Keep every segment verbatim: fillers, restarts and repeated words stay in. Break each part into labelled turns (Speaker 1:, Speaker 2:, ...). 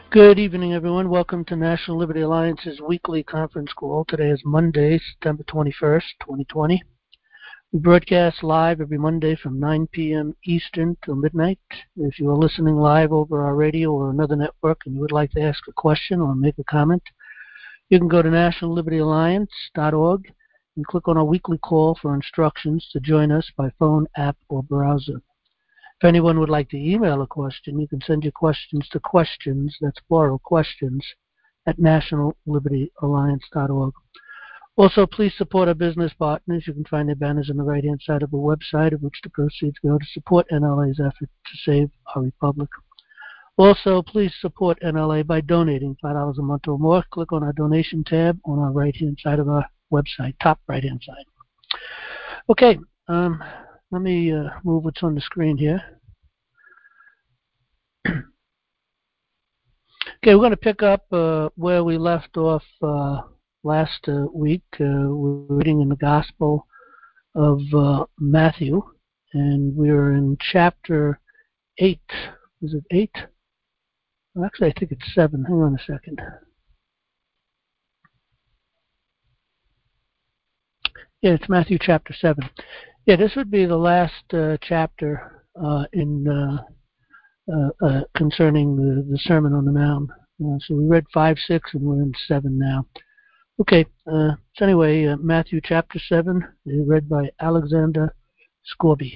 Speaker 1: Good evening, everyone. Welcome to National Liberty Alliance's weekly conference call. Today is Monday, September twenty-first, twenty twenty. We broadcast live every Monday from nine p.m. Eastern till midnight. If you are listening live over our radio or another network and you would like to ask a question or make a comment, you can go to national liberty alliance dot org and click on our weekly call for instructions to join us by phone, app, or browser. If anyone would like to email a question, you can send your questions to questions, that's plural, questions, at national liberty alliance dot org. Also, please support our business partners. You can find their banners on the right-hand side of the website, of which the proceeds go to support N L A's effort to save our republic. Also, please support N L A by donating five dollars a month or more. Click on our donation tab on our right-hand side of our website, top right-hand side. Okay, um, let me uh, move what's on the screen here. Okay, we're going to pick up uh, where we left off uh, last uh, week. Uh, we're reading in the Gospel of uh, Matthew, and we're in chapter eight. Is it eight? Well, actually, I think it's seven. Hang on a second. Yeah, it's Matthew chapter seven. Yeah, this would be the last uh, chapter uh, in uh, uh, uh, concerning the, the Sermon on the Mount. Uh, so we read five, six, and we're in seven now. Okay, uh, so anyway, uh, Matthew chapter seven, read by Alexander Scorby.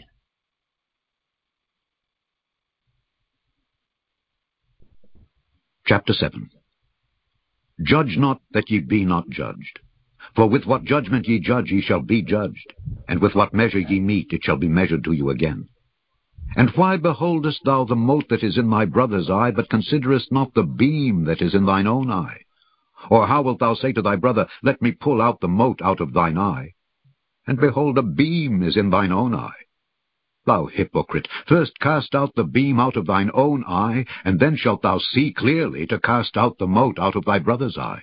Speaker 2: Chapter seven. Judge not that ye be not judged. For with what judgment ye judge ye shall be judged, and with what measure ye mete it shall be measured to you again. And why beholdest thou the mote that is in thy brother's eye, but considerest not the beam that is in thine own eye? Or how wilt thou say to thy brother, Let me pull out the mote out of thine eye? And behold, a beam is in thine own eye. Thou hypocrite, first cast out the beam out of thine own eye, and then shalt thou see clearly to cast out the mote out of thy brother's eye.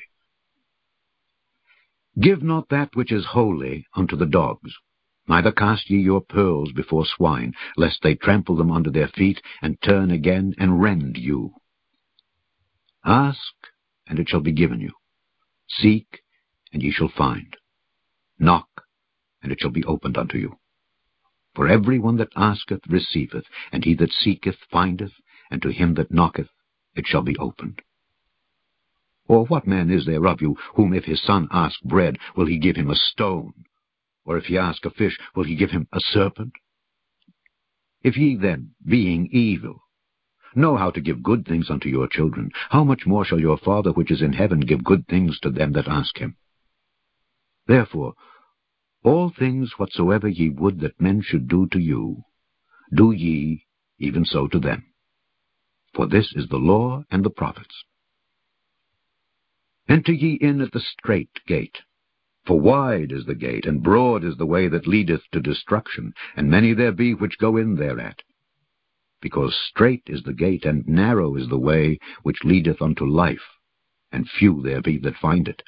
Speaker 2: Give not that which is holy unto the dogs, neither cast ye your pearls before swine, lest they trample them under their feet, and turn again and rend you. Ask, and it shall be given you. Seek, and ye shall find. Knock, and it shall be opened unto you. For every one that asketh receiveth, and he that seeketh findeth, and to him that knocketh it shall be opened. Or what man is there of you, whom if his son ask bread, will he give him a stone? Or if he ask a fish, will he give him a serpent? If ye then, being evil, know how to give good things unto your children, how much more shall your Father which is in heaven give good things to them that ask him? Therefore, all things whatsoever ye would that men should do to you, do ye even so to them. For this is the law and the prophets. Enter ye in at the strait gate. For wide is the gate, and broad is the way that leadeth to destruction, and many there be which go in thereat. Because strait is the gate, and narrow is the way which leadeth unto life, and few there be that find it.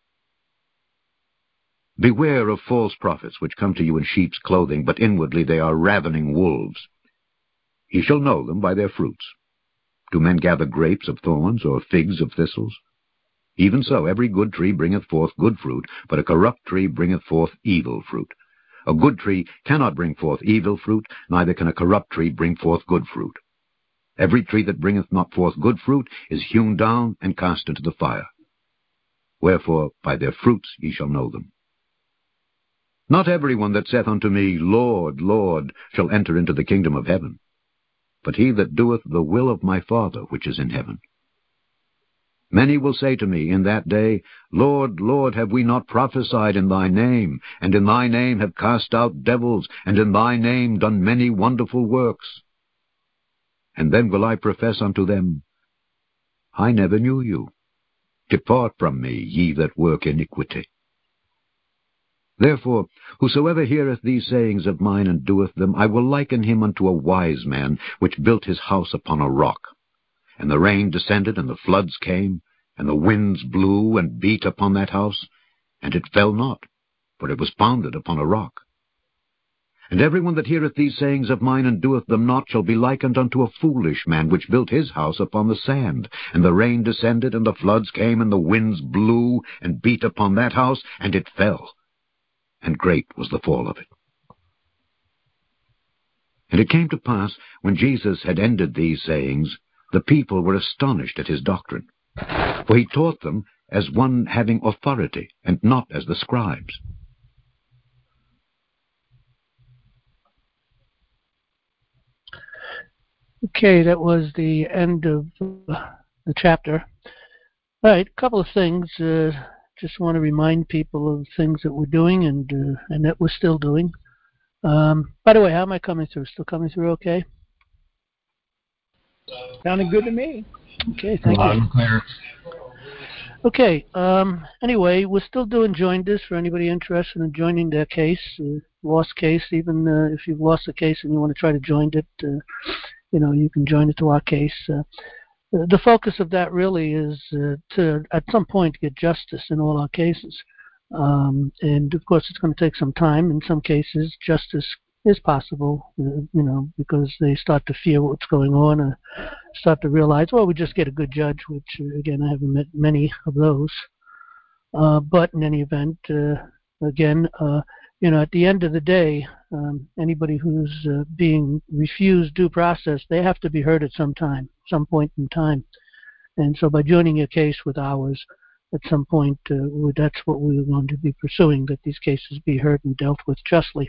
Speaker 2: Beware of false prophets, which come to you in sheep's clothing, but inwardly they are ravening wolves. Ye shall know them by their fruits. Do men gather grapes of thorns, or figs of thistles? Even so, every good tree bringeth forth good fruit, but a corrupt tree bringeth forth evil fruit. A good tree cannot bring forth evil fruit, neither can a corrupt tree bring forth good fruit. Every tree that bringeth not forth good fruit is hewn down and cast into the fire. Wherefore by their fruits ye shall know them. Not every one that saith unto me, Lord, Lord, shall enter into the kingdom of heaven, but he that doeth the will of my Father which is in heaven. Many will say to me in that day, Lord, Lord, have we not prophesied in thy name, and in thy name have cast out devils, and in thy name done many wonderful works? And then will I profess unto them, I never knew you. Depart from me, ye that work iniquity. Therefore, whosoever heareth these sayings of mine and doeth them, I will liken him unto a wise man, which built his house upon a rock. And the rain descended, and the floods came, and the winds blew and beat upon that house, and it fell not, for it was founded upon a rock. And every one that heareth these sayings of mine, and doeth them not, shall be likened unto a foolish man, which built his house upon the sand. And the rain descended, and the floods came, and the winds blew, and beat upon that house, and it fell. And great was the fall of it. And it came to pass, when Jesus had ended these sayings, the people were astonished at his doctrine. For he taught them as one having authority, and not as the scribes.
Speaker 1: Okay, that was the end of uh, the chapter. All right, a couple of things. Uh, just want to remind people of things that we're doing and uh, and that we're still doing. Um, by the way, how am I coming through? Still coming through okay?
Speaker 3: Sounding good to me.
Speaker 1: Okay, thank
Speaker 4: Loud
Speaker 1: you.
Speaker 4: and clear.
Speaker 1: Okay, um, anyway, we're still doing Join This for anybody interested in joining their case, uh, lost case, even uh, if you've lost a case and you want to try to join it, uh, you know, you can join it to our case. Uh, the focus of that really is uh, to, at some point, get justice in all our cases. Um, and, of course, it's going to take some time. In some cases, justice is possible, uh, you know, because they start to fear what's going on or start to realize, well, we just get a good judge, which, uh, again, I haven't met many of those. Uh, but in any event, uh, again, uh, you know, at the end of the day, um, anybody who's uh, being refused due process, they have to be heard at some time, some point in time. And so by joining your case with ours, at some point, uh, that's what we are going to be pursuing, that these cases be heard and dealt with justly.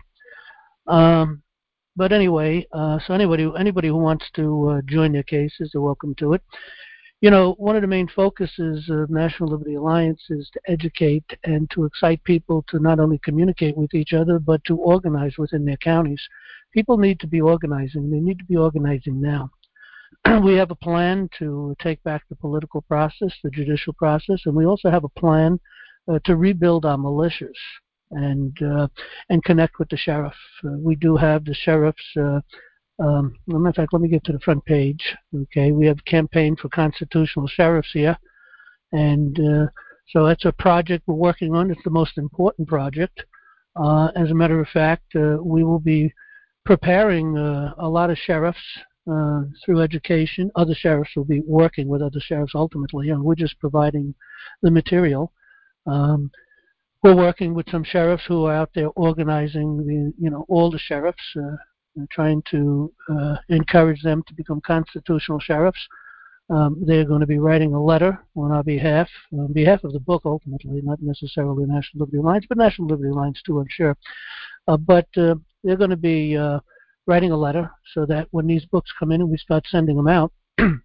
Speaker 1: Um, but anyway, uh, so anybody anybody who wants to uh, join their cases are welcome to it. You know, one of the main focuses of National Liberty Alliance is to educate and to excite people to not only communicate with each other, but to organize within their counties. People need to be organizing. They need to be organizing now. We have a plan to take back the political process, the judicial process, and we also have a plan uh, to rebuild our militias and uh, and connect with the sheriff. Uh, we do have the sheriff's uh, Um, as a matter of fact, let me get to the front page. Okay, we have a campaign for constitutional sheriffs here, and uh, so that's a project we're working on. It's the most important project. Uh, as a matter of fact, uh, we will be preparing uh, a lot of sheriffs uh, through education. Other sheriffs will be working with other sheriffs ultimately, and we're just providing the material. Um, we're working with some sheriffs who are out there organizing the, you know, all the sheriffs. Uh, And trying to uh, encourage them to become constitutional sheriffs. Um, they're going to be writing a letter on our behalf, on behalf of the book ultimately, not necessarily National Liberty Alliance, but National Liberty Alliance too, I'm sure. Uh, but uh, they're going to be uh, writing a letter so that when these books come in and we start sending them out,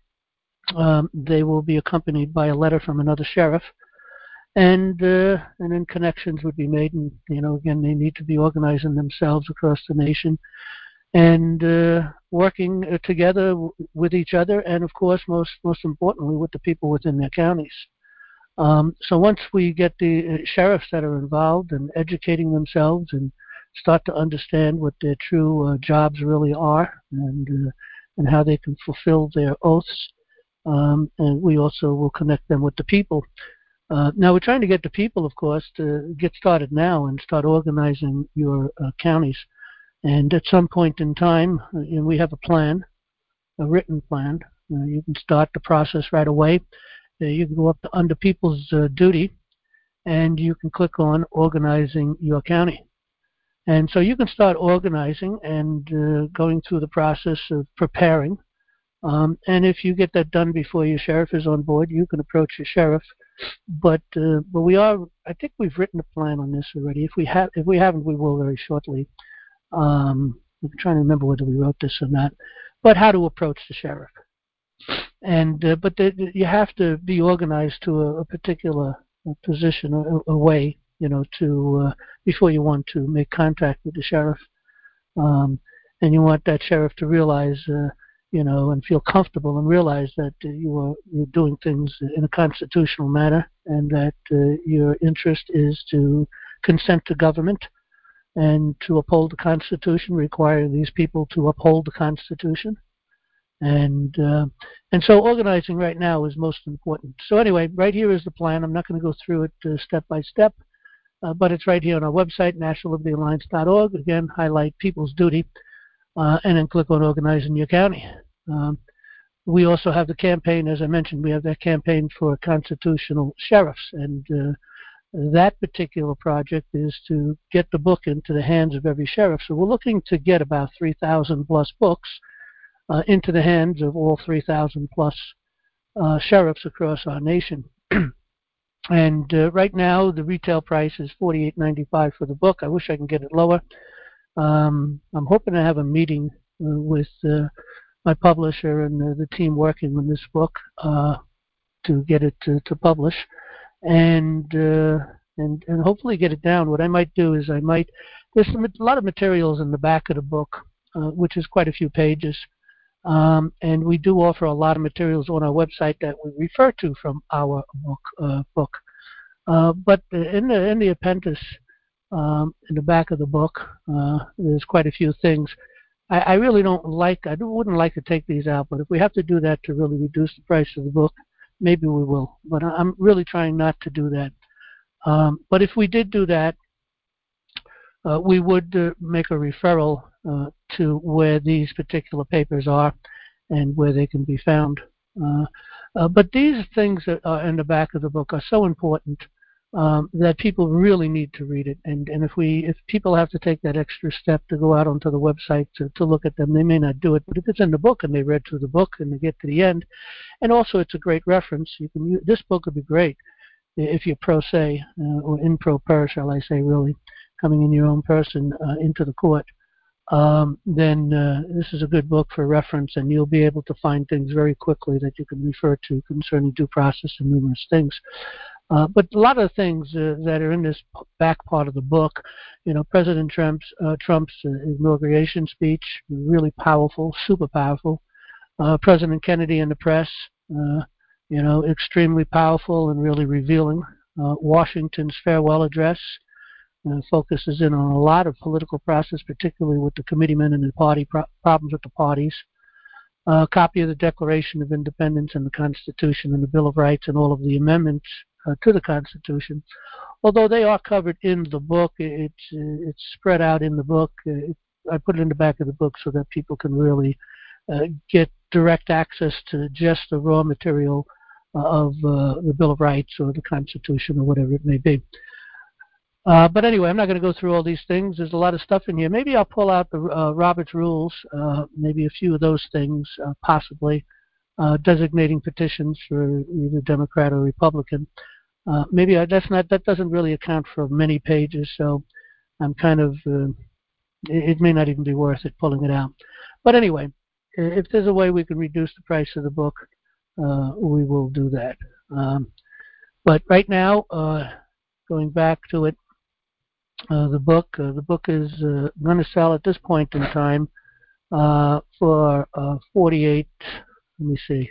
Speaker 1: um, they will be accompanied by a letter from another sheriff. And uh, and then connections would be made, and you know, again, they need to be organizing themselves across the nation and uh, working uh, together w- with each other, and of course, most most importantly, with the people within their counties. Um, so once we get the uh, sheriffs that are involved and educating themselves and start to understand what their true uh, jobs really are and uh, and how they can fulfill their oaths, um, and we also will connect them with the people. Uh, now we're trying to get the people, of course, to get started now and start organizing your uh, counties. And at some point in time, uh, you know, we have a plan, a written plan. Uh, you can start the process right away. Uh, you can go up to Under People's uh, Duty, and you can click on Organizing Your County. And so you can start organizing and uh, going through the process of preparing. Um, and if you get that done before your sheriff is on board, you can approach your sheriff. But uh, but we are, I think we've written a plan on this already. If we have, if we haven't, we will very shortly. Um, I'm trying to remember whether we wrote this or not, but how to approach the sheriff. And uh, but the, the, you have to be organized to a, a particular position, a, a way, you know, to uh, before you want to make contact with the sheriff. Um, and you want that sheriff to realize, uh, you know, and feel comfortable and realize that uh, you are you're doing things in a constitutional manner, and that uh, your interest is to consent to government and to uphold the Constitution, require these people to uphold the Constitution. And uh, and so organizing right now is most important. So anyway, right here is the plan. I'm not going to go through it uh, step by step. uh, but it's right here on our website, national liberty alliance dot org. Again, highlight People's Duty, uh, and then click on Organizing Your County. Um, we also have the campaign, as I mentioned, we have that campaign for constitutional sheriffs, and uh, that particular project is to get the book into the hands of every sheriff. So we're looking to get about three thousand plus books uh, into the hands of all three thousand plus uh, sheriffs across our nation. And uh, right now, the retail price is forty-eight ninety-five for the book. I wish I can get it lower. Um, I'm hoping to have a meeting uh, with uh, my publisher and uh, the team working on this book uh, to get it to, to publish, and uh, and and hopefully get it down. What I might do is I might there's some, a lot of materials in the back of the book, uh, which is quite a few pages. Um, and we do offer a lot of materials on our website that we refer to from our book. Uh, book. Uh, but in the in the appendice, um, in the back of the book, uh, there's quite a few things. I, I really don't like. I wouldn't like to take these out, but if we have to do that to really reduce the price of the book, maybe we will. But I'm really trying not to do that. Um, but if we did do that, uh, we would uh, make a referral uh, to where these particular papers are and where they can be found. Uh, uh, but these things that are in the back of the book are so important um, that people really need to read it. And, and if we, if people have to take that extra step to go out onto the website to, to look at them, they may not do it. But if it's in the book and they read through the book and they get to the end, and also it's a great reference, you can use, this book would be great if you're pro se uh, or in pro per, shall I say, really coming in your own person uh, into the court. Um, then uh, this is a good book for reference, and you'll be able to find things very quickly that you can refer to concerning due process and numerous things. Uh, but a lot of things uh, that are in this back part of the book, you know, President Trump's, uh, Trump's uh, inauguration speech, really powerful, super powerful. Uh, President Kennedy and the press, uh, you know, extremely powerful and really revealing. Uh, Washington's farewell address, Uh, focuses in on a lot of political process, particularly with the committeemen and the party pro problems with the parties. A uh, copy of the Declaration of Independence and the Constitution and the Bill of Rights and all of the amendments uh, to the Constitution. Although they are covered in the book, it's, uh, it's spread out in the book. Uh, it, I put it in the back of the book so that people can really uh, get direct access to just the raw material uh, of uh, the Bill of Rights or the Constitution or whatever it may be. Uh, but anyway, I'm not going to go through all these things. There's a lot of stuff in here. Maybe I'll pull out the uh, Robert's Rules, uh, maybe a few of those things, uh, possibly, uh, designating petitions for either Democrat or Republican. Uh, maybe I, that's not that doesn't really account for many pages, so I'm kind of uh, it, it may not even be worth it pulling it out. But anyway, if there's a way we can reduce the price of the book, uh, we will do that. Um, but right now, uh, going back to it. Uh, the book, uh, the book is uh, going to sell at this point in time uh, for uh, forty-eight. Let me see,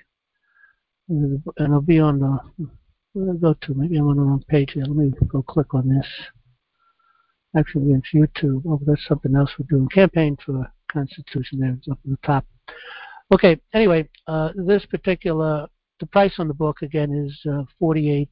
Speaker 1: and it'll be on the. Where do I go to? Maybe I'm on the wrong page here. Let me go click on this. Actually, it's YouTube. Oh, that's something else we're doing. Campaign for Constitution. There, it's up at the top. Okay. Anyway, uh, this particular the price on the book again is uh, forty-eight.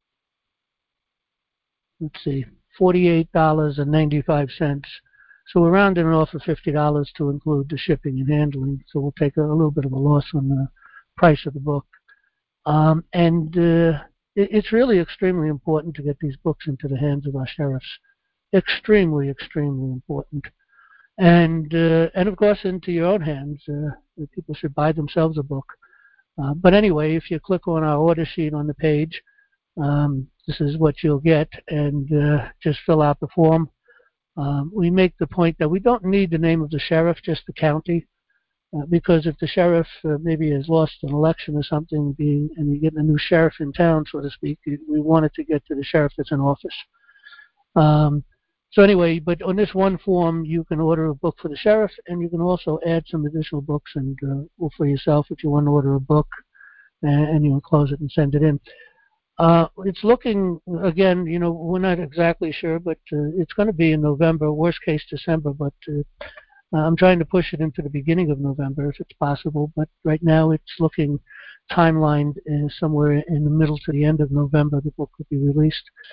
Speaker 1: Let's see. forty-eight dollars and ninety-five cents. So we're rounding it off of fifty dollars to include the shipping and handling. So we'll take a, a little bit of a loss on the price of the book. Um, and uh, it, it's really extremely important to get these books into the hands of our sheriffs. Extremely, extremely important. And, uh, and of course, into your own hands. Uh, people should buy themselves a book. Uh, but anyway, if you click on our order sheet on the page, Um, this is what you'll get, and uh, just fill out the form. Um, we make the point that we don't need the name of the sheriff, just the county, uh, because if the sheriff uh, maybe has lost an election or something, being and you get a new sheriff in town, so to speak, we want it to get to the sheriff that's in office. Um, so anyway, but on this one form, you can order a book for the sheriff, and you can also add some additional books and uh, for yourself if you want to order a book, and, and you enclose it and send it in. Uh, it's looking, again, you know, we're not exactly sure, but uh, it's going to be in November, worst case December, but uh, I'm trying to push it into the beginning of November if it's possible, but right now it's looking timelined uh, somewhere in the middle to the end of November the book could be released.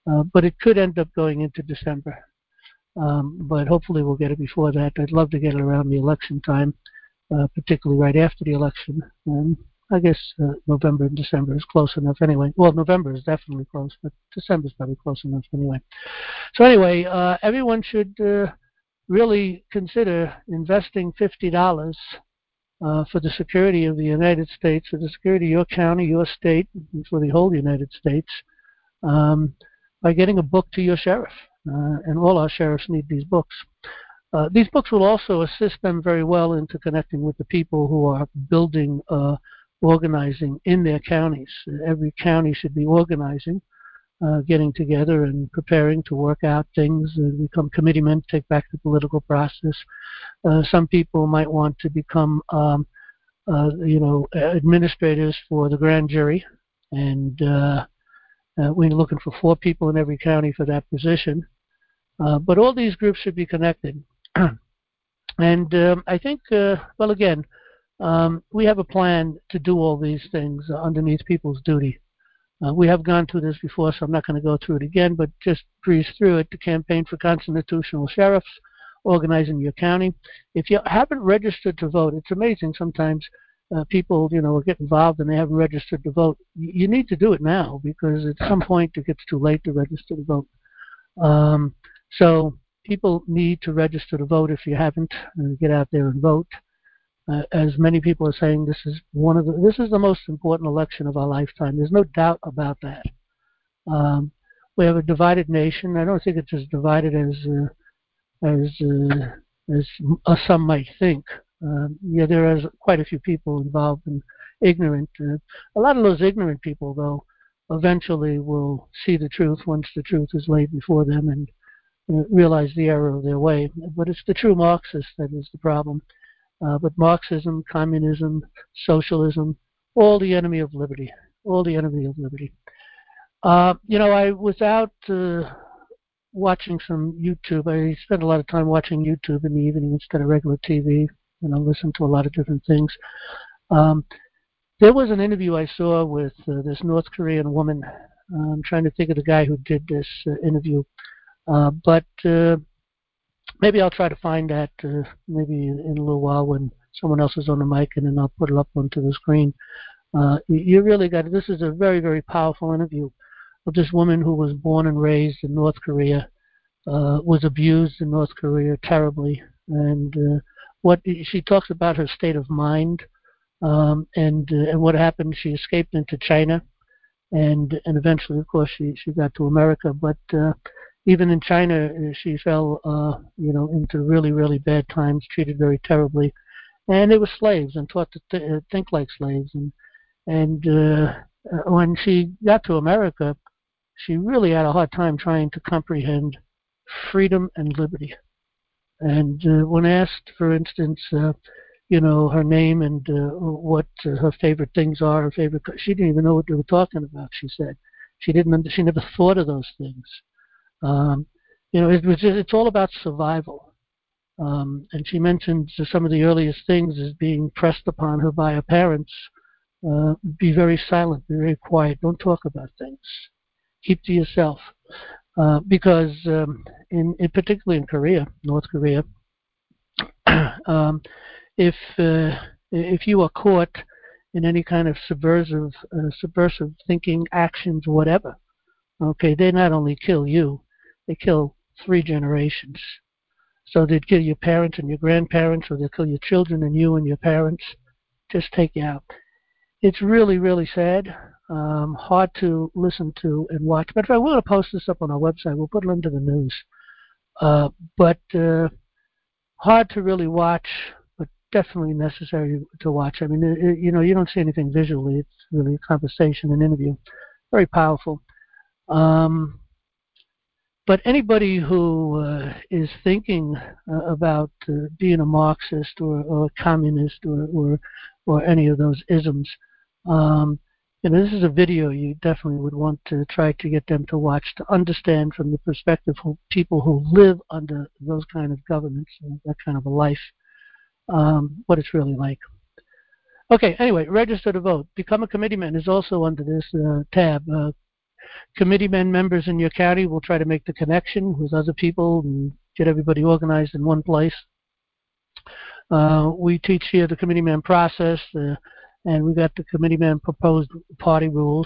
Speaker 1: uh, but it could end up going into December. Um, but hopefully we'll get it before that. I'd love to get it around the election time, uh, particularly right after the election. And I guess uh, November and December is close enough anyway. Well, November is definitely close, but December is probably close enough anyway. So anyway, uh, everyone should uh, really consider investing fifty dollars uh, for the security of the United States, for the security of your county, your state, and for the whole United States, um, by getting a book to your sheriff. Uh, and all our sheriffs need these books. Uh, these books will also assist them very well into connecting with the people who are building, uh, organizing in their counties. Every county should be organizing, uh, getting together and preparing to work out things, and become committeemen, take back the political process. Uh, some people might want to become, um, uh, you know, administrators for the grand jury, and uh, uh, we're looking for four people in every county for that position. Uh, but all these groups should be connected. And um, I think, uh, well, again, um, we have a plan to do all these things uh, underneath people's duty. Uh, we have gone through this before, so I'm not going to go through it again, but just breeze through it. The campaign for constitutional sheriffs, organizing your county. If you haven't registered to vote, it's amazing sometimes uh, people, you know, get involved and they haven't registered to vote. You need to do it now, because at some point it gets too late to register to vote. Um, So people need to register to vote if you haven't. Uh, get out there and vote. Uh, as many people are saying, this is one of the this is the most important election of our lifetime. There's no doubt about that. Um, we have a divided nation. I don't think it's as divided as uh, as uh, as uh, some might think. Uh, yeah, there are quite a few people involved and ignorant. Uh, a lot of those ignorant people, though, eventually will see the truth once the truth is laid before them and realize the error of their way. But it's the true Marxists that is the problem. Uh, but Marxism, communism, socialism, all the enemy of liberty, all the enemy of liberty. Uh, you know, I was out uh, watching some YouTube. I spend a lot of time watching YouTube in the evening instead of regular T V, and I listen to a lot of different things. Um, there was an interview I saw with uh, this North Korean woman. Uh, I'm trying to think of the guy who did this uh, interview. Uh, but uh, maybe I'll try to find that uh, maybe in, in a little while when someone else is on the mic, and then I'll put it up onto the screen. Uh, you really got it. This is a very, very powerful interview of this woman who was born and raised in North Korea, uh, was abused in North Korea terribly, and uh, what she talks about her state of mind, um, and uh, and what happened. She escaped into China, and and eventually, of course, she she got to America, but. Uh, Even in China, she fell, uh, you know, into really, really bad times, treated very terribly, and they were slaves and taught to th- think like slaves. And and uh, when she got to America, she really had a hard time trying to comprehend freedom and liberty. And uh, when asked, for instance, uh, you know, her name and uh, what uh, her favorite things are, her favorite, she didn't even know what they were talking about. She said she didn't. She never thought of those things. Um, you know, it was just, it's all about survival. Um, and she mentioned some of the earliest things as being pressed upon her by her parents. Uh, be very silent, be very quiet, don't talk about things. Keep to yourself. Uh, because um, in, in particularly in Korea, North Korea, um, if uh, if you are caught in any kind of subversive uh, subversive thinking, actions, whatever, okay, they not only kill you, they kill three generations. So they'd kill your parents and your grandparents, or they'll kill your children and you and your parents, just take you out. It's really, really sad, um, hard to listen to and watch. But if I will post this up on our website, we'll put it into the news. Uh, but uh, hard to really watch, but definitely necessary to watch. I mean, it, you know, you don't see anything visually. It's really a conversation, an interview. Very powerful. Um, But anybody who uh, is thinking uh, about uh, being a Marxist or, or a communist or, or or any of those isms, um, you know, this is a video you definitely would want to try to get them to watch to understand from the perspective of people who live under those kind of governments, that kind of a life, um, what it's really like. Okay, anyway, register to vote. Become a committeeman is also under this uh, tab. Uh, committeemen members in your county will try to make the connection with other people and get everybody organized in one place. Uh, we teach here the committeeman process, uh, and we got the committeeman proposed party rules.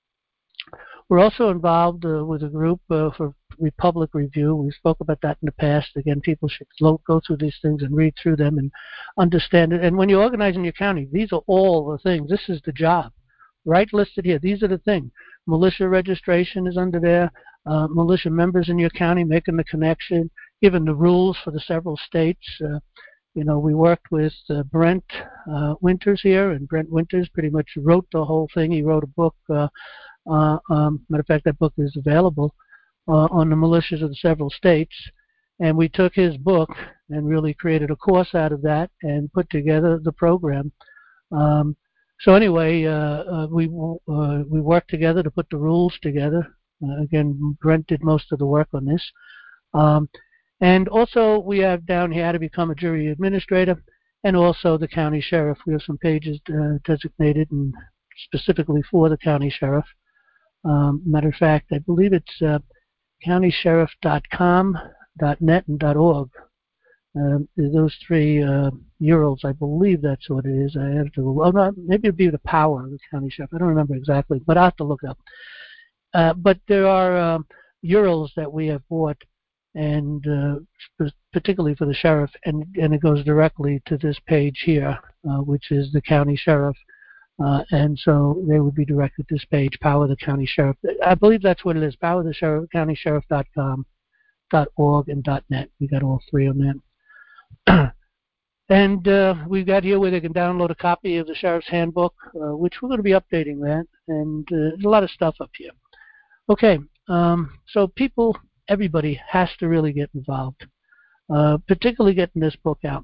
Speaker 1: We're also involved uh, with a group uh, for Republic Review. We spoke about that in the past. Again, people should go through these things and read through them and understand it. And when you organize in your county, these are all the things. This is the job, right? Listed here. These are the things. Militia registration is under there. Uh, militia members in your county making the connection, given the rules for the several states. Uh, you know, we worked with uh, Brent uh, Winters here, and Brent Winters pretty much wrote the whole thing. He wrote a book. Uh, Uh, um, matter of fact, that book is available uh, on the militias of the several states. And we took his book and really created a course out of that and put together the program. Um, so anyway, uh, uh, we uh, we worked together to put the rules together. Uh, again, Brent did most of the work on this. Um, and also, we have down here how to become a jury administrator, and also the county sheriff. We have some pages uh, designated and specifically for the county sheriff. Um, matter of fact, I believe it's uh, county sheriff dot com, .net, and .org. Um, those three uh, U R Ls, I believe that's what it is. I have to. Well, not, maybe it'd be the power of the county sheriff. I don't remember exactly, but I have to look up. Uh, but there are um, U R Ls that we have bought, and uh, particularly for the sheriff, and and it goes directly to this page here, uh, which is the county sheriff. Uh, and so they would be directed to this page, Power the County Sheriff. I believe that's what it is, power the sheriff, county sheriff dot com, .org, and .net. We got all three on that. And uh, we've got here where they can download a copy of the Sheriff's Handbook, uh, which we're going to be updating that. And uh, there's a lot of stuff up here. Okay, um, so people, everybody has to really get involved, uh, particularly getting this book out.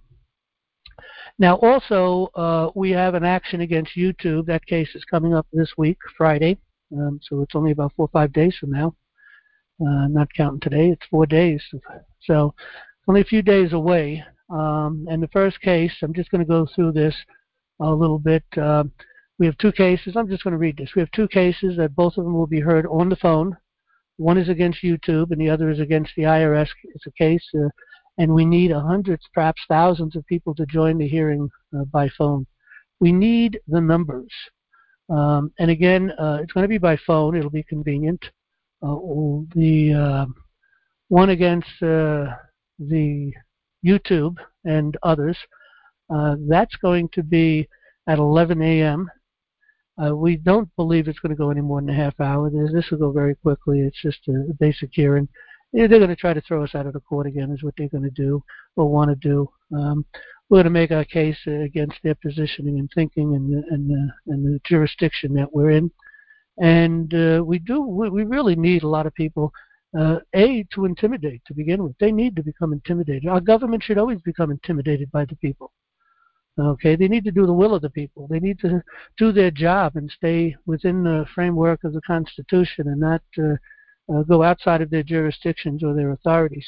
Speaker 1: Now, also, uh, we have an action against YouTube. That case is coming up this week, Friday. Um, so it's only about four or five days from now. Uh, not counting today. It's four days. So only a few days away. Um, and the first case, I'm just going to go through this a little bit. Uh, we have two cases. I'm just going to read this. We have two cases that both of them will be heard on the phone. One is against YouTube, and the other is against the I R S. It's a case... Uh, and we need hundreds, perhaps thousands of people to join the hearing uh, by phone. We need the numbers. Um, and again, uh, it's going to be by phone. It'll be convenient. Uh, the uh, one against uh, the YouTube and others, uh, that's going to be at eleven a m Uh, we don't believe it's going to go any more than a half hour. This will go very quickly. It's just a basic hearing. They're going to try to throw us out of the court again is what they're going to do or want to do. Um, we're going to make our case uh, against their positioning and thinking and, and, uh, and the jurisdiction that we're in. And uh, we do, we, we really need a lot of people, uh, A, to intimidate to begin with. They need to become intimidated. Our government should always become intimidated by the people. Okay, they need to do the will of the people. They need to do their job and stay within the framework of the Constitution and not uh, Uh, go outside of their jurisdictions or their authorities.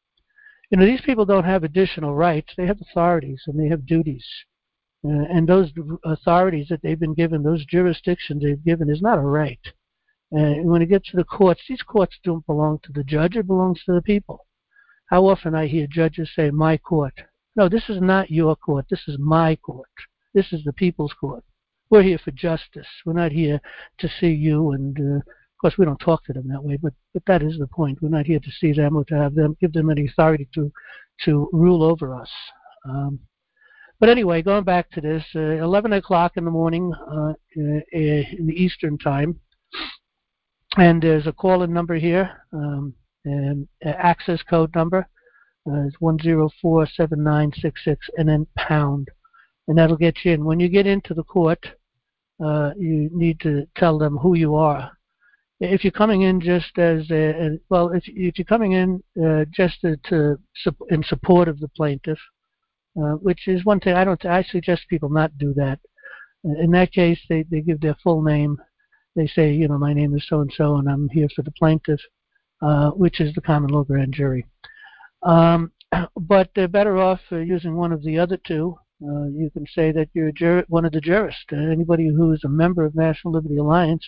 Speaker 1: You know, these people don't have additional rights. They have authorities and they have duties. Uh, and those authorities that they've been given, those jurisdictions they've given, is not a right. Uh, and when it gets to the courts, these courts don't belong to the judge. It belongs to the people. How often I hear judges say, my court. No, this is not your court. This is my court. This is the people's court. We're here for justice. We're not here to see you and... Uh, Of course, we don't talk to them that way, but, but that is the point. We're not here to see them or to have them, give them any authority to to rule over us. Um, but anyway, going back to this, uh, eleven o'clock in the morning uh, in the Eastern time, and there's a call-in number here, um, and access code number uh, is one zero four seven nine six six, and then pound, and that'll get you in. When you get into the court, uh, you need to tell them who you are. If you're coming in just as a, a well, if, if you're coming in uh, just to, to in support of the plaintiff, uh, which is one thing I don't. I suggest people not do that. In that case, they, they give their full name. They say, you know, my name is so and so, and I'm here for the plaintiff, uh, which is the common law grand jury. Um, but they're better off uh, using one of the other two. Uh, you can say that you're a jur- one of the jurists. Uh, anybody who is a member of National Liberty Alliance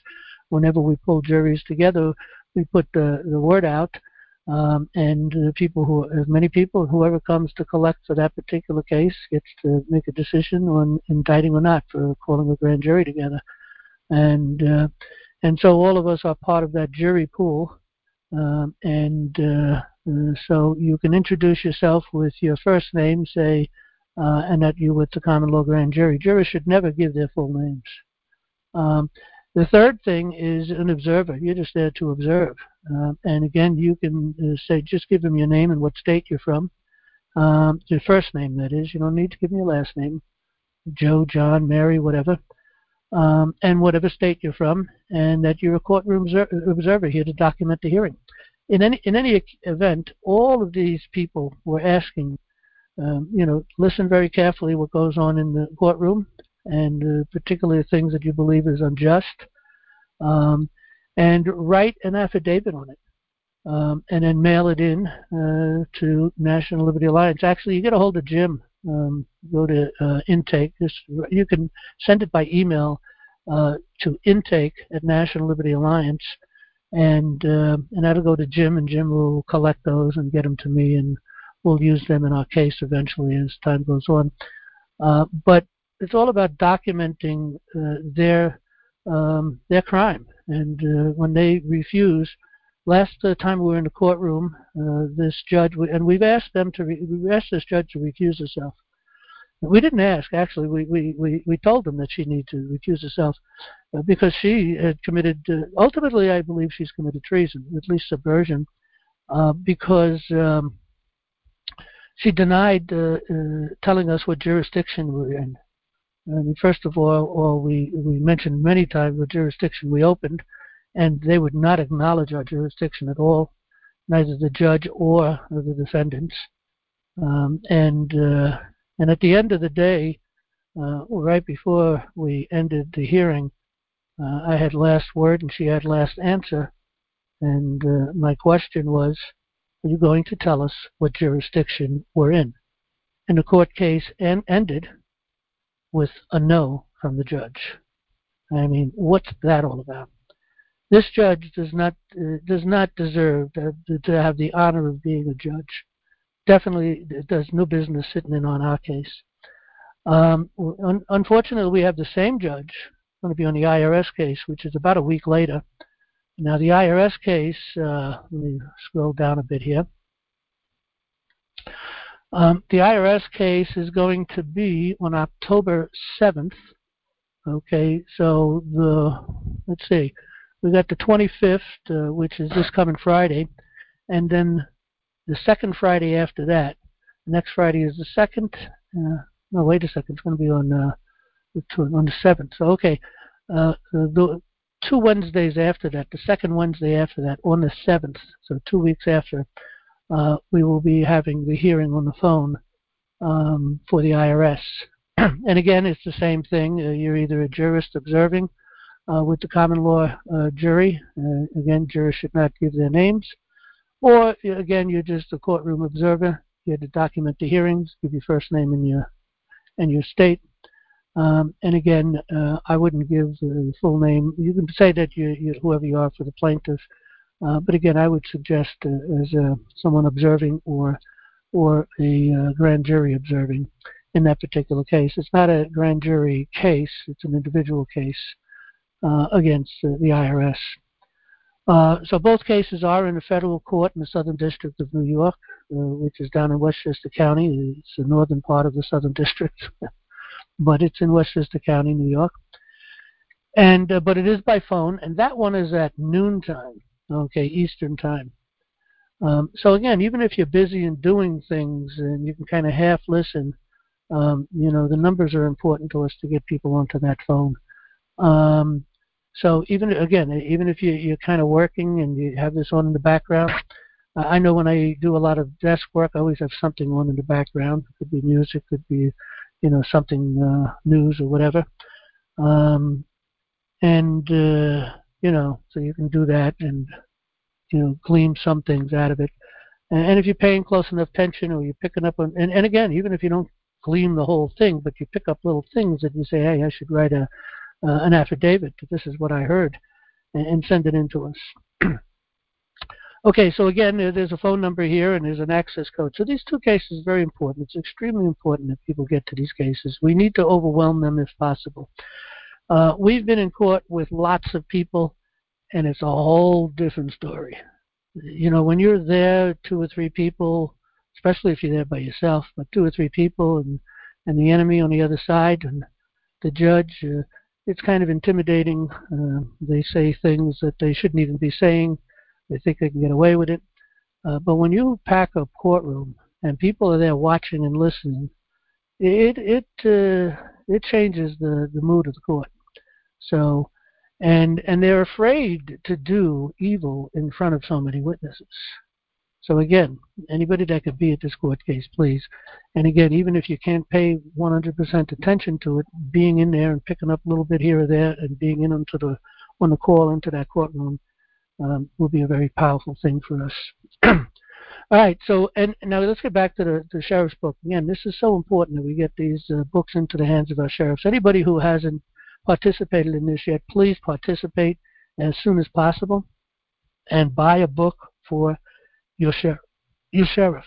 Speaker 1: whenever we pull juries together, we put the, the word out, um, and the people who, as many people, whoever comes to collect for that particular case gets to make a decision on indicting or not for calling a grand jury together. And uh, and so all of us are part of that jury pool. Um, and uh, uh, so you can introduce yourself with your first name, say, uh, and that you with the common law grand jury. Jurors should never give their full names. Um, the third thing is an observer. You're just there to observe. Uh, and again, you can uh, say, just give them your name and what state you're from. Um, your first name, that is. You don't need to give them your last name. Joe, John, Mary, whatever. Um, and whatever state you're from, and that you're a courtroom observer here to document the hearing. In any in any event, all of these people were asking, um, you know, listen very carefully what goes on in the courtroom, and uh, particularly things that you believe is unjust, um, and write an affidavit on it, um, and then mail it in uh, to National Liberty Alliance. Actually, you get a hold of Jim. Um, go to uh, intake. This, you can send it by email uh, to intake at National Liberty Alliance, and uh, and that'll go to Jim, and Jim will collect those and get them to me, and we'll use them in our case eventually as time goes on. Uh, but it's all about documenting uh, their um, their crime, and uh, when they refuse. Last uh, time we were in the courtroom, uh, this judge, and we've asked them to, re- we've asked this judge to recuse herself. We didn't ask, actually. We we, we, we told them that she needed to recuse herself uh, because she had committed, uh, ultimately I believe she's committed treason, at least subversion, uh, because um, she denied uh, uh, telling us what jurisdiction we were in. I mean, first of all, all we, we mentioned many times what jurisdiction we opened, and they would not acknowledge our jurisdiction at all, neither the judge or the defendants. Um, and uh, and at the end of the day, uh, right before we ended the hearing, uh, I had last word and she had last answer. And uh, my question was, are you going to tell us what jurisdiction we're in? And the court case en- ended with a no from the judge. I mean, what's that all about? This judge does not uh, does not deserve to, to have the honor of being a judge. Definitely does no business sitting in on our case. Um, un- unfortunately, we have the same judge going to be on the I R S case, which is about a week later. Now, the I R S case, uh, let me scroll down a bit here. Um, the I R S case is going to be on October seventh. Okay, so the, let's see. We got the twenty-fifth, uh, which is this coming Friday, and then the second Friday after that. The next Friday is the second. Uh, no, wait a second. It's going to be on uh, on the seventh. So okay, uh, the two Wednesdays after that, the second Wednesday after that, on the seventh. So two weeks after, uh, we will be having the hearing on the phone um, for the I R S. And again, it's the same thing. Uh, you're either a jurist observing. Uh, with the common law uh, jury. Uh, again, jurors should not give their names. Or, again, you're just a courtroom observer. You had to document the hearings, give your first name and your and your state. Um, and again, uh, I wouldn't give the full name. You can say that you, you whoever you are for the plaintiff. Uh, but again, I would suggest uh, as uh, someone observing or or a uh, grand jury observing in that particular case. It's not a grand jury case. It's an individual case. Uh, against uh, the I R S. Uh, so both cases are in the federal court in the Southern District of New York, uh, which is down in Westchester County. It's the northern part of the Southern District, but it's in Westchester County, New York. And uh, but it is by phone, and that one is at noontime, okay, Eastern time. Um, so again, even if you're busy and doing things and you can kind of half listen, um, you know, the numbers are important to us to get people onto that phone. Um, so even again, even if you, you're kind of working and you have this on in the background, uh, I know when I do a lot of desk work, I always have something on in the background. It could be music, could be, you know, something uh, news or whatever. Um, and uh, you know, so you can do that and you know glean some things out of it. And, and if you're paying close enough attention, or you're picking up on, and, and again, even if you don't glean the whole thing, but you pick up little things that you say, hey, I should write a Uh, an affidavit that this is what I heard. and, and send it in to us. Okay, so again, there's a phone number here and there's an access code. So these two cases are very important. It's extremely important that people get to these cases. We need to overwhelm them if possible. Uh, we've been in court with lots of people, and it's a whole different story. You know, when you're there, two or three people, especially if you're there by yourself, but two or three people and, and the enemy on the other side and the judge, uh, it's kind of intimidating. Uh, they say things that they shouldn't even be saying. They think they can get away with it. Uh, but when you pack a courtroom and people are there watching and listening, it it uh, it changes the, the mood of the court. So, and and they're afraid to do evil in front of so many witnesses. So again, anybody that could be at this court case, please. And again, even if you can't pay one hundred percent attention to it, being in there and picking up a little bit here or there and being in onto the on the call into that courtroom um, will be a very powerful thing for us. All right. So, and now let's get back to the, the sheriff's book. Again, this is so important that we get these uh, books into the hands of our sheriffs. Anybody who hasn't participated in this yet, please participate as soon as possible and buy a book for your sheriff, your sheriff,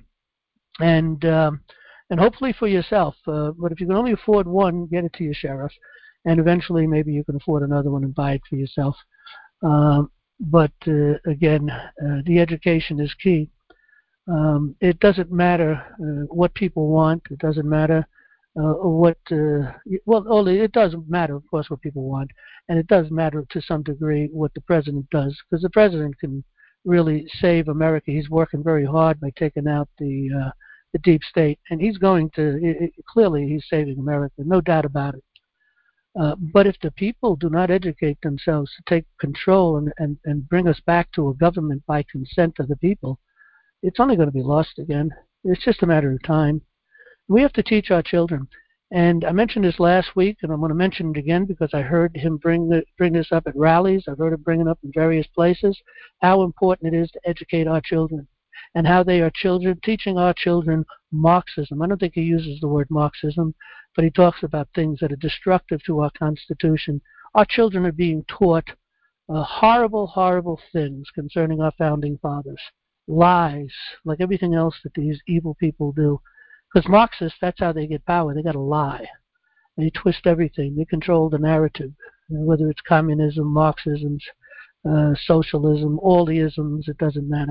Speaker 1: and um, and hopefully for yourself. Uh, but if you can only afford one, get it to your sheriff, and eventually maybe you can afford another one and buy it for yourself. Um, but uh, again, uh, the education is key. Um, it doesn't matter uh, what people want. It doesn't matter uh, what. Uh, well, only it does matter, of course, what people want, and it does matter to some degree what the president does, because the president can really save America. He's working very hard by taking out the uh, the deep state, and he's going to. It, it, clearly, he's saving America, no doubt about it. Uh, but if the people do not educate themselves to take control and, and, and bring us back to a government by consent of the people, it's only going to be lost again. It's just a matter of time. We have to teach our children. And I mentioned this last week, and I'm going to mention it again because I heard him bring the, bring this up at rallies. I've heard him bring it up in various places, how important it is to educate our children and how they are children, teaching our children Marxism. I don't think he uses the word Marxism, but he talks about things that are destructive to our Constitution. Our children are being taught uh, horrible, horrible things concerning our founding fathers, lies, like everything else that these evil people do. Because Marxists, that's how they get power. They got to lie. They twist everything. They control the narrative, whether it's communism, Marxism, uh, socialism, all the isms, it doesn't matter.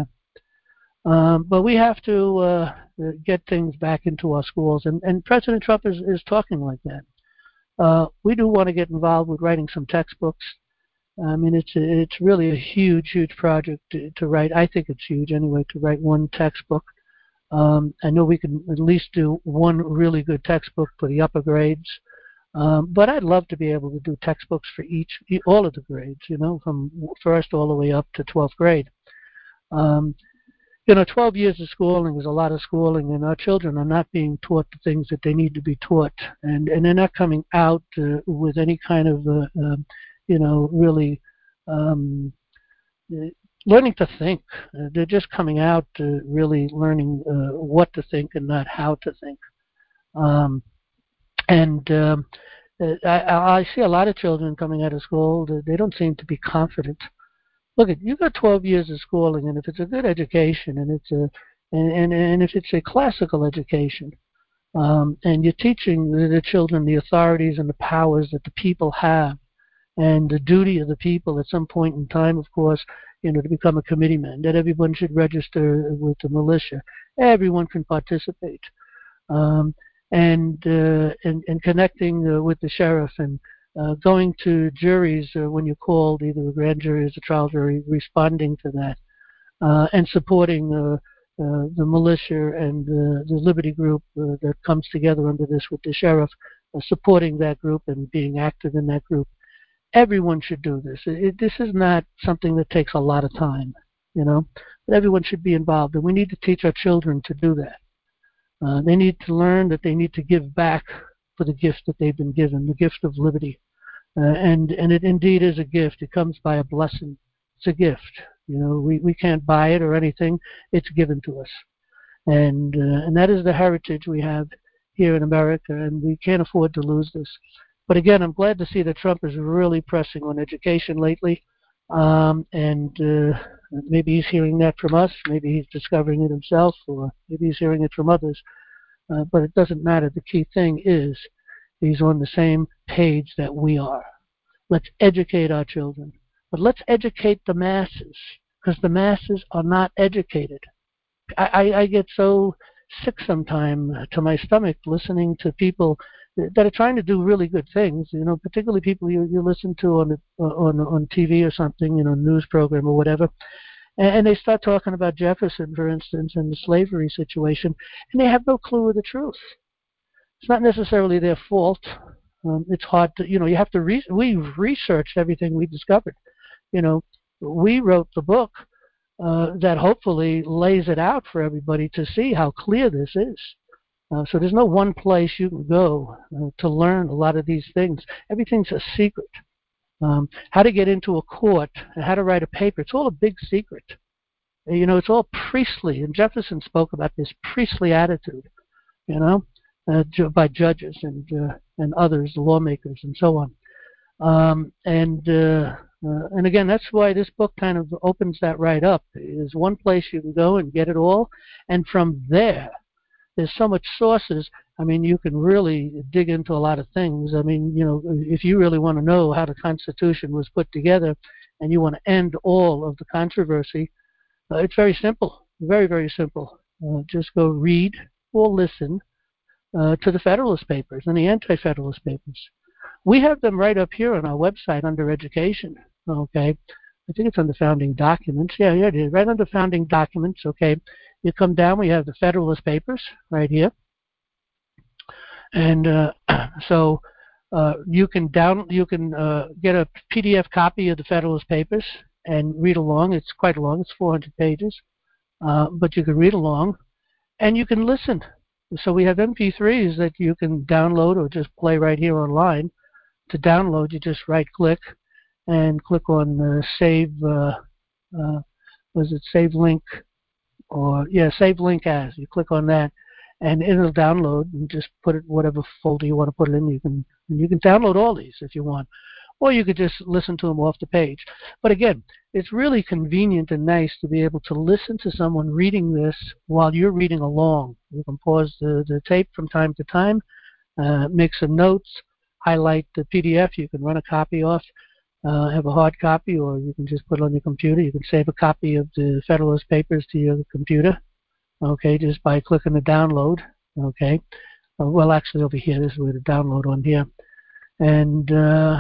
Speaker 1: Um, but we have to uh, get things back into our schools, and, and President Trump is, is talking like that. Uh, we do want to get involved with writing some textbooks. I mean, it's a, it's really a huge, huge project to, to write. I think it's huge anyway to write one textbook. Um, I know we can at least do one really good textbook for the upper grades, um, but I'd love to be able to do textbooks for each, all of the grades, you know, from first all the way up to twelfth grade. Um, you know, twelve years of schooling is a lot of schooling, and our children are not being taught the things that they need to be taught, and, and they're not coming out uh, with any kind of, uh, uh, you know, really um, learning to think. Uh, they're just coming out uh, really learning uh, what to think and not how to think. Um, and um, I, I see a lot of children coming out of school, they don't seem to be confident. Look, you've got twelve years of schooling, and if it's a good education, and it's a and, and, and if it's a classical education, um, and you're teaching the, the children the authorities and the powers that the people have, and the duty of the people at some point in time, of course, you know, to become a committeeman, that everyone should register with the militia. Everyone can participate. Um, and, uh, and and connecting uh, with the sheriff and uh, going to juries uh, when you're called, either a grand jury or a trial jury, responding to that, uh, and supporting uh, uh, the militia and uh, the Liberty Group uh, that comes together under this with the sheriff, uh, supporting that group and being active in that group. Everyone should do this. It, this is not something that takes a lot of time, you know, but everyone should be involved, and we need to teach our children to do that. Uh, they need to learn that they need to give back for the gift that they've been given, the gift of liberty. Uh, and, and it indeed is a gift. It comes by a blessing. It's a gift. You know, we, we can't buy it or anything. It's given to us. And, uh, and that is the heritage we have here in America, and we can't afford to lose this. But again, I'm glad to see that Trump is really pressing on education lately. Um, and uh, maybe he's hearing that from us. Maybe he's discovering it himself, or maybe he's hearing it from others. Uh, but it doesn't matter. The key thing is he's on the same page that we are. Let's educate our children. But let's educate the masses, because the masses are not educated. I, I, I get so sick sometimes to my stomach listening to people that are trying to do really good things. You know, particularly people you, you listen to on the, on on T V or something, you know, news program or whatever, and, and they start talking about Jefferson, for instance, and the slavery situation, and they have no clue of the truth. It's not necessarily their fault. Um, it's hard to, you know, you have to. Re- we've researched everything we discovered. You know, we wrote the book uh, that hopefully lays it out for everybody to see how clear this is. Uh, so there's no one place you can go uh, to learn a lot of these things. Everything's a secret. Um, how to get into a court, how to write a paper, it's all a big secret. You know, it's all priestly, and Jefferson spoke about this priestly attitude, you know, uh, ju- by judges and uh, and others, lawmakers, and so on. Um, and uh, uh, and again, that's why this book kind of opens that right up. Is one place you can go and get it all, and from there, there's so much sources. I mean, you can really dig into a lot of things. I mean, you know, if you really want to know how the Constitution was put together, and you want to end all of the controversy, uh, it's very simple, very very simple. Uh, just go read or listen uh, to the Federalist Papers and the Anti-Federalist Papers. We have them right up here on our website under education, okay? I think it's under founding documents. Yeah, yeah, it is. Right under founding documents, okay? You come down, we have the Federalist Papers right here. And uh, so uh, you can down, you can uh, get a P D F copy of the Federalist Papers and read along. It's quite long. It's four hundred pages. Uh, but you can read along, and you can listen. So we have M P threes that you can download or just play right here online. To download, you just right-click and click on uh, Save. Uh, uh, was it Save Link? Or yeah, Save Link As. You click on that, and it'll download. And just put it whatever folder you want to put it in. You can and you can download all these if you want, or you could just listen to them off the page. But again, it's really convenient and nice to be able to listen to someone reading this while you're reading along. You can pause the, the tape from time to time, uh, make some notes, highlight the P D F. You can run a copy off, uh, have a hard copy, or you can just put it on your computer. You can save a copy of the Federalist Papers to your computer, okay, just by clicking the download, okay. Uh, well, actually, over here, this is where the download on here. And uh,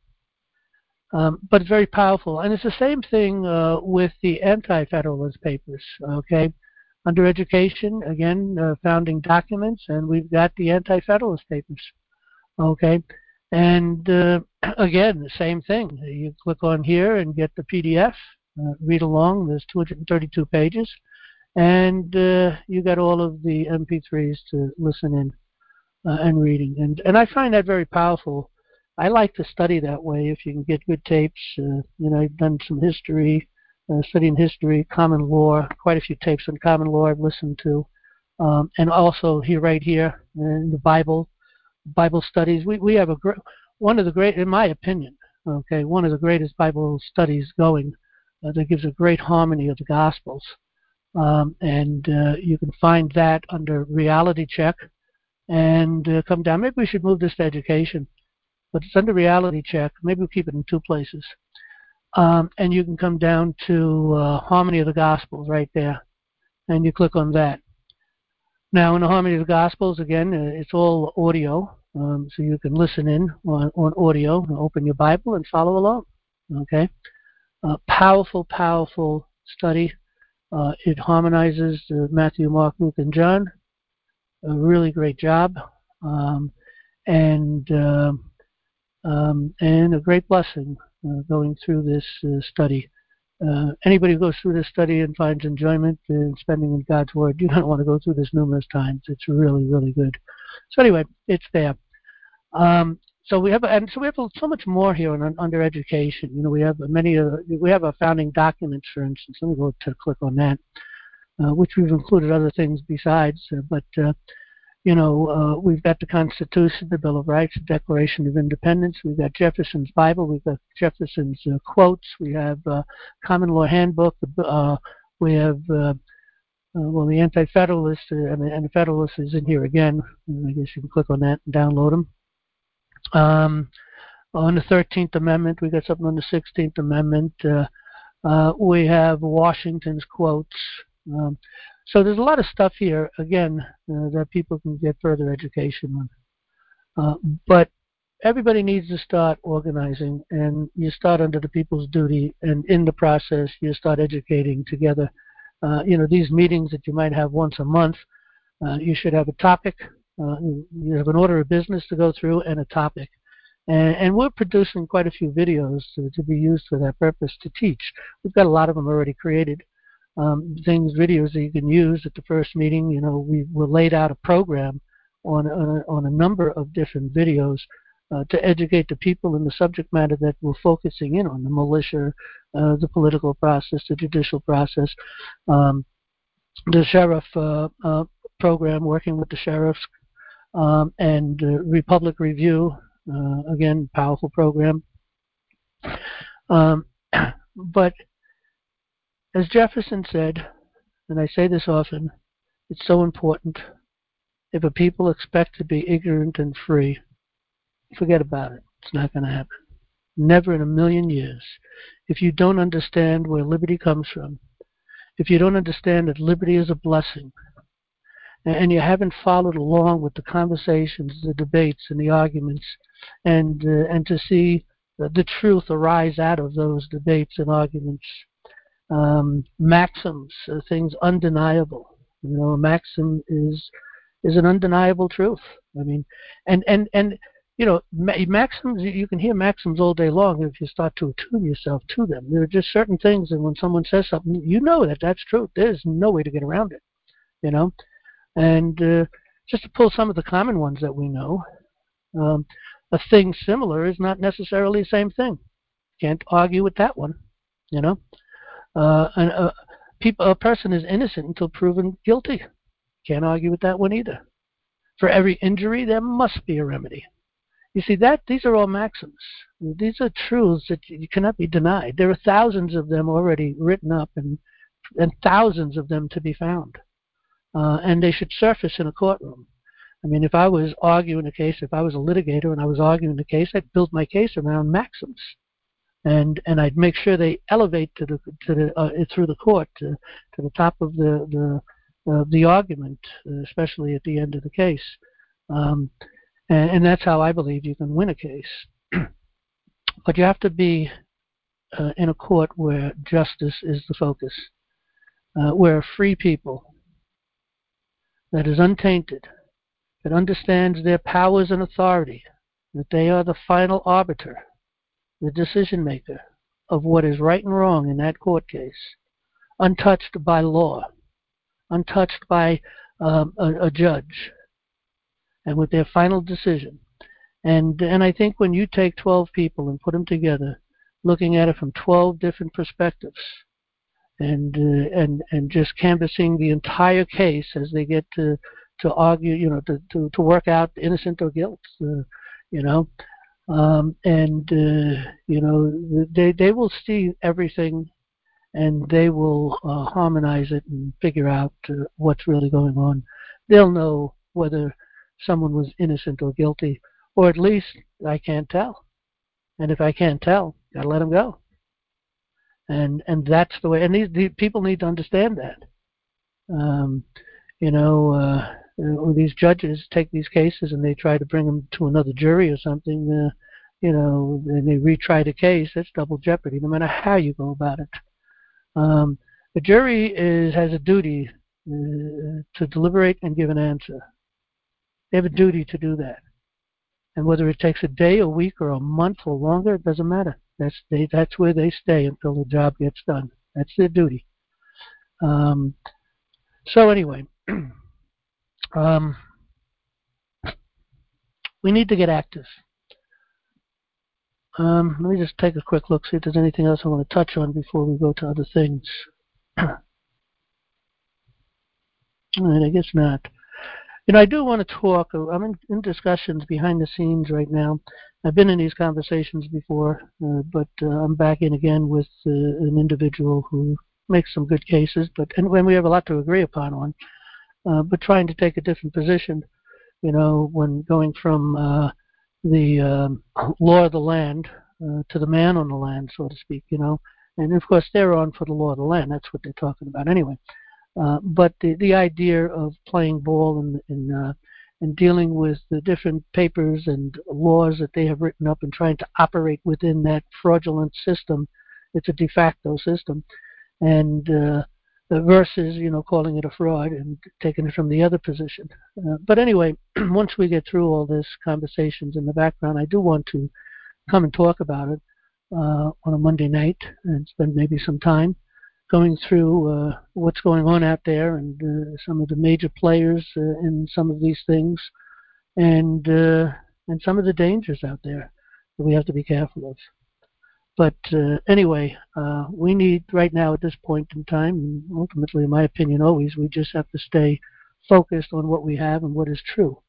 Speaker 1: um, but it's very powerful, and it's the same thing uh, with the Anti-Federalist Papers. Okay, under education, again, uh, founding documents, and we've got the Anti-Federalist Papers. Okay, and uh, again, the same thing. You click on here and get the P D F. Uh, read along. There's two hundred thirty-two pages, and uh, you got all of the M P threes to listen in uh, and reading. And and I find that very powerful. I like to study that way. If you can get good tapes, uh, you know, I've done some history, uh, studying history, common law, quite a few tapes on common law I've listened to, um, and also here, right here, in the Bible, Bible studies. We we have a gr- one of the great, in my opinion, okay, one of the greatest Bible studies going. Uh, that gives a great harmony of the Gospels, um, and uh, you can find that under Reality Check, and uh, come down. Maybe we should move this to education. But it's under Reality Check. Maybe we'll keep it in two places. Um, and you can come down to uh, Harmony of the Gospels right there, and you click on that. Now, in the Harmony of the Gospels, again, uh, it's all audio, um, so you can listen in on, on audio, and open your Bible and follow along. Okay, uh, powerful, powerful study. Uh, it harmonizes uh, Matthew, Mark, Luke, and John. A really great job, um, and. Uh, Um, and a great blessing uh, going through this uh, study. Uh, anybody who goes through this study and finds enjoyment in spending in God's Word, you don't want to go through this numerous times. It's really, really good. So anyway, it's there. Um, so we have, and so we have so much more here on, under education. You know, we have many. Uh, we have our founding documents, for instance. Let me go to click on that, uh, which we've included other things besides. Uh, but uh, you know, uh, we've got the Constitution, the Bill of Rights, the Declaration of Independence. We've got Jefferson's Bible. We've got Jefferson's uh, quotes. We have uh, Common Law Handbook. Uh, we have, uh, uh, well, the Anti-Federalist uh, and, the, and the Federalist is in here again. I guess you can click on that and download them. Um, on the thirteenth Amendment, we got something on the sixteenth Amendment. Uh, uh, we have Washington's quotes. Um, so there's a lot of stuff here, again, uh, that people can get further education on. Uh, but everybody needs to start organizing, and you start under the people's duty, and in the process, you start educating together. Uh, you know, these meetings that you might have once a month, uh, you should have a topic. Uh, you have an order of business to go through and a topic. And, and we're producing quite a few videos to, to be used for that purpose to teach. We've got a lot of them already created. Um, things, videos that you can use at the first meeting. You know, we, we laid out a program on, on, a, on a number of different videos uh, to educate the people in the subject matter that we're focusing in on, the militia, uh, the political process, the judicial process, um, the sheriff uh, uh, program, working with the sheriffs, um, and uh, Republic Review, uh, again, powerful program. Um, but as Jefferson said, and I say this often, it's so important. If a people expect to be ignorant and free, forget about it. It's not going to happen. Never in a million years. If you don't understand where liberty comes from, if you don't understand that liberty is a blessing, and you haven't followed along with the conversations, the debates, and the arguments, and uh, and to see the, the truth arise out of those debates and arguments, um, maxims, uh, things undeniable. You know, a maxim is is an undeniable truth. I mean, and and and you know, maxims, you can hear maxims all day long if you start to attune yourself to them. There are just certain things, and when someone says something, you know that that's true. There's no way to get around it, you know. And uh, just to pull some of the common ones that we know, um, a thing similar is not necessarily the same thing. Can't argue with that one, you know. Uh, and, uh, people, a person is innocent until proven guilty. Can't argue with that one either. For every injury, there must be a remedy. You see, that these are all maxims. These are truths that you cannot be denied. There are thousands of them already written up, and and thousands of them to be found. Uh, and they should surface in a courtroom. I mean, if I was arguing a case, if I was a litigator and I was arguing a case, I'd build my case around maxims, and and I'd make sure they elevate to the to the uh, through the court to, to the top of the the uh, the argument, uh, especially at the end of the case. Um, and, and that's how I believe you can win a case. But you have to be uh, in a court where justice is the focus, uh, where free people that is untainted, that understands their powers and authority, that they are the final arbiter, the decision maker of what is right and wrong in that court case, untouched by law, untouched by um, a, a judge, and with their final decision. And and I think when you take twelve people and put them together, looking at it from twelve different perspectives, and uh, and and just canvassing the entire case as they get to to argue, you know, to to, to work out innocent or guilt, uh, you know, um, and uh, you know they they will see everything, and they will uh, harmonize it and figure out uh, what's really going on. They'll know whether someone was innocent or guilty, or at least I can't tell. And if I can't tell, gotta let them go. And and that's the way. And these, these people need to understand that. Um, you know, uh, when these judges take these cases and they try to bring them to another jury or something, uh, you know, and they retry the case, that's double jeopardy, no matter how you go about it. Um, the jury is has a duty uh, to deliberate and give an answer. They have a duty to do that. And whether it takes a day, a week, or a month or longer, it doesn't matter. That's they, that's where they stay until the job gets done. That's their duty. Um, so anyway, um, we need to get active. Um, let me just take a quick look, see if there's anything else I want to touch on before we go to other things. All right, I guess not. You know, I do want to talk. I'm in, in discussions behind the scenes right now. I've been in these conversations before, uh, but uh, I'm back in again with uh, an individual who makes some good cases, but and when we have a lot to agree upon on, uh, but trying to take a different position, you know, when going from uh, the um, law of the land uh, to the man on the land, so to speak, you know. And of course, they're on for the law of the land. That's what they're talking about anyway. Uh, but the, the idea of playing ball and, and, uh, and dealing with the different papers and laws that they have written up and trying to operate within that fraudulent system, it's a de facto system, and uh, versus, you know, calling it a fraud and taking it from the other position. Uh, but anyway, once we get through all this conversations in the background, I do want to come and talk about it uh, on a Monday night and spend maybe some time going through uh, what's going on out there and uh, some of the major players uh, in some of these things, and uh, and some of the dangers out there that we have to be careful of. But uh, anyway, uh, we need right now at this point in time, and ultimately, in my opinion, always, we just have to stay focused on what we have and what is true.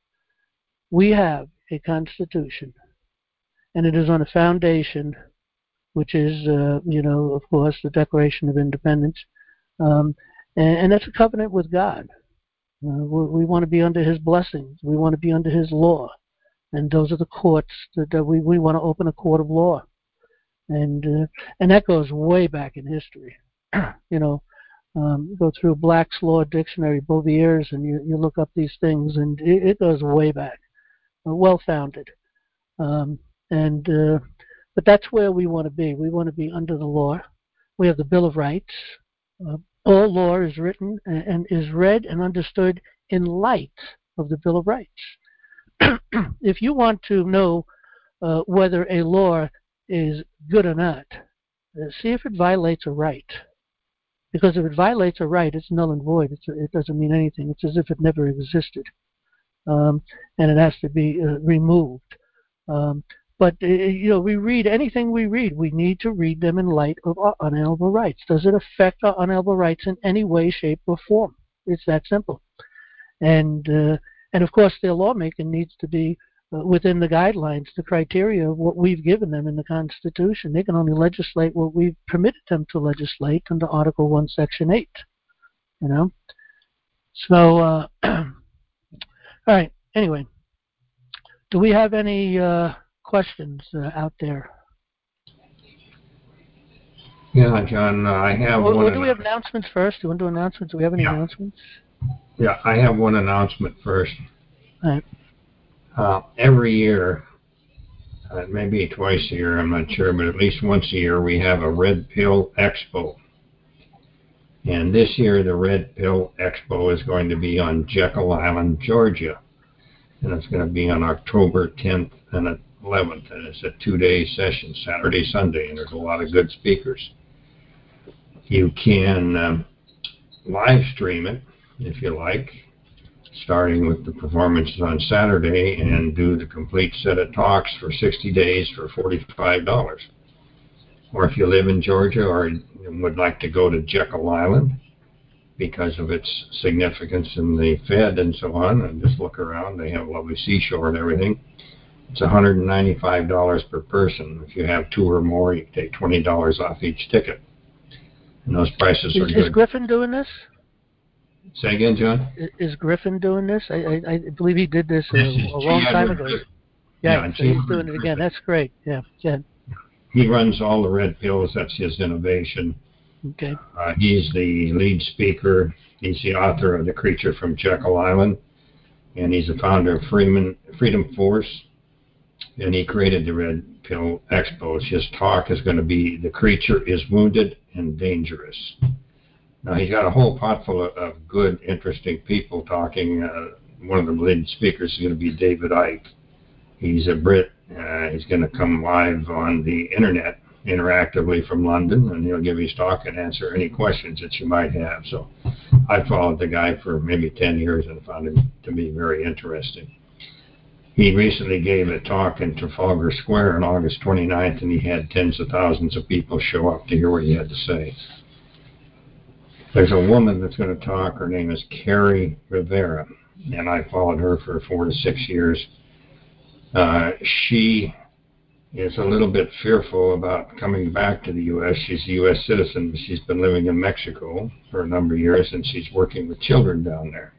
Speaker 1: We have a Constitution, and it is on a foundation which is, uh, you know, of course, the Declaration of Independence. Um, and, and that's a covenant with God. Uh, we, we want to be under his blessings. We want to be under his law. And those are the courts that, that we, we want to open a court of law. And uh, and that goes way back in history. you know, um, go through Black's Law Dictionary, Bouvier's, and you, you look up these things, and it, it goes way back. Uh, well-founded. Um, and... Uh, But that's where we want to be. We want to be under the law. We have the Bill of Rights. Uh, all law is written and, and is read and understood in light of the Bill of Rights. If you want to know uh, whether a law is good or not, uh, see if it violates a right. Because if it violates a right, it's null and void. It's, it doesn't mean anything. It's as if it never existed. Um, and it has to be uh, removed. Um, But, uh, you know, we read anything we read, we need to read them in light of our unalienable rights. Does it affect our unalienable rights in any way, shape, or form? It's that simple. And, uh, and of course, their lawmaking needs to be uh, within the guidelines, the criteria of what we've given them in the Constitution. They can only legislate what we've permitted them to legislate under Article one, Section eight, you know? So, uh, all right, anyway, do we have any... Uh, questions uh, out there?
Speaker 3: Yeah, John, uh, I have
Speaker 1: or,
Speaker 3: one.
Speaker 1: Or do we have announcements first? Do you want to do announcements? Do we have any
Speaker 3: yeah.
Speaker 1: announcements?
Speaker 3: Yeah, I have one announcement first.
Speaker 1: All right.
Speaker 3: Uh, every year, uh, maybe twice a year, I'm not sure, but at least once a year, we have a Red Pill Expo. And this year, the Red Pill Expo is going to be on Jekyll Island, Georgia. And it's going to be on October tenth and eleventh, and it's a two-day session, Saturday, Sunday, and there's a lot of good speakers. You can um, live stream it, if you like, starting with the performances on Saturday, and do the complete set of talks for sixty days for forty-five dollars. Or if you live in Georgia or would like to go to Jekyll Island because of its significance in the Fed and so on, and just look around, they have a lovely seashore and everything. It's one hundred ninety-five dollars per person. If you have two or more, you can take twenty dollars off each ticket. And those prices
Speaker 1: is,
Speaker 3: are good.
Speaker 1: Is Griffin doing this?
Speaker 3: Say again, John?
Speaker 1: Is, is Griffin doing this? I, I, I believe he did this,
Speaker 3: this
Speaker 1: a, a long time ago. Yeah,
Speaker 3: yeah
Speaker 1: so he's doing it again. That's great. Yeah, yeah.
Speaker 3: He runs all the Red Pills. That's his innovation.
Speaker 1: Okay.
Speaker 3: Uh, he's the lead speaker. He's the author of The Creature from Jekyll Island. And he's the founder of Freeman, Freedom Force. And he created the Red Pill Expo. His talk is going to be The Creature is Wounded and Dangerous. Now, he's got a whole pot full of, of good, interesting people talking. Uh, one of the lead speakers is going to be David Icke. He's a Brit. Uh, he's going to come live on the internet interactively from London, and he'll give his talk and answer any questions that you might have. So I followed the guy for maybe ten years and found him to be very interesting. He recently gave a talk in Trafalgar Square on August twenty-ninth, and he had tens of thousands of people show up to hear what he had to say. There's a woman that's going to talk. Her name is Carrie Rivera. and I followed her for four to six years. Uh, she is a little bit fearful about coming back to the U S. She's a U S citizen. She's been living in Mexico for a number of years, and she's working with children down there.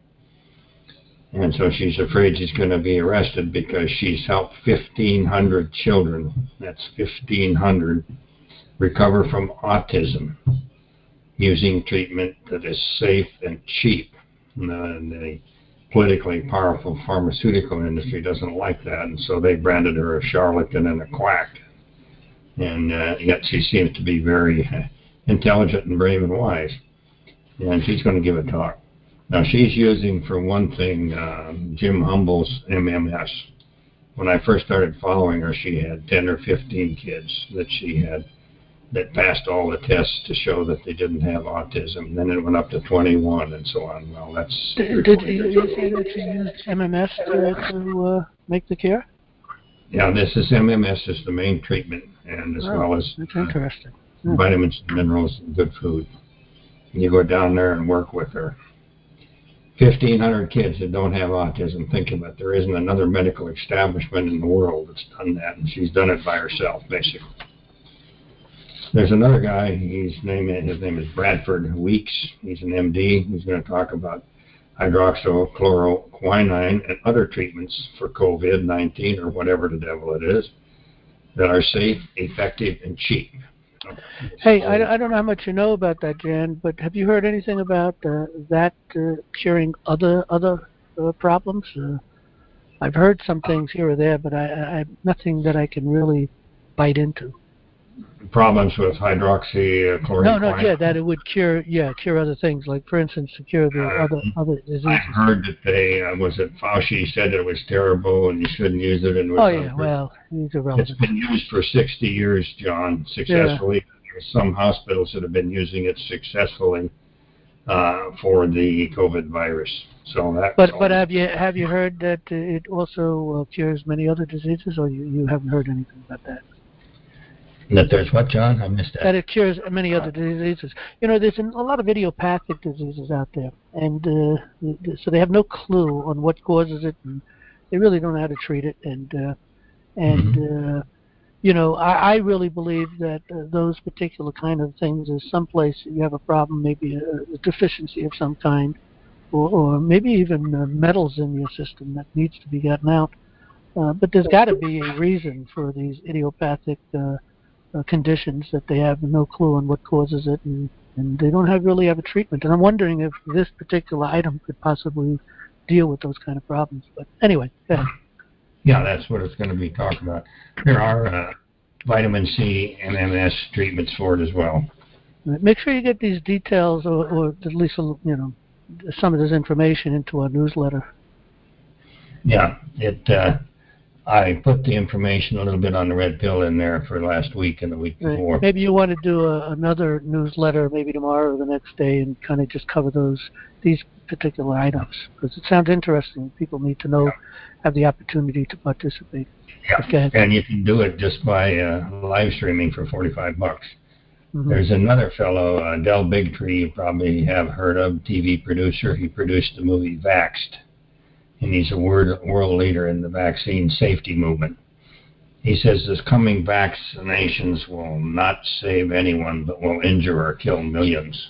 Speaker 3: And so she's afraid she's going to be arrested because she's helped fifteen hundred children, that's fifteen hundred, recover from autism using treatment that is safe and cheap. And the, the politically powerful pharmaceutical industry doesn't like that, and so they branded her a charlatan and a quack. And uh, yet she seems to be very uh, intelligent and brave and wise. And she's going to give a talk. Now, she's using, for one thing, uh, Jim Humble's M M S. When I first started following her, she had ten or fifteen kids that she had that passed all the tests to show that they didn't have autism. Then it went up to twenty-one and so on. Well, that's...
Speaker 1: Did, did you, you say that you used M M S to, to uh, make the cure?
Speaker 3: Yeah, this is M M S is the main treatment, and as
Speaker 1: oh,
Speaker 3: well as
Speaker 1: that's
Speaker 3: uh,
Speaker 1: interesting. Yeah.
Speaker 3: vitamins, minerals, and good food. And you go down there and work with her. fifteen hundred kids that don't have autism. Think of it. There isn't another medical establishment in the world that's done that, and she's done it by herself, basically. There's another guy. His name, his name is Bradford Weeks. He's an M D. He's going to talk about hydroxychloroquine and other treatments for COVID nineteen or whatever the devil it is that are safe, effective, and cheap.
Speaker 1: Hey, I, I don't know how much you know about that, Jan, but have you heard anything about uh, that uh, curing other other uh, problems? Uh, I've heard some things here or there, but I, I have nothing that I can really bite into.
Speaker 3: Problems with hydroxychloroquine?
Speaker 1: No, no, yeah, that it would cure, yeah, cure other things, like for instance, to cure the
Speaker 3: uh,
Speaker 1: other other diseases.
Speaker 3: I heard that they uh, was it Fauci said that it was terrible and you shouldn't use it. And it was
Speaker 1: oh yeah, well, these are relevant.
Speaker 3: It's been used for sixty years, John, successfully. Yeah. There's some hospitals that have been using it successfully uh, for the COVID virus. So that.
Speaker 1: But but have you have you heard that it also uh, cures many other diseases, or you, you haven't heard anything about that?
Speaker 3: That there's what, John? I missed that.
Speaker 1: That it cures many other diseases. You know, there's an, a lot of idiopathic diseases out there, and uh, so they have no clue on what causes it, and they really don't know how to treat it. And uh, and mm-hmm. uh, you know, I, I really believe that uh, those particular kind of things is someplace you have a problem, maybe a, a deficiency of some kind, or, or maybe even uh, metals in your system that needs to be gotten out. Uh, but there's got to be a reason for these idiopathic uh, uh, conditions that they have no clue on what causes it, and, and they don't have really have a treatment. And I'm wondering if this particular item could possibly deal with those kind of problems. But anyway, go ahead.
Speaker 3: Yeah, that's what it's going to be talking about. There are uh, vitamin C and M M S treatments for it as well.
Speaker 1: Make sure you get these details, or, or at least you know some of this information into our newsletter.
Speaker 3: Yeah, it. Uh, I put the information a little bit on the red pill in there for last week and the week
Speaker 1: right.
Speaker 3: before.
Speaker 1: Maybe you want to do a, another newsletter, maybe tomorrow or the next day, and kind of just cover those these particular items, because it sounds interesting. People need to know, yeah. have the opportunity to participate.
Speaker 3: Yeah, and you can do it just by uh, live streaming for forty-five bucks. Mm-hmm. There's another fellow, uh, Del Bigtree, you probably have heard of, T V producer. He produced the movie Vaxxed, and he's a word, world leader in the vaccine safety movement. He says this coming vaccinations will not save anyone, but will injure or kill millions.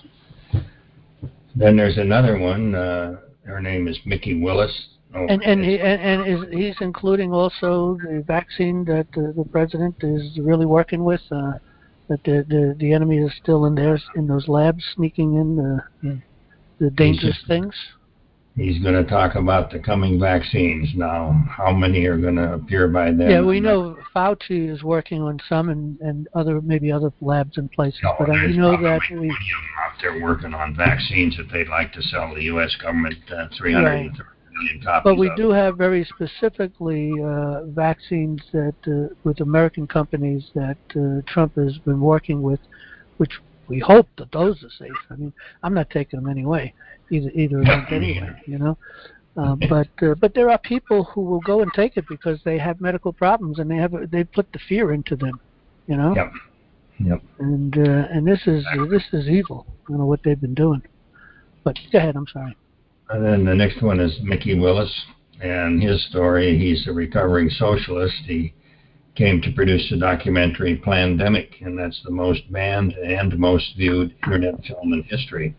Speaker 3: Then there's another one. Uh, her name is Mickey Willis. Oh,
Speaker 1: and and, he, and and is he's including also the vaccine that uh, the president is really working with. Uh, that the, the the enemy is still in there in those labs, sneaking in the the dangerous
Speaker 3: just,
Speaker 1: things.
Speaker 3: He's going to talk about the coming vaccines now. How many are going to appear by then?
Speaker 1: Yeah, we know Fauci is working on some, and, and other maybe other labs and places.
Speaker 3: No,
Speaker 1: but we know that we
Speaker 3: out there working on vaccines that they'd like to sell the U S government uh, three hundred thirty right. million copies.
Speaker 1: But we
Speaker 3: of.
Speaker 1: do have very specifically uh, vaccines that uh, with American companies that uh, Trump has been working with, which we hope that those are safe. I mean, I'm not taking them anyway. Either either event anyway, you know. Uh, but uh, but there are people who will go and take it because they have medical problems and they have they put the fear into them, you know.
Speaker 3: Yep. Yep.
Speaker 1: And uh, and this is uh, this is evil, you know, what they've been doing. But go ahead. I'm sorry.
Speaker 3: And then the next one is Mickey Willis, and his story, he's a recovering socialist. He came to produce the documentary Plandemic, and that's the most banned and most viewed internet film in history.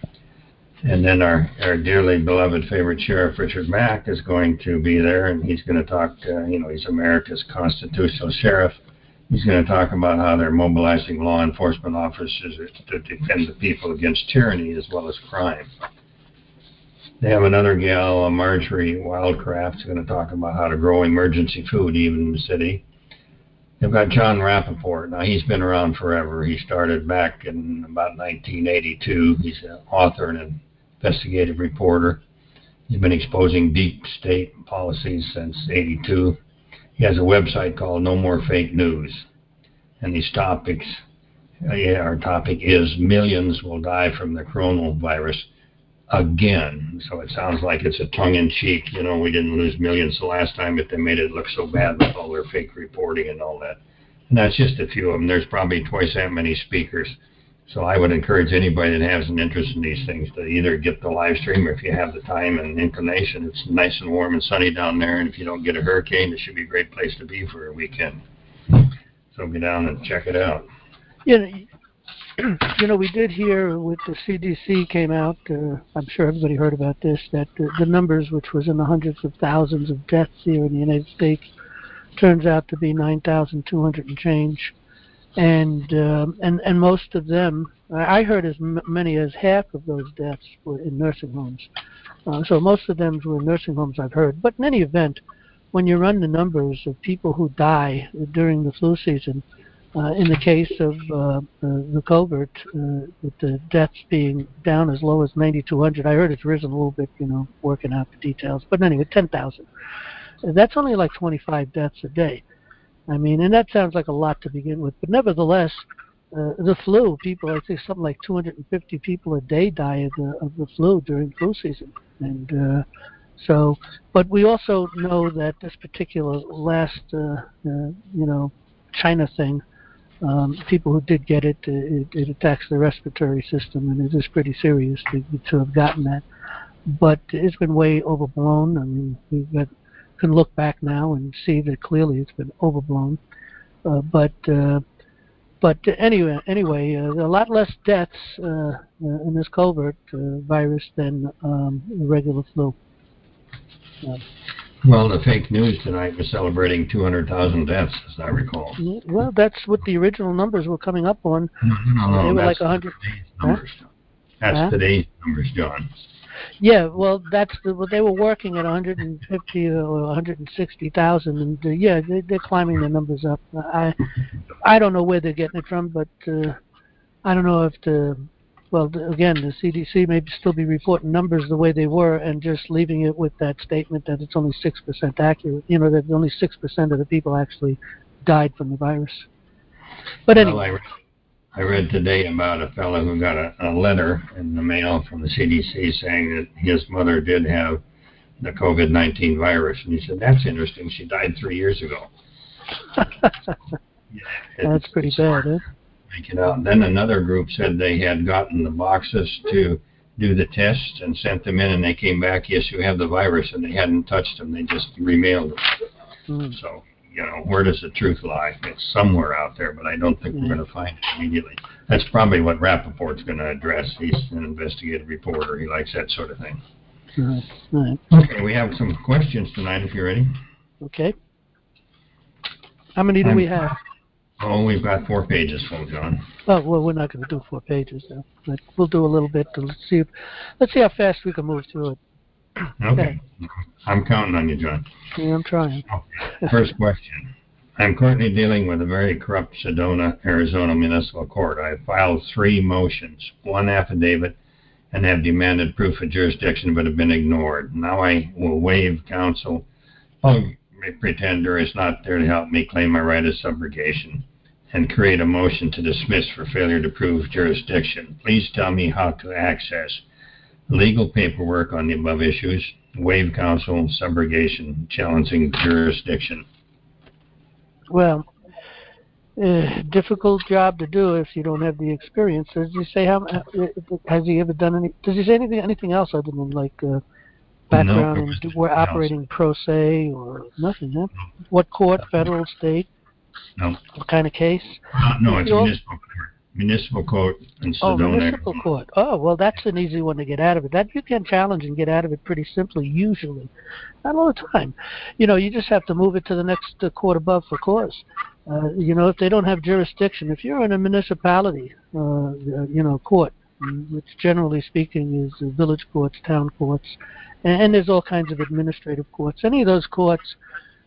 Speaker 3: And then our, our dearly beloved favorite Sheriff Richard Mack is going to be there, and he's going to talk, uh, you know, he's America's constitutional sheriff. He's going to talk about how they're mobilizing law enforcement officers to defend the people against tyranny as well as crime. They have another gal, Marjorie Wildcraft, who's going to talk about how to grow emergency food even in the city. They've got John Rappaport. Now, he's been around forever. He started back in about nineteen eighty-two. He's an author and an investigative reporter. He's been exposing deep state policies since eighty-two. He has a website called No More Fake News. And these topics, uh, yeah, our topic is millions will die from the coronavirus again. So it sounds like it's a tongue-in-cheek. You know, we didn't lose millions the last time, but they made it look so bad with all their fake reporting and all that. And that's just a few of them. There's probably twice that many speakers. So I would encourage anybody that has an interest in these things to either get the live stream, or if you have the time and inclination, it's nice and warm and sunny down there. And if you don't get a hurricane, it should be a great place to be for a weekend. So get down and check it out.
Speaker 1: You know, you know, we did hear with the C D C came out, uh, I'm sure everybody heard about this, that uh, the numbers, which was in the hundreds of thousands of deaths here in the United States, turns out to be nine thousand two hundred and change. And, um, and, and most of them, I heard as m- many as half of those deaths were in nursing homes. Uh, so most of them were in nursing homes, I've heard. But in any event, when you run the numbers of people who die during the flu season, Uh, in the case of uh, uh, the covert, uh, with the deaths being down as low as ninety-two hundred, I heard it's risen a little bit, you know, working out the details. But anyway, ten thousand. That's only like twenty-five deaths a day. I mean, and that sounds like a lot to begin with. But nevertheless, uh, the flu, people, I think something like two hundred fifty people a day die of the, of the flu during flu season. And uh, so, but we also know that this particular last, uh, uh, you know, China thing, Um, people who did get it, uh, it, it attacks the respiratory system, and it is pretty serious to, to have gotten that. But it's been way overblown. I mean, we can look back now and see that clearly it's been overblown. Uh, but uh, but anyway, anyway, uh, a lot less deaths uh, uh, in this covert uh, virus than um, the regular flu. Uh,
Speaker 3: Well, the fake news tonight was celebrating two hundred thousand deaths, as I recall.
Speaker 1: Well, that's what the original numbers were coming up on.
Speaker 3: No, no, no.
Speaker 1: They were
Speaker 3: That's
Speaker 1: like one hundred.
Speaker 3: today's numbers. Huh? That's
Speaker 1: huh?
Speaker 3: today's numbers, John.
Speaker 1: Yeah, well, that's the, well, they were working at one hundred fifty or one hundred sixty thousand, and uh, yeah, they, they're climbing the numbers up. I, I don't know where they're getting it from, but uh, I don't know if the, well, the, again, the C D C may still be reporting numbers the way they were and just leaving it with that statement that it's only six percent accurate. You know, that only six percent of the people actually died from the virus. But anyway.
Speaker 3: Well, I read, I read today about a fellow who got a, a letter in the mail from the C D C saying that his mother did have the COVID nineteen virus. And he said, that's interesting. She died three years ago. Yeah,
Speaker 1: that's pretty bad, huh?
Speaker 3: You know, then another group said they had gotten the boxes to do the tests and sent them in, and they came back, yes, you have the virus, and they hadn't touched them. They just remailed them. Mm. So, you know, where does the truth lie? It's somewhere out there, but I don't think mm. we're going to find it immediately. That's probably what Rappaport's going to address. He's an investigative reporter. He likes that sort of thing.
Speaker 1: Right. Right.
Speaker 3: Okay, we have some questions tonight, if you're ready.
Speaker 1: Okay. How many do I'm, we have?
Speaker 3: Oh, we've got four pages full, John.
Speaker 1: Oh, well, we're not going to do four pages, though. But we'll do a little bit to see if, let's see how fast we can move through it.
Speaker 3: Okay. okay. I'm counting on you, John.
Speaker 1: Yeah, I'm trying.
Speaker 3: Okay. First question. I'm currently dealing with a very corrupt Sedona, Arizona municipal court. I have filed three motions, one affidavit, and have demanded proof of jurisdiction, but have been ignored. Now I will waive counsel. I'll pretender is not there to help me claim my right of subrogation and create a motion to dismiss for failure to prove jurisdiction. Please tell me how to access legal paperwork on the above issues, waive counsel, subrogation, challenging jurisdiction.
Speaker 1: Well, uh, difficult job to do if you don't have the experience. Does he say how? Has he ever done any? Does he say anything anything else other than like uh,
Speaker 3: No,
Speaker 1: background
Speaker 3: there
Speaker 1: and
Speaker 3: was
Speaker 1: do, we're
Speaker 3: nothing else.
Speaker 1: operating pro se or nothing? Huh? What court? Federal, state?
Speaker 3: No,
Speaker 1: What kind of case?
Speaker 3: uh, no, it's
Speaker 1: You know,
Speaker 3: municipal court. Municipal court in
Speaker 1: oh,
Speaker 3: Sedona,
Speaker 1: municipal
Speaker 3: Arizona.
Speaker 1: court. Oh, well, that's an easy one to get out of it. That you can challenge and get out of it pretty simply, usually. Not all the time. You know, you just have to move it to the next uh, court above for cause. Uh, you know, if they don't have jurisdiction, if you're in a municipality, uh, uh, you know, court, which generally speaking is uh, village courts, town courts, and, and there's all kinds of administrative courts. Any of those courts,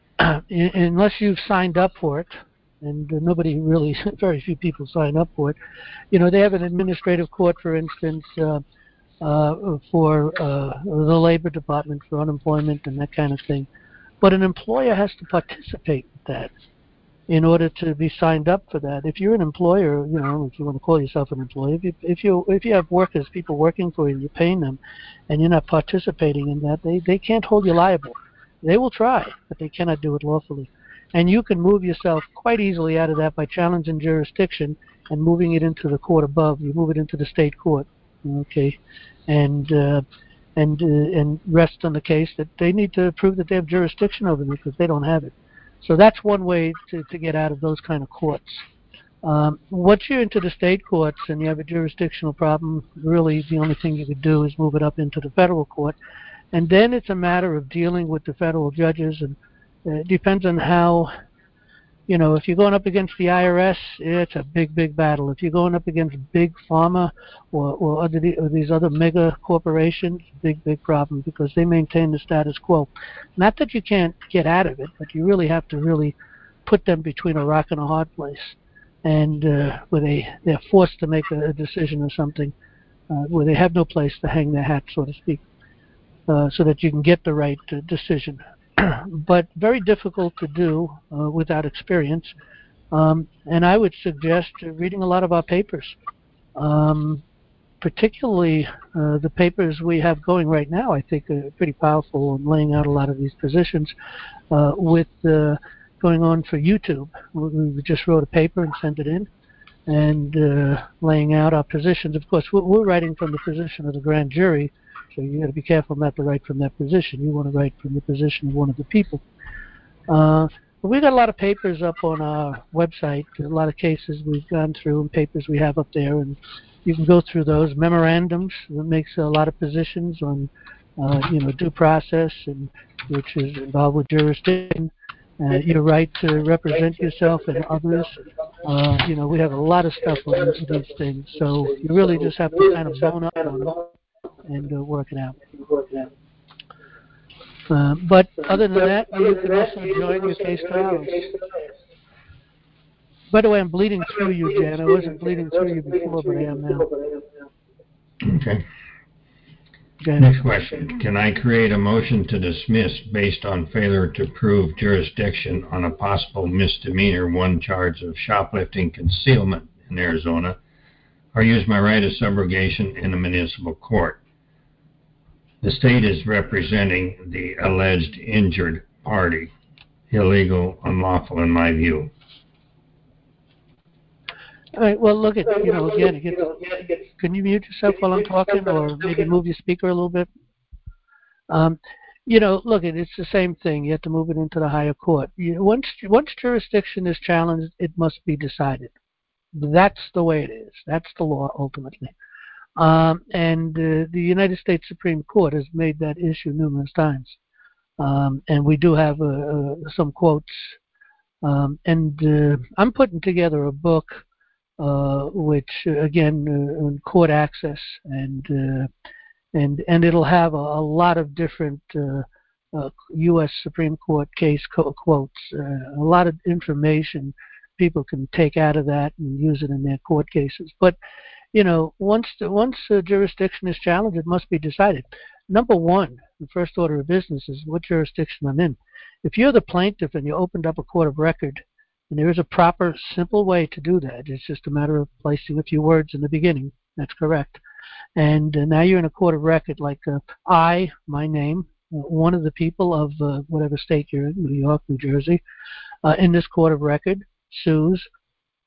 Speaker 1: unless you've signed up for it, and uh, nobody really, very few people sign up for it, you know, they have an administrative court, for instance, uh, uh, for uh, the labor department for unemployment and that kind of thing. But an employer has to participate with that in order to be signed up for that. If you're an employer, you know, if you want to call yourself an employer, if you if you if you have workers, people working for you, and you're paying them, and you're not participating in that, they they can't hold you liable. They will try, but they cannot do it lawfully. And you can move yourself quite easily out of that by challenging jurisdiction and moving it into the court above. You move it into the state court, okay, and uh, and uh, and rest on the case that they need to prove that they have jurisdiction over them because they don't have it. So that's one way to, to get out of those kind of courts. Um, once you're into the state courts and you have a jurisdictional problem, really the only thing you could do is move it up into the federal court. And then it's a matter of dealing with the federal judges, and uh, it depends on how, you know, if you're going up against the I R S, it's a big, big battle. If you're going up against big pharma or, or, other, or these other mega corporations, big, big problem because they maintain the status quo. Not that you can't get out of it, but you really have to really put them between a rock and a hard place, and uh, where they, they're forced to make a, a decision or something, uh, where they have no place to hang their hat, so to speak, uh, so that you can get the right uh, decision. But very difficult to do uh, without experience. Um, and I would suggest reading a lot of our papers, um, particularly uh, the papers we have going right now. I think are pretty powerful in laying out a lot of these positions uh, with uh, going on for YouTube. We just wrote a paper and sent it in, and uh, laying out our positions. Of course, we're, we're writing from the position of the grand jury, so you got to be careful not to write from that position. You want to write from the position of one of the people. Uh, but we've got a lot of papers up on our website, a lot of cases we've gone through and papers we have up there, and you can go through those memorandums. That makes a lot of positions on, uh, you know, due process, and which is involved with jurisdiction, uh, your right to represent yourself and others. Uh, you know, we have a lot of stuff on these things, so you really just have to kind of bone up on them and uh, work it out. Uh, but other than that, you can also join your case trials. By the way, I'm bleeding through you, Jan. I wasn't bleeding through you before, but I am now.
Speaker 3: Okay.
Speaker 1: Okay.
Speaker 3: Next question. Can I create a motion to dismiss based on failure to prove jurisdiction on a possible misdemeanor, one charge of shoplifting concealment in Arizona, or use my right of subrogation in a municipal court? The state is representing the alleged injured party. Illegal, unlawful in my view.
Speaker 1: All right, well, look at, you know, again, it gets, can you mute yourself while I'm talking, or maybe move your speaker a little bit? Um, you know, look, it's the same thing. You have to move it into the higher court. You, once, once jurisdiction is challenged, it must be decided. That's the way it is. That's the law, ultimately. Um, and uh, the United States Supreme Court has made that issue numerous times. Um, and we do have uh, uh, some quotes. Um, and uh, I'm putting together a book uh, which, uh, again, uh, on court access, and uh, and and it'll have a, a lot of different uh, uh, U S Supreme Court case co- quotes, uh, a lot of information people can take out of that and use it in their court cases. But you know, once the, once uh, jurisdiction is challenged, it must be decided. Number one, the first order of business is what jurisdiction I'm in. If you're the plaintiff and you opened up a court of record, and there is a proper, simple way to do that. It's just a matter of placing a few words in the beginning. That's correct. And uh, now you're in a court of record, like uh, I, my name, uh, one of the people of uh, whatever state you're in, New York, New Jersey, uh, in this court of record, sues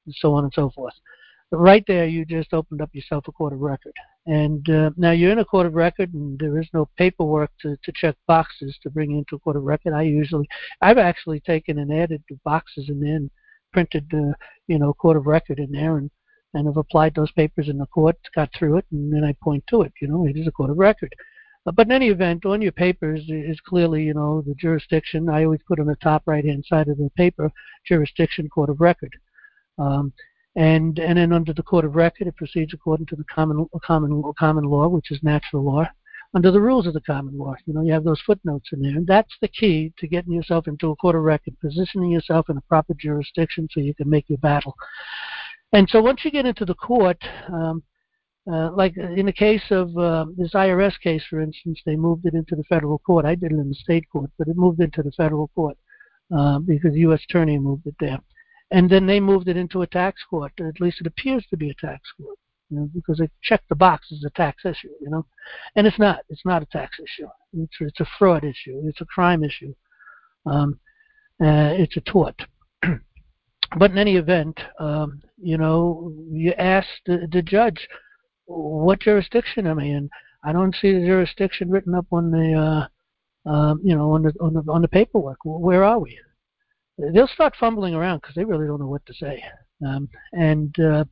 Speaker 1: so on and so forth. But right there, you just opened up yourself a court of record. And uh, now you're in a court of record, and there is no paperwork to, to check boxes to bring you into a court of record. I usually, I've actually taken and added the boxes in there and printed, uh, you know, court of record in there, and, and have applied those papers in the court, got through it, and then I point to it. You know, it is a court of record. Uh, but in any event, on your papers is clearly, you know, the jurisdiction. I always put on the top right-hand side of the paper, jurisdiction, court of record. Um, And and then under the court of record, it proceeds according to the common common common law, which is natural law, under the rules of the common law. You know, you have those footnotes in there, and that's the key to getting yourself into a court of record, positioning yourself in a proper jurisdiction so you can make your battle. And so once you get into the court, um, uh, like in the case of uh, this I R S case, for instance, they moved it into the federal court. I did it in the state court, but it moved into the federal court uh, because the U S attorney moved it there. And then they moved it into a tax court. At least it appears to be a tax court, you know, because they checked the box as a tax issue, you know. And it's not. It's not a tax issue. It's, it's a fraud issue. It's a crime issue. Um, uh, it's a tort. But in any event, um, you know, you ask the, the judge, what jurisdiction am I in? I don't see the jurisdiction written up on the, uh, um, you know, on the on the on the paperwork. Where are we? They'll start fumbling around because they really don't know what to say. Um, and uh,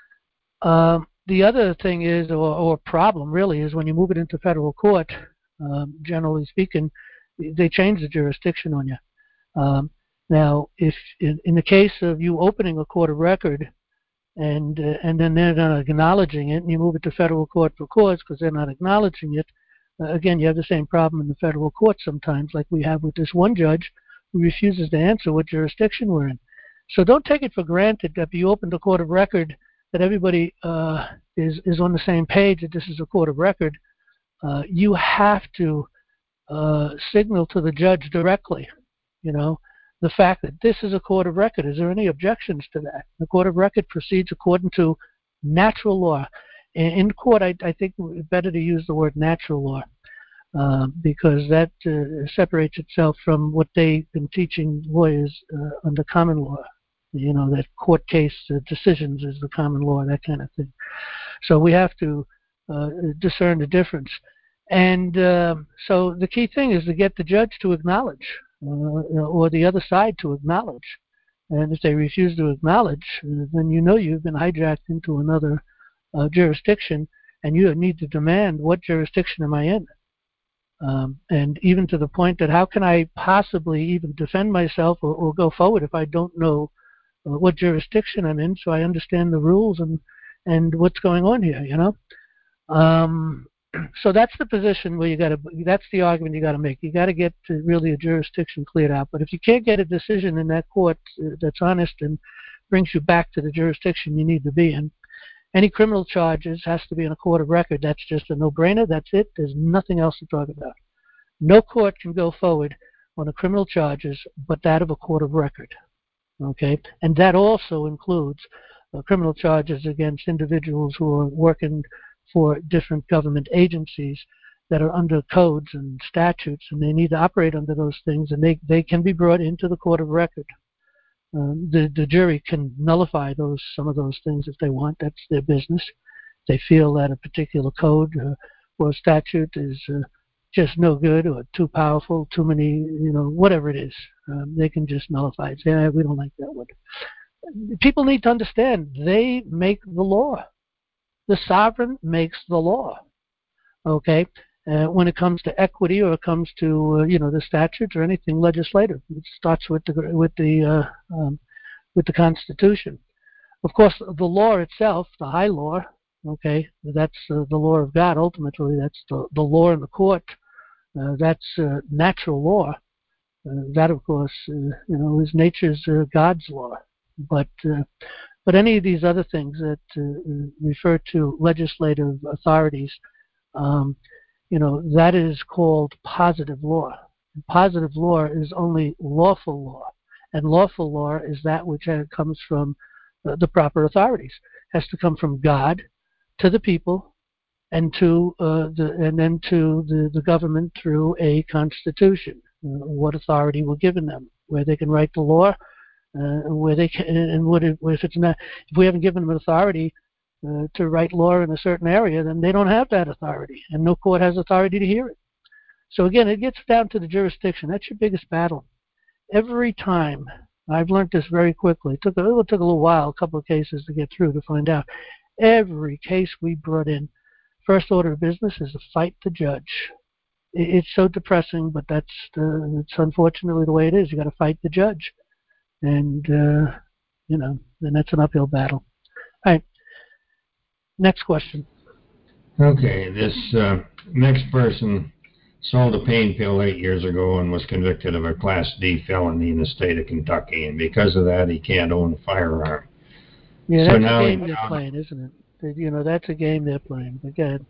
Speaker 1: uh, the other thing is, or, or problem really, is when you move it into federal court, um, generally speaking, they change the jurisdiction on you. Um, now, if in, in the case of you opening a court of record and uh, and then they're not acknowledging it, and you move it to federal court for cause because they're not acknowledging it, uh, again, you have the same problem in the federal court sometimes, like we have with this one judge who refuses to answer what jurisdiction we're in. So don't take it for granted that if you opened a court of record that everybody uh, is, is on the same page that this is a court of record. Uh, you have to uh, signal to the judge directly, you know, the fact that this is a court of record. Is there any objections to that? The court of record proceeds according to natural law. In, in court, I, I think it's better to use the word natural law. Uh, because that uh, separates itself from what they've been teaching lawyers uh, under common law. You know, that court case uh, decisions is the common law, that kind of thing. So we have to uh, discern the difference. And uh, so the key thing is to get the judge to acknowledge, uh, or the other side to acknowledge. And if they refuse to acknowledge, uh, then you know you've been hijacked into another uh, jurisdiction, and you need to demand, what jurisdiction am I in? Um, and even to the point that how can I possibly even defend myself or, or go forward if I don't know uh, what jurisdiction I'm in, so I understand the rules and, and what's going on here, you know? Um, so that's the position where you got to, that's the argument you got to make. You got to get to really a jurisdiction cleared out. But if you can't get a decision in that court uh, that's honest and brings you back to the jurisdiction you need to be in, any criminal charges has to be in a court of record. That's just a no-brainer. That's it. There's nothing else to talk about. No court can go forward on a criminal charges but that of a court of record. Okay? And that also includes uh, criminal charges against individuals who are working for different government agencies that are under codes and statutes, and they need to operate under those things, and they, they can be brought into the court of record. Um, the, the jury can nullify those some of those things if they want. That's their business. They feel that a particular code uh, or statute is uh, just no good or too powerful, too many, you know, whatever it is. Um, they can just nullify it. Say, eh, we don't like that one. People need to understand they make the law. The sovereign makes the law. Okay? Uh, when it comes to equity, or it comes to uh, you know, the statutes or anything legislative, it starts with the with the uh, um, with the Constitution. Of course, the law itself, the high law, okay, that's uh, the law of God. Ultimately, that's the the law in the court. Uh, that's uh, natural law. Uh, that, of course, uh, you know, is nature's uh, God's law. But uh, but any of these other things that uh, refer to legislative authorities. Um, You know, that is called positive law. And positive law is only lawful law. And lawful law is that which comes from uh, the proper authorities. It has to come from God to the people and to uh, the and then to the, the government through a constitution. Uh, what authority we're given them, where they can write the law, uh, where they can, and what if, if it's not, if we haven't given them authority uh, to write law in a certain area, then they don't have that authority, and no court has authority to hear it. So again, it gets down to the jurisdiction. That's your biggest battle. Every time, I've learned this very quickly. It took a, it took a little while, a couple of cases to get through to find out. Every case we brought in, first order of business is to fight the judge. It's so depressing, but that's the, it's unfortunately the way it is. You got to fight the judge, and uh, you know, then that's an uphill battle. All right, next question.
Speaker 3: Okay, this uh, next person sold a pain pill eight years ago and was convicted of a Class D felony in the state of Kentucky, and because of that, he can't own a firearm.
Speaker 1: Yeah,
Speaker 3: so
Speaker 1: that's
Speaker 3: now
Speaker 1: a game
Speaker 3: he,
Speaker 1: they're playing, isn't it? You know, that's a game they're playing. But go ahead.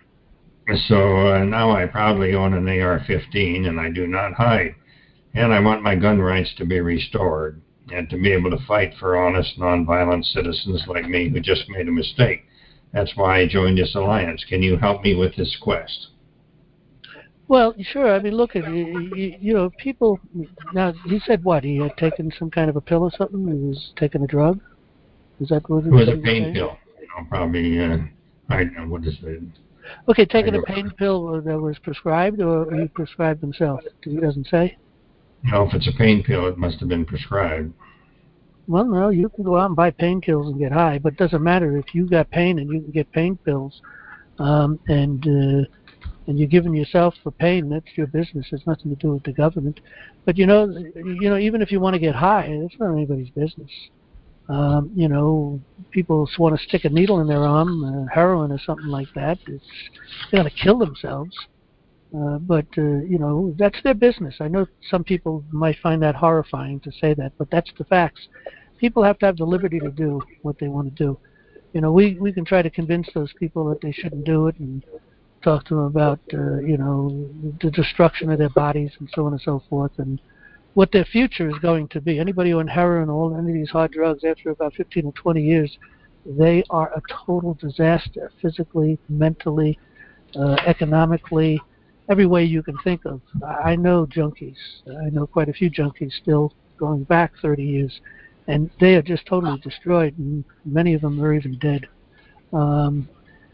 Speaker 3: So uh, now I proudly own an A R fifteen, and I do not hide. And I want my gun rights to be restored and to be able to fight for honest, nonviolent citizens like me who just made a mistake. That's why I joined this alliance. Can you help me with this quest?
Speaker 1: Well, sure. I mean, look at you, you, you know, people. Now, he said what? He had taken some kind of a pill or something. He was taking a drug. Is that what
Speaker 3: it was? It
Speaker 1: was
Speaker 3: a pain pill. You know, probably. Uh, I don't know what is it.
Speaker 1: Okay, taking a pain pill that was prescribed, or he prescribed himself. He doesn't say.
Speaker 3: No, if it's a pain pill, it must have been prescribed.
Speaker 1: Well, no, you can go out and buy pain pills and get high, but it doesn't matter if you got pain and you can get pain pills, um, and uh, and you're giving yourself for pain. That's your business. It's nothing to do with the government. But you know, you know, even if you want to get high, it's not anybody's business. Um, you know, people want to stick a needle in their arm, uh, heroin or something like that. It's they're going to kill themselves. Uh, but, uh, you know, that's their business. I know some people might find that horrifying to say that, but that's the facts. People have to have the liberty to do what they want to do. You know, we, we can try to convince those people that they shouldn't do it and talk to them about, uh, you know, the destruction of their bodies and so on and so forth, and what their future is going to be. Anybody on heroin or any of these hard drugs, after about fifteen or twenty years, they are a total disaster, physically, mentally, uh, economically, every way you can think of. I know junkies. I know quite a few junkies still going back thirty years, and they are just totally destroyed, and many of them are even dead. Um,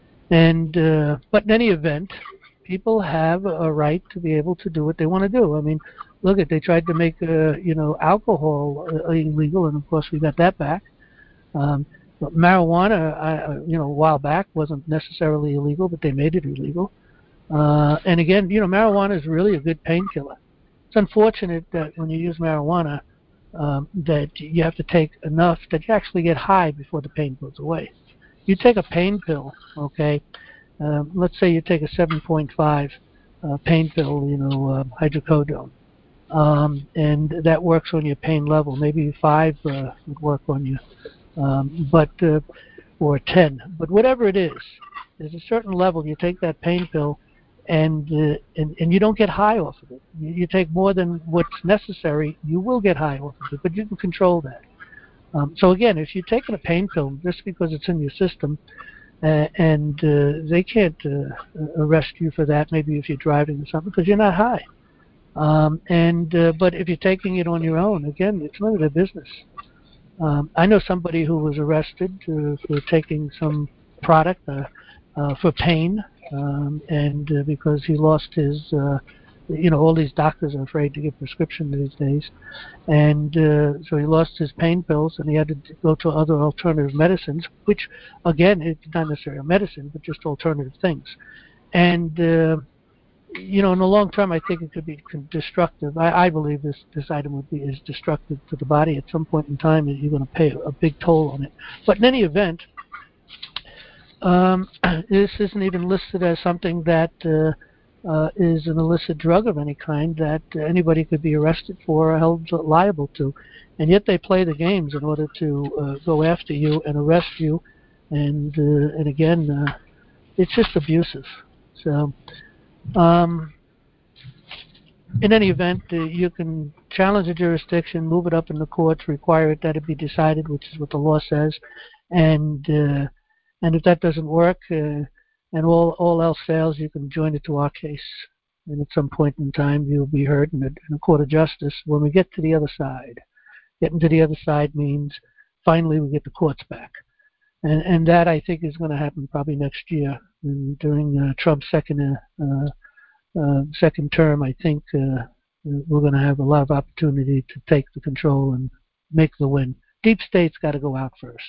Speaker 1: and uh, but in any event, people have a right to be able to do what they want to do. I mean, look at they tried to make uh, you know alcohol uh, illegal, and of course we got that back. Um, but marijuana, I, you know, a while back wasn't necessarily illegal, but they made it illegal. Uh, and again, you know, marijuana is really a good painkiller. It's unfortunate that when you use marijuana, um, that you have to take enough that you actually get high before the pain goes away. You take a pain pill, okay? Uh, let's say you take a seven point five uh, pain pill, you know, uh, hydrocodone, um, and that works on your pain level. Maybe five uh, would work on you, um, but uh, or ten. But whatever it is, there's a certain level. You take that pain pill, and uh, and and you don't get high off of it. You, you take more than what's necessary, you will get high off of it, but you can control that. Um, so again, if you're taking a pain pill just because it's in your system, uh, and uh, they can't uh, arrest you for that, maybe if you're driving or something, because you're not high. Um, and uh, but if you're taking it on your own, again, it's none of their business. Um, I know somebody who was arrested uh, for taking some product uh, uh, for pain, um, and uh, because he lost his, uh, you know, all these doctors are afraid to give prescription these days, and uh, so he lost his pain pills, and he had to go to other alternative medicines, which, again, it's not necessarily a medicine, but just alternative things. And uh, you know, in the long term, I think it could be destructive. I, I believe this, this item would be is destructive to the body. At some point in time, you're going to pay a, a big toll on it. But in any event, um, this isn't even listed as something that uh, uh, is an illicit drug of any kind that anybody could be arrested for or held liable to. And yet they play the games in order to uh, go after you and arrest you. And, uh, and again, uh, it's just abusive. So... Um, in any event, uh, you can challenge a jurisdiction, move it up in the courts, require it that it be decided, which is what the law says, and uh, and if that doesn't work, uh, and all all else fails, you can join it to our case, and at some point in time, you'll be heard in a, in a court of justice when we get to the other side. getting to the other side means finally we get the courts back. And and that, I think, is going to happen probably next year. And during uh, Trump's second uh, uh, second term, I think uh, we're going to have a lot of opportunity to take the control and make the win. Deep state's got to go out first.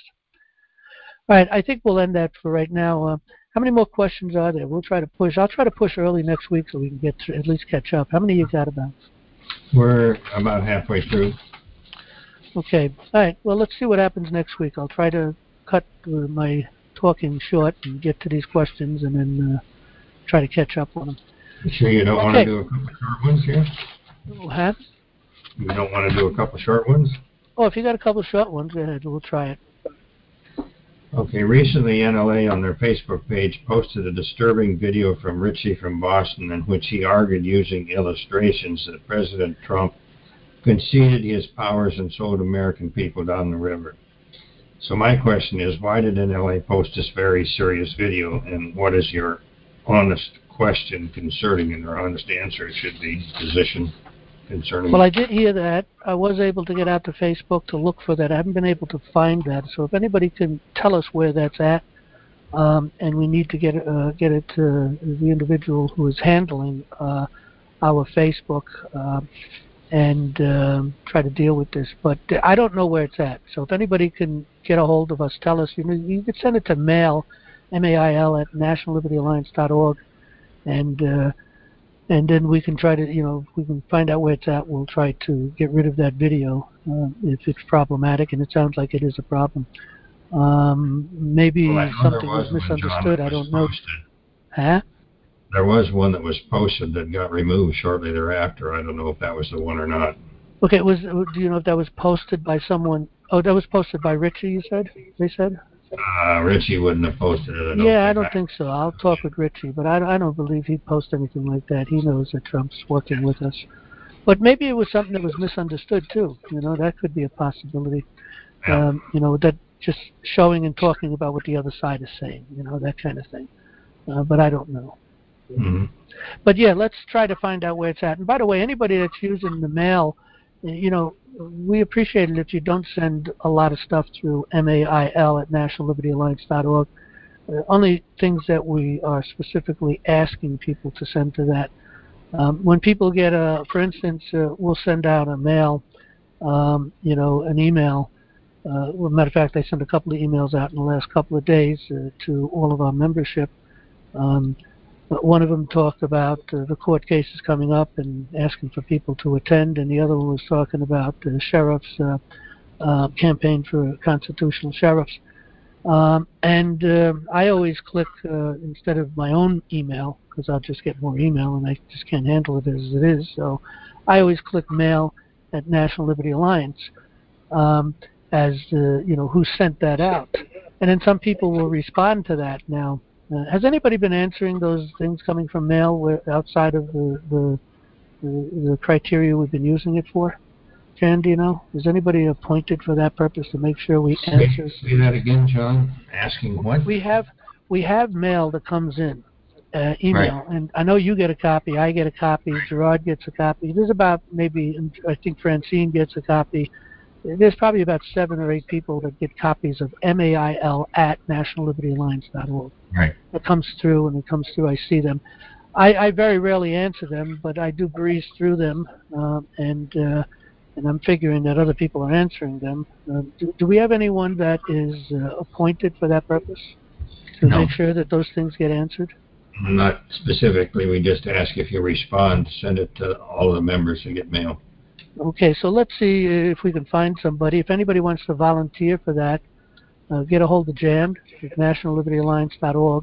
Speaker 1: All right, I think we'll end that for right now. Uh, how many more questions are there? We'll try to push. I'll try to push early next week so we can get to at least catch up. How many you got about?
Speaker 3: We're about halfway through.
Speaker 1: Okay. All right. Well, let's see what happens next week. I'll try to cut uh, my talking short and get to these questions and then uh, try to catch up on them.
Speaker 3: You sure you don't
Speaker 1: okay.
Speaker 3: want to do a couple short ones here?
Speaker 1: Huh?
Speaker 3: You don't want to do a couple short ones?
Speaker 1: Oh, if you got a couple short ones, go ahead. We'll try it.
Speaker 3: Okay, recently N L A on their Facebook page posted a disturbing video from Richie from Boston in which he argued using illustrations that President Trump conceded his powers and sold American people down the river. So my question is, why did N L A post this very serious video, and what is your honest question concerning, and your honest answer it should be, position concerning?
Speaker 1: Well, I did hear that. I was able to get out to Facebook to look for that. I haven't been able to find that. So if anybody can tell us where that's at, um, and we need to get uh, get it to the individual who is handling uh, our Facebook uh, and um, try to deal with this. But I don't know where it's at. So if anybody can get a hold of us, tell us. You know, you can send it to mail, M A I L, at national liberty alliance dot org, and uh, and then we can try to, you know, if we can find out where it's at, we'll try to get rid of that video uh, if it's problematic, and it sounds like it is a problem. Um, maybe
Speaker 3: well,
Speaker 1: something was, was misunderstood. I don't know.
Speaker 3: Posted.
Speaker 1: Huh?
Speaker 3: There was one that was posted that got removed shortly thereafter. I don't know if that was the one or not.
Speaker 1: Okay, was do you know if that was posted by someone? Oh, that was posted by Richie, you said? They said?
Speaker 3: Uh, Richie wouldn't have posted it. I don't
Speaker 1: yeah,
Speaker 3: think
Speaker 1: I don't I, think so. I'll talk with Richie, but I, I don't believe he'd post anything like that. He knows that Trump's working with us. But maybe it was something that was misunderstood, too. You know, that could be a possibility.
Speaker 3: Yeah.
Speaker 1: Um, you know, that just showing and talking about what the other side is saying, you know, that kind of thing. Uh, but I don't know.
Speaker 3: Mm-hmm.
Speaker 1: But, yeah, let's try to find out where it's at. And, by the way, anybody that's using the mail, you know, we appreciate it if you don't send a lot of stuff through M A I L at national liberty alliance dot org. Uh, only things that we are specifically asking people to send to that. Um, when people get a, for instance, uh, we'll send out a mail, um, you know, an email. Uh, well, matter of fact, I sent a couple of emails out in the last couple of days uh, to all of our membership. Um, One of them talked about uh, the court cases coming up and asking for people to attend, and the other one was talking about the sheriff's uh, uh, campaign for constitutional sheriffs. Um, and uh, I always click, uh, instead of my own email, because I'll just get more email and I just can't handle it as it is, so I always click mail at National Liberty Alliance um, as, uh, you know, who sent that out. And then some people will respond to that now. Uh, has anybody been answering those things coming from mail where, outside of the, the, the, the criteria we've been using it for? Jan, do you know? Is anybody appointed for that purpose to make sure we answer?
Speaker 3: Say that again, John. Asking what?
Speaker 1: We have we have mail that comes in, uh, email,
Speaker 3: right.
Speaker 1: and I know you get a copy. I get a copy. Gerard gets a copy. There's about maybe I think Francine gets a copy. There's probably about seven or eight people that get copies of M A I L at national liberty alliance dot org.
Speaker 3: Right.
Speaker 1: It comes through, and it comes through. I see them. I, I very rarely answer them, but I do breeze through them, uh, and uh, and I'm figuring that other people are answering them. Uh, do, do we have anyone that is uh, appointed for that purpose to
Speaker 3: no.
Speaker 1: make sure that those things get answered?
Speaker 3: Not specifically. We just ask if you respond, send it to all of the members to get mail.
Speaker 1: Okay, so let's see if we can find somebody. If anybody wants to volunteer for that, uh, get a hold of Jan at national liberty alliance dot org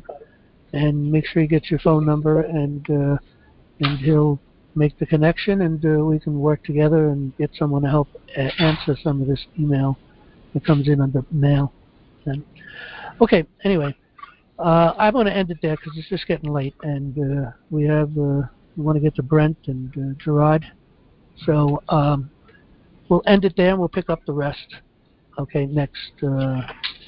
Speaker 1: and make sure you get your phone number, and uh, and he'll make the connection, and uh, we can work together and get someone to help uh, answer some of this email that comes in under mail. And, okay, anyway, uh, I'm going to end it there because it's just getting late, and uh, we have uh, we want to get to Brent and uh, Gerard. So um, we'll end it there, and we'll pick up the rest. Okay, next uh,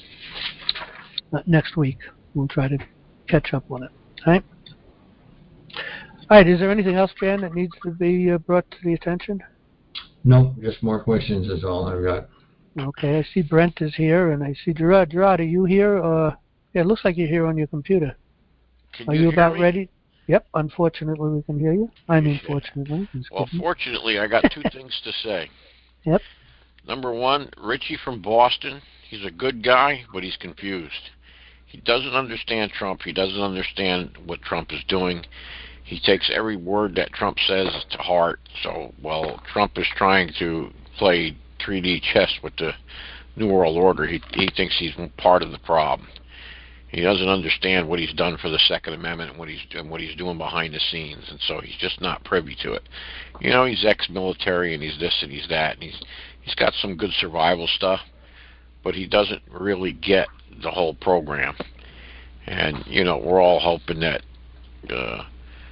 Speaker 1: uh, next week we'll try to catch up on it. All right. All right. Is there anything else, Jan, that needs to be uh, brought to the attention?
Speaker 3: Nope, just more questions is all I've got.
Speaker 1: Okay, I see Brent is here, and I see Gerard. Gerard, are you here? Uh, yeah, it looks like you're here on your computer.
Speaker 4: Can
Speaker 1: Are
Speaker 4: you
Speaker 1: you
Speaker 4: hear
Speaker 1: about
Speaker 4: me?
Speaker 1: ready? Yep, unfortunately we can hear you. I mean,
Speaker 4: Yeah.
Speaker 1: fortunately.
Speaker 4: Well,
Speaker 1: Excuse me.
Speaker 4: fortunately, I got two things to say.
Speaker 1: Yep.
Speaker 4: Number one, Richie from Boston, he's a good guy, but he's confused. He doesn't understand Trump. He doesn't understand what Trump is doing. He takes every word that Trump says to heart. So, while Trump is trying to play three D chess with the New World Order, he, he thinks he's part of the problem. He doesn't understand what he's done for the Second Amendment and what he's and what he's doing behind the scenes, and so he's just not privy to it. You know, he's ex-military and he's this and he's that, and he's he's got some good survival stuff, but he doesn't really get the whole program. And you know, we're all hoping that uh,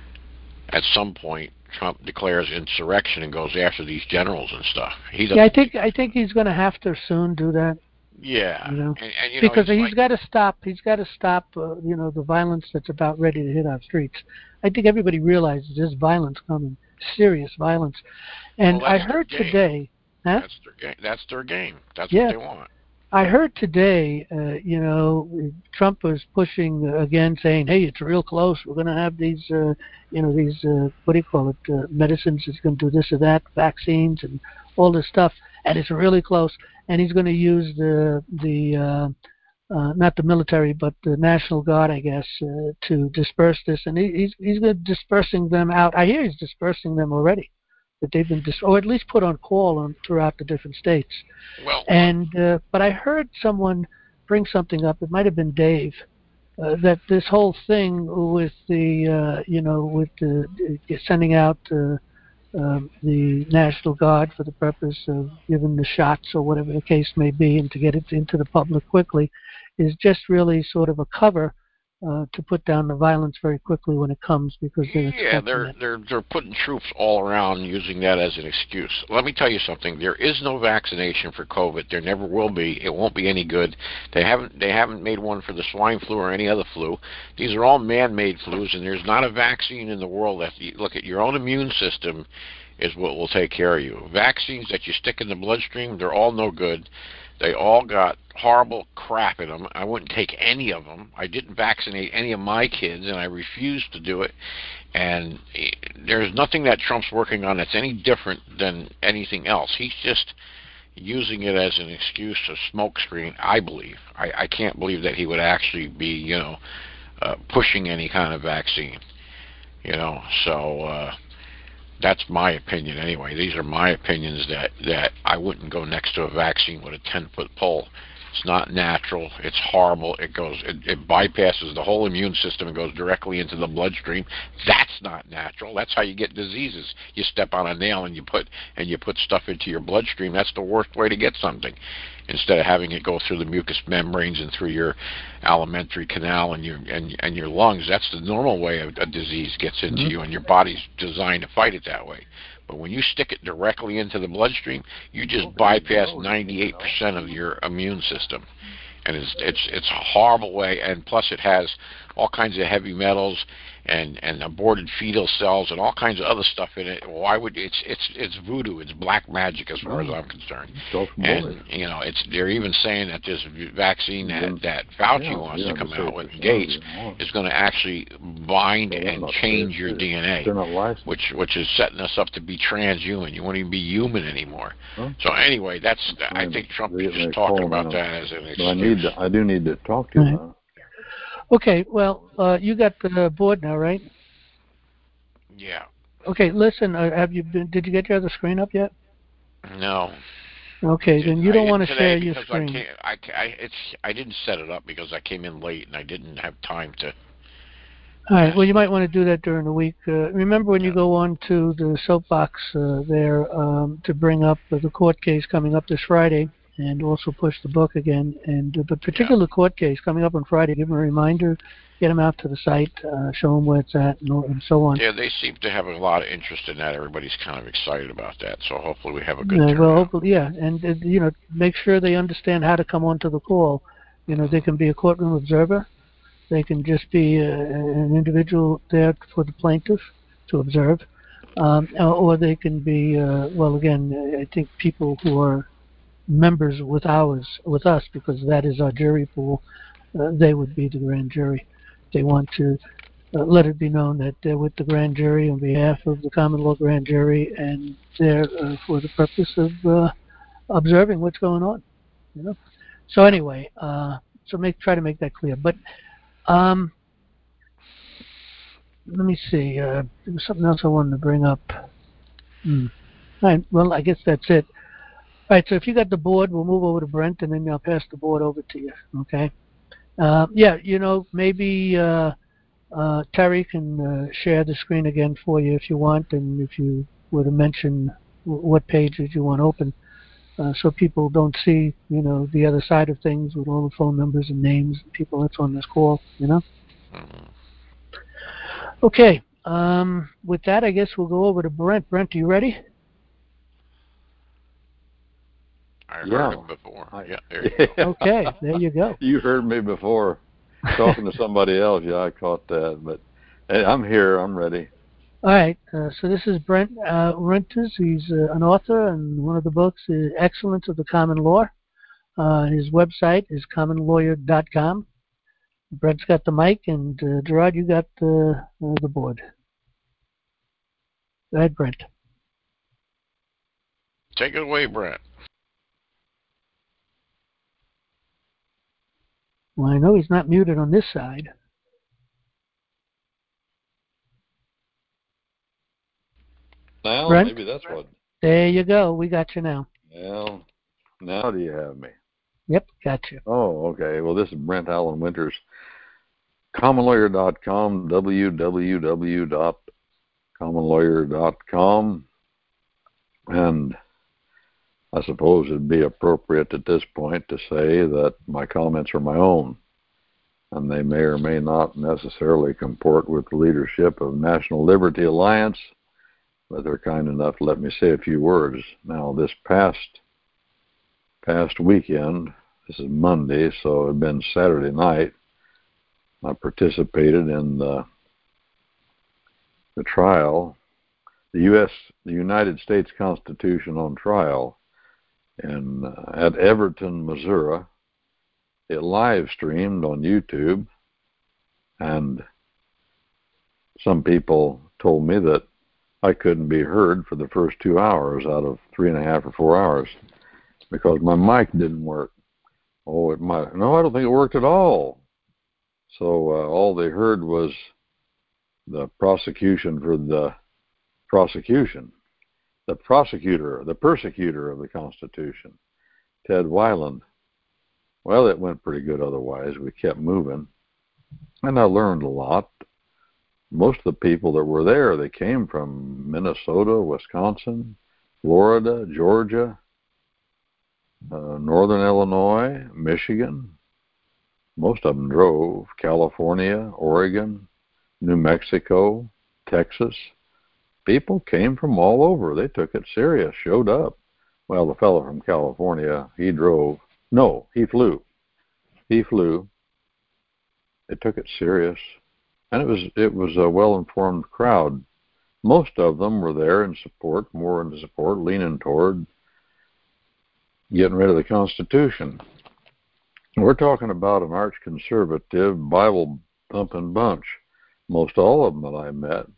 Speaker 4: at some point Trump declares insurrection and goes after these generals and stuff. He doesn't.
Speaker 1: Yeah, I think I think he's going to have to soon do that.
Speaker 4: Yeah,
Speaker 1: You know,
Speaker 4: and, and you know,
Speaker 1: because
Speaker 4: he's,
Speaker 1: he's
Speaker 4: like,
Speaker 1: got to stop. He's got to stop. Uh, you know, the violence that's about ready to hit our streets. I think everybody realizes there's violence coming, serious violence. And
Speaker 4: well,
Speaker 1: I
Speaker 4: that's their
Speaker 1: heard
Speaker 4: game.
Speaker 1: today. Huh?
Speaker 4: That's their game. That's their game. That's
Speaker 1: Yeah.
Speaker 4: what they want.
Speaker 1: I heard today, uh, you know, Trump was pushing uh, again, saying, "Hey, it's real close. We're going to have these, uh, you know, these uh, what do you call it? Uh, medicines. It's going to do this or that, vaccines, and all this stuff, and it's really close." And he's going to use the the uh, uh, not the military, but the National Guard, I guess, uh, to disperse this. And he, he's he's going to dispersing them out. I hear he's dispersing them already. That they've been, dis- or at least put on call on throughout the different states.
Speaker 4: Well,
Speaker 1: And uh, but I heard someone bring something up. It might have been Dave. Uh, that this whole thing with the uh, you know with the uh, sending out uh, um, the National Guard for the purpose of giving the shots or whatever the case may be, and to get it into the public quickly, is just really sort of a cover uh, to put down the violence very quickly when it comes, because they're
Speaker 4: yeah,
Speaker 1: expecting
Speaker 4: they're
Speaker 1: it.
Speaker 4: they're they're putting troops all around, using that as an excuse. Let me tell you something. There is no vaccination for COVID. There never will be. It won't be any good. They haven't they haven't made one for the swine flu or any other flu. These are all man-made flus, and there's not a vaccine in the world that you look at. Your own immune system is what will take care of you. Vaccines that you stick in the bloodstream, they're all no good. They all got horrible crap in them. I wouldn't take any of them. I didn't vaccinate any of my kids, and I refused to do it. And there's nothing that Trump's working on that's any different than anything else. He's just using it as an excuse, a smokescreen, I believe. I, I can't believe that he would actually be, you know, uh, pushing any kind of vaccine. You know, so... Uh, That's my opinion anyway. These are my opinions that, that I wouldn't go next to a vaccine with a ten-foot pole. It's not natural. It's horrible. It goes, it, it bypasses the whole immune system and goes directly into the bloodstream. That's not natural. That's how you get diseases. You step on a nail and you put and you put stuff into your bloodstream. That's the worst way to get something. Instead of having it go through the mucous membranes and through your alimentary canal and your and, and your lungs, that's the normal way a, a disease gets into
Speaker 1: Mm-hmm.
Speaker 4: you, and your body's designed to fight it that way. But when you stick it directly into the bloodstream, you just bypass ninety-eight percent of your immune system. And it's it's it's a horrible way, and plus it has all kinds of heavy metals and and aborted fetal cells and all kinds of other stuff in it. Why would it's it's it's voodoo? It's black magic as far as I'm concerned. And you know, it's they're even saying that this vaccine that that Fauci wants to come out with, Gates, is going to actually bind and change your D N A, which which is setting us up to be transhuman. You won't even be human anymore. So anyway, that's I think Trump is just talking about that as an excuse.
Speaker 5: I need to, I do need to talk to you about it.
Speaker 1: Okay, well, uh, you got the board now, right?
Speaker 4: Yeah.
Speaker 1: Okay, listen. Uh, have you been? Did you get your other screen up yet?
Speaker 4: No.
Speaker 1: Okay, then you don't want to share your
Speaker 4: I
Speaker 1: screen.
Speaker 4: can't, I, I, it's, I didn't set it up because I came in late and I didn't have time to.
Speaker 1: All right. Well, you might want to do that during the week. Uh, remember when you go on to the soapbox uh, there um, to bring up uh, the court case coming up this Friday, and also push the book again. And uh, but particular
Speaker 4: yeah.
Speaker 1: court case coming up on Friday, give them a reminder, get them out to the site, uh, show them where it's at, and, and so on.
Speaker 4: Yeah, they seem to have a lot of interest in that. Everybody's kind of excited about that. So hopefully we have a good
Speaker 1: uh,
Speaker 4: turnout.
Speaker 1: Well, hopefully, yeah, and uh, you know, make sure they understand how to come onto the call. You know, they can be a courtroom observer. They can just be uh, an individual there for the plaintiff to observe. Um, or they can be, uh, well, again, I think people who are members with ours, with us, because that is our jury pool, uh, they would be the grand jury. They want to uh, let it be known that they're with the grand jury on behalf of the common law grand jury, and they're uh, for the purpose of uh, observing what's going on. You know. So anyway, uh, so make try to make that clear. But um, let me see. Uh, there was something else I wanted to bring up. Hmm. All right. Well, I guess that's it. All right. So if you got the board, we'll move over to Brent, and then I'll pass the board over to you. Okay. Uh, yeah. You know, maybe uh, uh, Terry can uh, share the screen again for you if you want, and if you were to mention what pages you want open, uh, so people don't see, you know, the other side of things with all the phone numbers and names and people that's on this call. You know. Okay. Um, with that, I guess we'll go over to Brent. Brent, are you ready?
Speaker 4: I heard
Speaker 5: Yeah.
Speaker 4: him before.
Speaker 5: I,
Speaker 4: yeah, there you go.
Speaker 1: Okay, there you go.
Speaker 5: You heard me before talking to somebody else. Yeah, I caught that. But hey, I'm here. I'm ready.
Speaker 1: All right. Uh, so this is Brent uh, Renters. He's uh, an author, and one of the books is Excellence of the Common Law. Uh, his website is common lawyer dot com. Brent's got the mic, and uh, Gerard, you got the uh, the board. Go ahead, Brent.
Speaker 4: Take it away, Brent.
Speaker 1: Well, I know he's not muted on this side.
Speaker 5: Now,
Speaker 1: Brent?
Speaker 5: maybe that's what.
Speaker 1: There you go. We got you now.
Speaker 5: Well, now do you have me?
Speaker 1: Yep, got you.
Speaker 5: Oh, okay. Well, this is Brent Allen Winters. common lawyer dot com, w w w dot common lawyer dot com. And I suppose it'd be appropriate at this point to say that my comments are my own, and they may or may not necessarily comport with the leadership of National Liberty Alliance, but they're kind enough to let me say a few words. Now, this past past weekend, this is Monday, so it had been Saturday night, I participated in the, the trial, the U S, the United States Constitution on trial in, uh, at Everton, Missouri. It live streamed on YouTube, and some people told me that I couldn't be heard for the first two hours out of three and a half or four hours because my mic didn't work. Oh, it might. No, I don't think it worked at all. So uh, all they heard was the prosecution for the prosecution, the prosecutor, the persecutor of the Constitution, Ted Weiland. Well, it went pretty good otherwise. We kept moving, and I learned a lot. Most of the people that were there, they came from Minnesota, Wisconsin, Florida, Georgia, uh, Northern Illinois, Michigan. Most of them drove. California, Oregon, New Mexico, Texas. People came from all over. They took it serious, showed up. Well, the fellow from California, he drove. No, he flew. He flew. They took it serious. And it was it was a well-informed crowd. Most of them were there in support, more in support, leaning toward getting rid of the Constitution. We're talking about an arch-conservative, Bible-thumping bunch, most all of them that I met.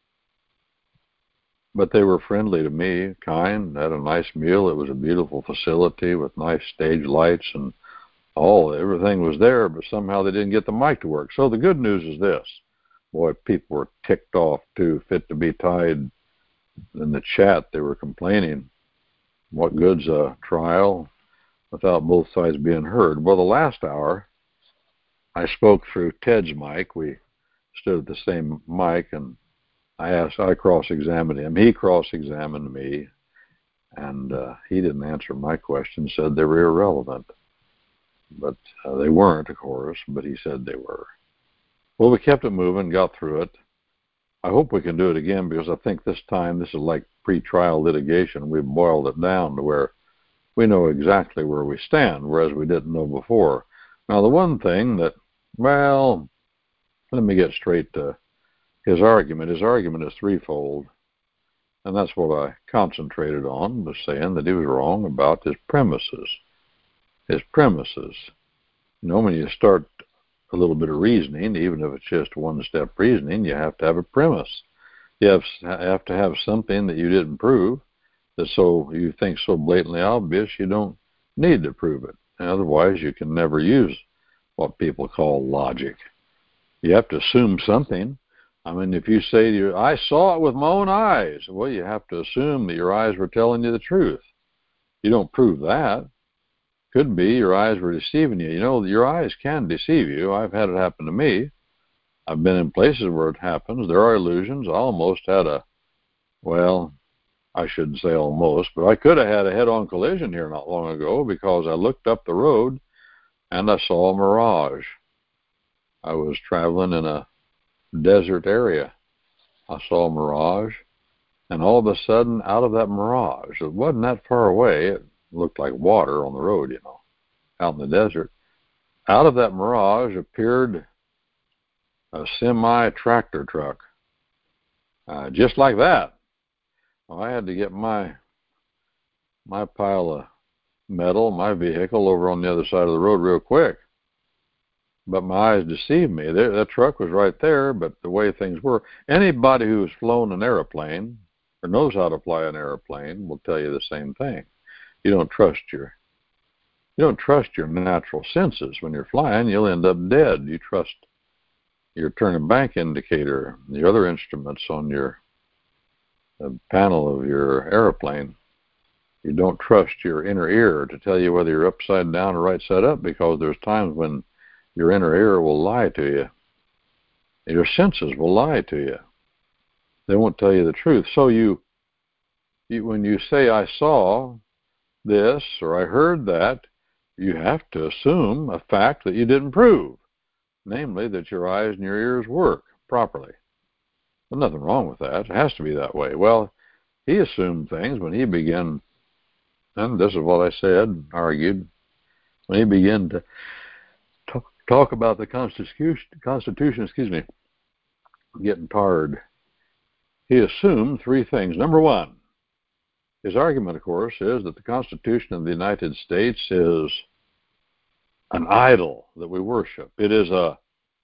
Speaker 5: But they were friendly to me, kind, had a nice meal. It was a beautiful facility with nice stage lights and all. Everything was there, but somehow they didn't get the mic to work. So the good news is this. Boy, people were ticked off, too, fit to be tied. In the chat, they were complaining. What good's a trial without both sides being heard? Well, the last hour, I spoke through Ted's mic. We stood at the same mic, and I asked, I cross-examined him. He cross-examined me, and uh, he didn't answer my questions, said they were irrelevant. But uh, they weren't, of course, but he said they were. Well, we kept it moving, got through it. I hope we can do it again because I think this time this is like pre-trial litigation. We've boiled it down to where we know exactly where we stand, whereas we didn't know before. Now, the one thing that, well, let me get straight to his argument. His argument is threefold. And that's what I concentrated on, was saying that he was wrong about his premises. His premises. You know, when you start a little bit of reasoning, even if it's just one-step reasoning, you have to have a premise. You have, have to have something that you didn't prove, that so you think so blatantly obvious you don't need to prove it. And otherwise, you can never use what people call logic. You have to assume something. I mean, if you say to you, I saw it with my own eyes, well, you have to assume that your eyes were telling you the truth. You don't prove that. Could be your eyes were deceiving you. You know, your eyes can deceive you. I've had it happen to me. I've been in places where it happens. There are illusions. I almost had a, well, I shouldn't say almost, but I could have had a head-on collision here not long ago because I looked up the road and I saw a mirage. I was traveling in a desert area. I saw a mirage, and all of a sudden, out of that mirage, it wasn't that far away, it looked like water on the road, you know, out in the desert. Out of that mirage appeared a semi-tractor truck, uh, just like that. Well, I had to get my my pile of metal, my vehicle, over on the other side of the road real quick. But my eyes deceived me. There, that truck was right there, but the way things were, anybody who's flown an airplane or knows how to fly an airplane will tell you the same thing. You don't trust your you don't trust your natural senses when you're flying. You'll end up dead. You trust your turn and bank indicator, the other instruments on your the panel of your airplane. You don't trust your inner ear to tell you whether you're upside down or right side up, because there's times when your inner ear will lie to you. Your senses will lie to you. They won't tell you the truth. So you, you when you say, I saw this or I heard that, you have to assume a fact that you didn't prove, namely that your eyes and your ears work properly. There's nothing wrong with that. It has to be that way. Well, he assumed things when he began, and this is what I said, argued, when he began to talk, talk about the Constitution, Constitution, excuse me, getting tired. He assumed three things. Number one, his argument, of course, is that the Constitution of the United States is an idol that we worship. It is a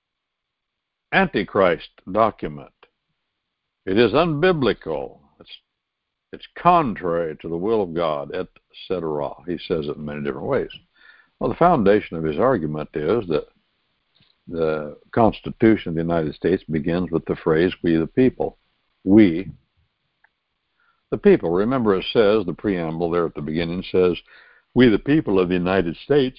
Speaker 5: Antichrist document. It is unbiblical. It's, it's contrary to the will of God, et cetera. He says it in many different ways. Well, the foundation of his argument is that the Constitution of the United States begins with the phrase, we the people. We, the people. Remember, it says, the preamble there at the beginning says, we the people of the United States,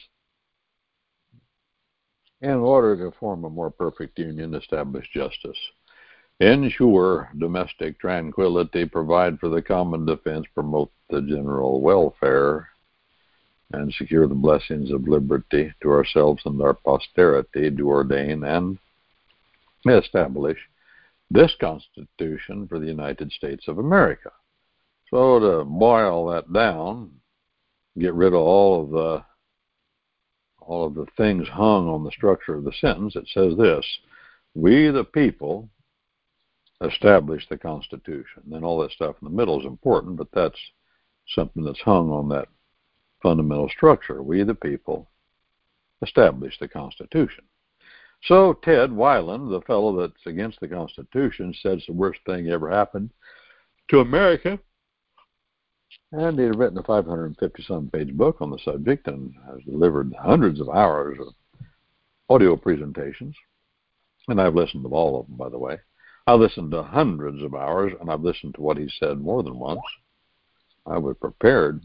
Speaker 5: in order to form a more perfect union, establish justice, ensure domestic tranquility, provide for the common defense, promote the general welfare, and secure the blessings of liberty to ourselves and our posterity, do ordain and establish this Constitution for the United States of America. So to boil that down, get rid of all of the all of the things hung on the structure of the sentence, it says this, we the people establish the Constitution. And all that stuff in the middle is important, but that's something that's hung on that fundamental structure. We the people establish the Constitution. So Ted Weiland, the fellow that's against the Constitution, said it's the worst thing ever happened to America. And he had written a five hundred fifty some page book on the subject and has delivered hundreds of hours of audio presentations. And I've listened to all of them, by the way. I listened to hundreds of hours, and I've listened to what he said more than once. I was prepared.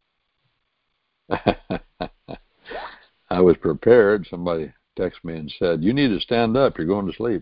Speaker 5: I was prepared. Somebody texted me and said, you need to stand up. You're going to sleep.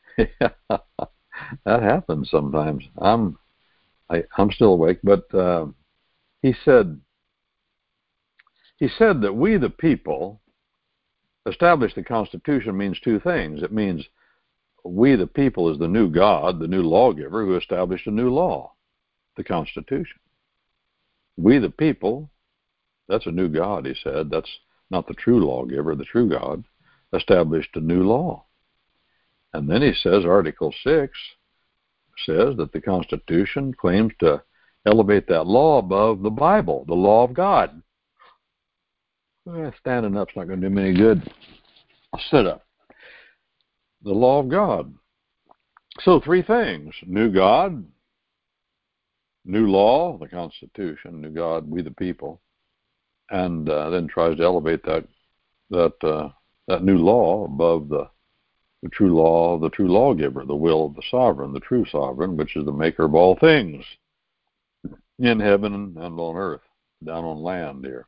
Speaker 5: That happens sometimes. I'm I, I'm still awake, but uh, he said he said that we the people establish the Constitution means two things. It means we the people is the new God, the new lawgiver who established a new law, the Constitution. We the people, that's a new God, he said. That's not the true lawgiver, the true God, established a new law. And then he says, Article six says that the Constitution claims to elevate that law above the Bible, the law of God. Well, standing up's not going to do me any good. I'll sit up. The law of God. So three things: new God, new law, the Constitution, new God, we the people, and uh, then tries to elevate that that uh, that new law above the the true law, the true lawgiver, the will of the sovereign, the true sovereign, which is the maker of all things in heaven and on earth, down on land here.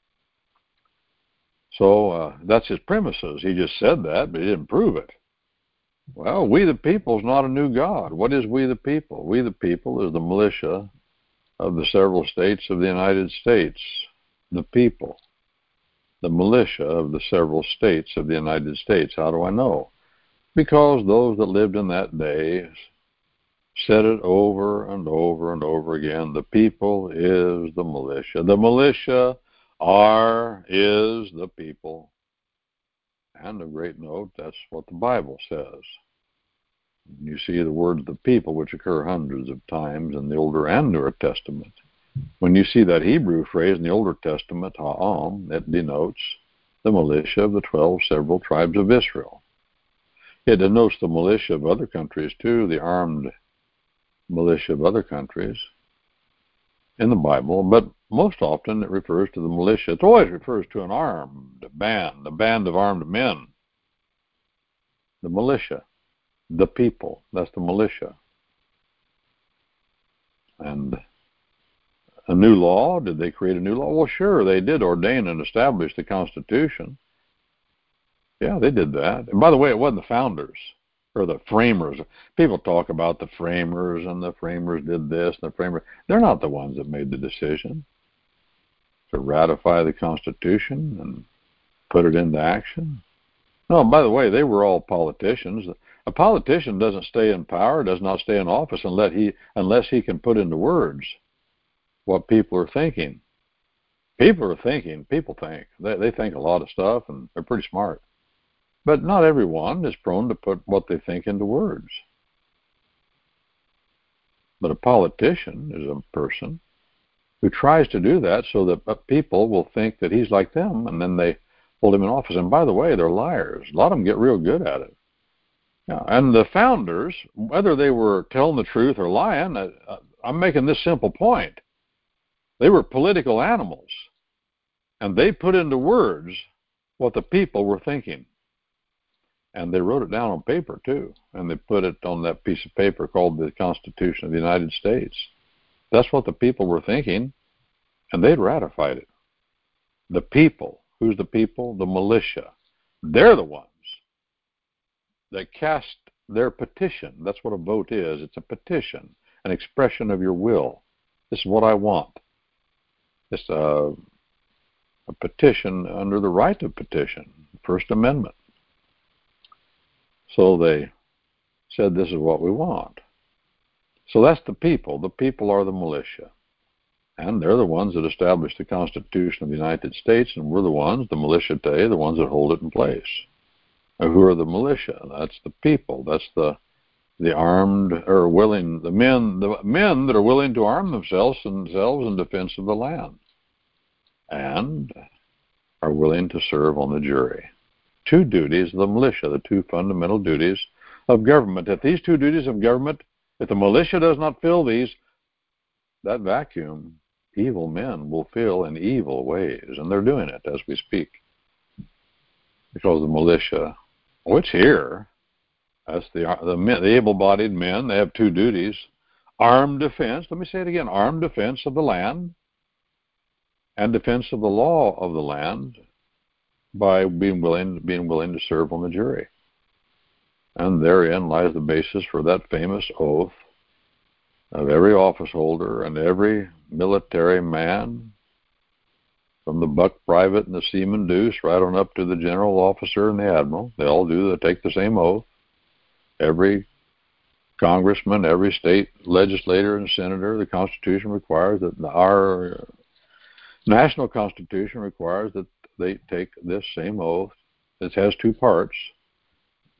Speaker 5: So uh, that's his premises. He just said that, but he didn't prove it. Well, we the people is not a new God. What is we the people? We the people is the militia of the several states of the United States. The people. The militia of the several states of the United States. How do I know? Because those that lived in that day said it over and over and over again. The people is the militia. The militia are, is the people. And a great note, that's what the Bible says. You see the words the people, which occur hundreds of times in the Older and Newer Testament. When you see that Hebrew phrase in the Older Testament, ha'am, it denotes the militia of the twelve several tribes of Israel. It denotes the militia of other countries too, the armed militia of other countries in the Bible, but most often it refers to the militia. It always refers to an armed band, a band of armed men. The militia, the people, that's the militia. And a new law, did they create a new law? Well, sure, they did ordain and establish the Constitution. Yeah, they did that. And by the way, it wasn't the founders or the framers. People talk about the framers and the framers did this and the framers. They're not the ones that made the decision to ratify the Constitution and put it into action. No, by the way, they were all politicians. A politician doesn't stay in power, does not stay in office unless he unless he can put into words what people are thinking. People are thinking, people think. They, they think a lot of stuff, and they're pretty smart. But not everyone is prone to put what they think into words. But a politician is a person who tries to do that so that people will think that he's like them, and then they hold him in office. And by the way, they're liars. A lot of them get real good at it. Yeah, and the founders, whether they were telling the truth or lying, I, I'm making this simple point. They were political animals, and they put into words what the people were thinking. And they wrote it down on paper, too, and they put it on that piece of paper called the Constitution of the United States. That's what the people were thinking, and they'd ratified it. The people. Who's the people? The militia. They're the ones that cast their petition. That's what a vote is. It's a petition, an expression of your will. This is what I want. It's a, a petition under the right of petition, First Amendment. So they said, this is what we want. So that's the people. The people are the militia. And they're the ones that established the Constitution of the United States, and we're the ones, the militia today, the ones that hold it in place. Now, who are the militia? That's the people. That's the the armed or willing, the men, the men that are willing to arm themselves themselves in defense of the land, and are willing to serve on the jury. Two duties of the militia, the two fundamental duties of government. If these two duties of government, if the militia does not fill these, that vacuum, evil men will fill in evil ways, and they're doing it as we speak. Because the militia, oh, it's here. That's the the, men, the able-bodied men. They have two duties: armed defense. Let me say it again: armed defense of the land, and defense of the law of the land, by being willing being willing to serve on the jury. And therein lies the basis for that famous oath of every office holder and every military man, from the buck private and the seaman deuce right on up to the general officer and the admiral. They all do. They take the same oath. Every congressman, every state legislator and senator, the Constitution requires that our national Constitution requires that they take this same oath. It has two parts.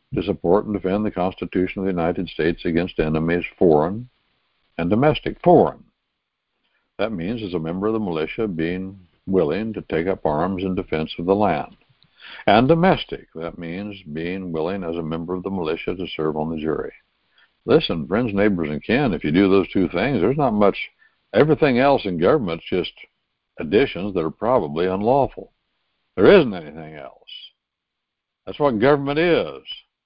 Speaker 5: to support and defend the Constitution of the United States against enemies, foreign and domestic. Foreign. That means as a member of the militia being willing to take up arms in defense of the land. And domestic. That means being willing as a member of the militia to serve on the jury. Listen, friends, neighbors, and kin, if you do those two things, there's not much. Everything else in government's just additions that are probably unlawful. There isn't anything else. That's what government is.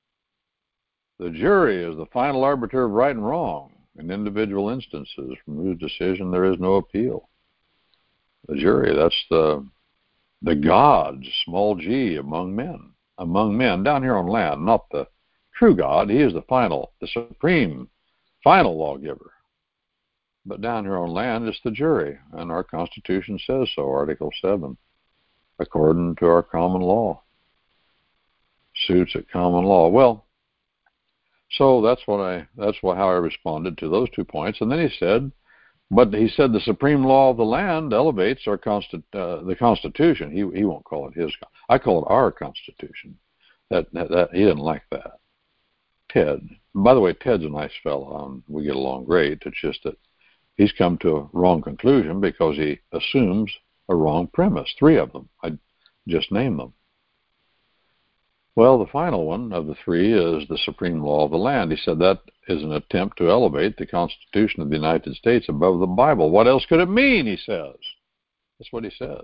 Speaker 5: The jury is the final arbiter of right and wrong in individual instances from whose decision there is no appeal. The jury, that's the the gods, small g, among men. Among men, down here on land, not the true God. He is the final, the supreme, final lawgiver. But down here on land, it's the jury, and our Constitution says so, Article seven, according to our common law. Suits at common law. Well, so that's what I, that's what, how I responded to those two points. And then he said, but he said the supreme law of the land elevates our consti- uh, the Constitution. He he won't call it his. I call it our Constitution. That, that, that he didn't like that. Ted. By the way, Ted's a nice fellow, and we get along great. It's just that he's come to a wrong conclusion because he assumes a wrong premise. Three of them. I just named them. Well, the final one of the three is the supreme law of the land. He said that is an attempt to elevate the Constitution of the United States above the Bible. What else could it mean, he says. That's what he says.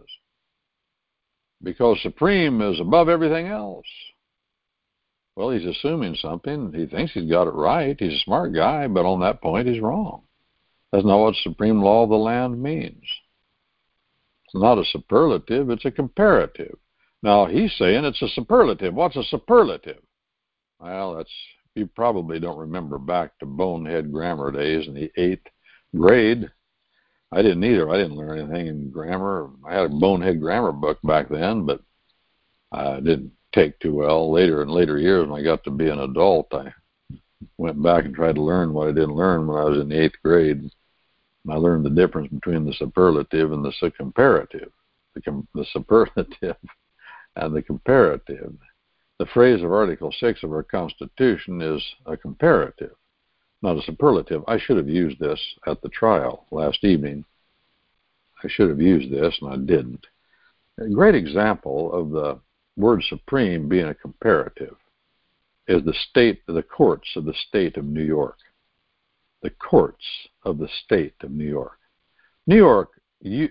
Speaker 5: Because supreme is above everything else. Well, he's assuming something. He thinks he's got it right. He's a smart guy, but on that point, he's wrong. That's not what supreme law of the land means. It's not a superlative, it's a comparative. Now, he's saying it's a superlative. What's a superlative? Well, that's, you probably don't remember back to bonehead grammar days in the eighth grade. I didn't either. I didn't learn anything in grammar. I had a bonehead grammar book back then, but I didn't take too well. Later in later years, when I got to be an adult, I went back and tried to learn what I didn't learn when I was in the eighth grade. And I learned the difference between the superlative and the comparative. The, com- the superlative and the comparative. The phrase of Article six of our Constitution is a comparative, not a superlative. I should have used this at the trial last evening. I should have used this, and I didn't. A great example of the word supreme being a comparative is the state, the courts of the state of New York. The courts of the state of New York. New York, you...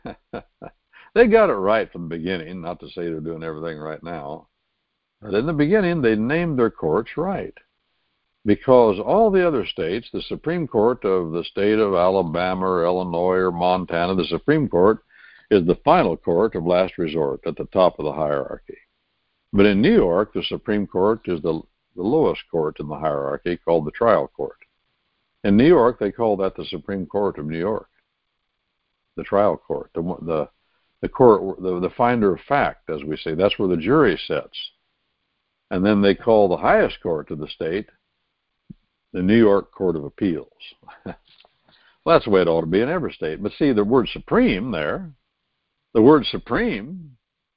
Speaker 5: They got it right from the beginning, not to say they're doing everything right now. But in the beginning, they named their courts right. Because all the other states, the Supreme Court of the state of Alabama or Illinois or Montana, the Supreme Court is the final court of last resort at the top of the hierarchy. But in New York, the Supreme Court is the, the lowest court in the hierarchy, called the trial court. In New York, they call that the Supreme Court of New York, the trial court, the the The court, the, the finder of fact, as we say, that's where the jury sits. And then they call the highest court of the state the New York Court of Appeals. Well, that's the way it ought to be in every state. But see, the word supreme there, the word supreme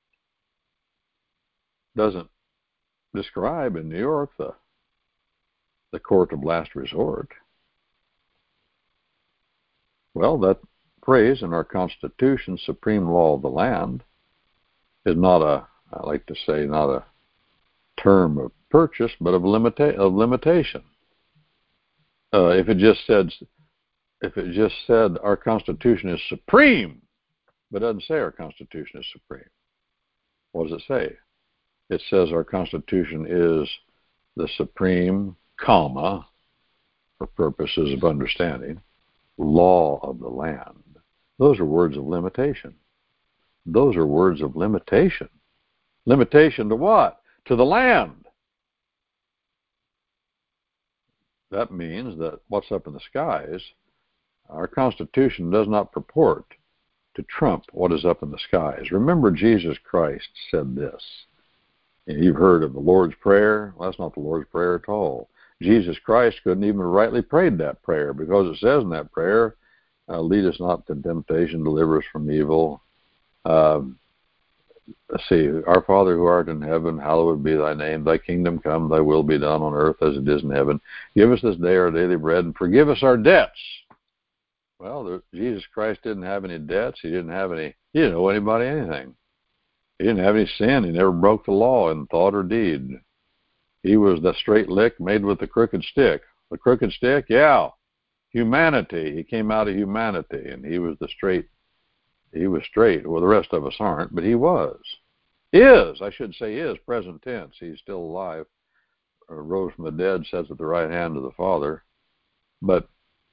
Speaker 5: doesn't describe in New York the, the court of last resort. Well, that phrase in our Constitution, supreme law of the land, is not a, I like to say, not a term of purchase, but of, limita- of limitation. Uh, if it just said, if it just said our Constitution is supreme, but it doesn't say our Constitution is supreme, what does it say? It says our Constitution is the supreme, comma, for purposes of understanding, law of the land. Those are words of limitation. Those are words of limitation. Limitation to what? To the land. That means that what's up in the skies, our Constitution does not purport to trump what is up in the skies. Remember, Jesus Christ said this. You've heard of the Lord's Prayer. Well, that's not the Lord's Prayer at all. Jesus Christ couldn't even rightly pray that prayer because it says in that prayer, Uh, lead us not to temptation, deliver us from evil. Uh, let's see, our Father who art in heaven, hallowed be thy name. Thy kingdom come, thy will be done on earth as it is in heaven. Give us this day our daily bread, and forgive us our debts. Well, the, Jesus Christ didn't have any debts. He didn't have any, he didn't owe anybody anything. He didn't have any sin. He never broke the law in thought or deed. He was the straight lick made with the crooked stick. The crooked stick, yeah, humanity. He came out of humanity, and he was the straight. He was straight. Well, the rest of us aren't, but he was. Is, I should say is, present tense. He's still alive. Uh, rose from the dead, sits at the right hand of the Father. But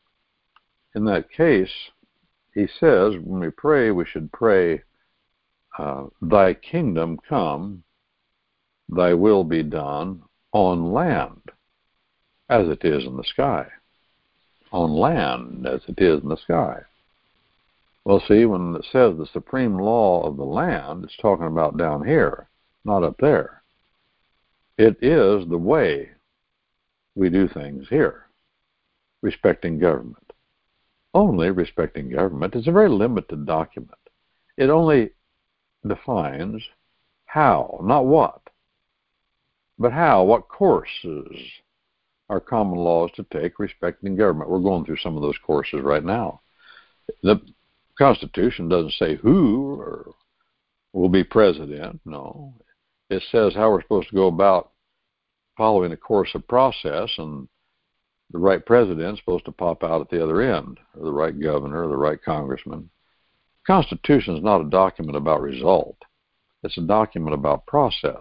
Speaker 5: in that case, he says when we pray, we should pray, uh, thy kingdom come, thy will be done on land as it is in the sky. On land as it is in the sky. Well, see, when it says the supreme law of the land, it's talking about down here, not up there. It is the way we do things here, respecting government. Only respecting government is a very limited document. It only defines how, not what, but how, what courses are common laws to take respecting government. We're going through some of those courses right now. The Constitution doesn't say who or will be president. No. It says how we're supposed to go about following a course of process, and the right president's supposed to pop out at the other end, or the right governor, or the right congressman. The Constitution is not a document about result. It's a document about process.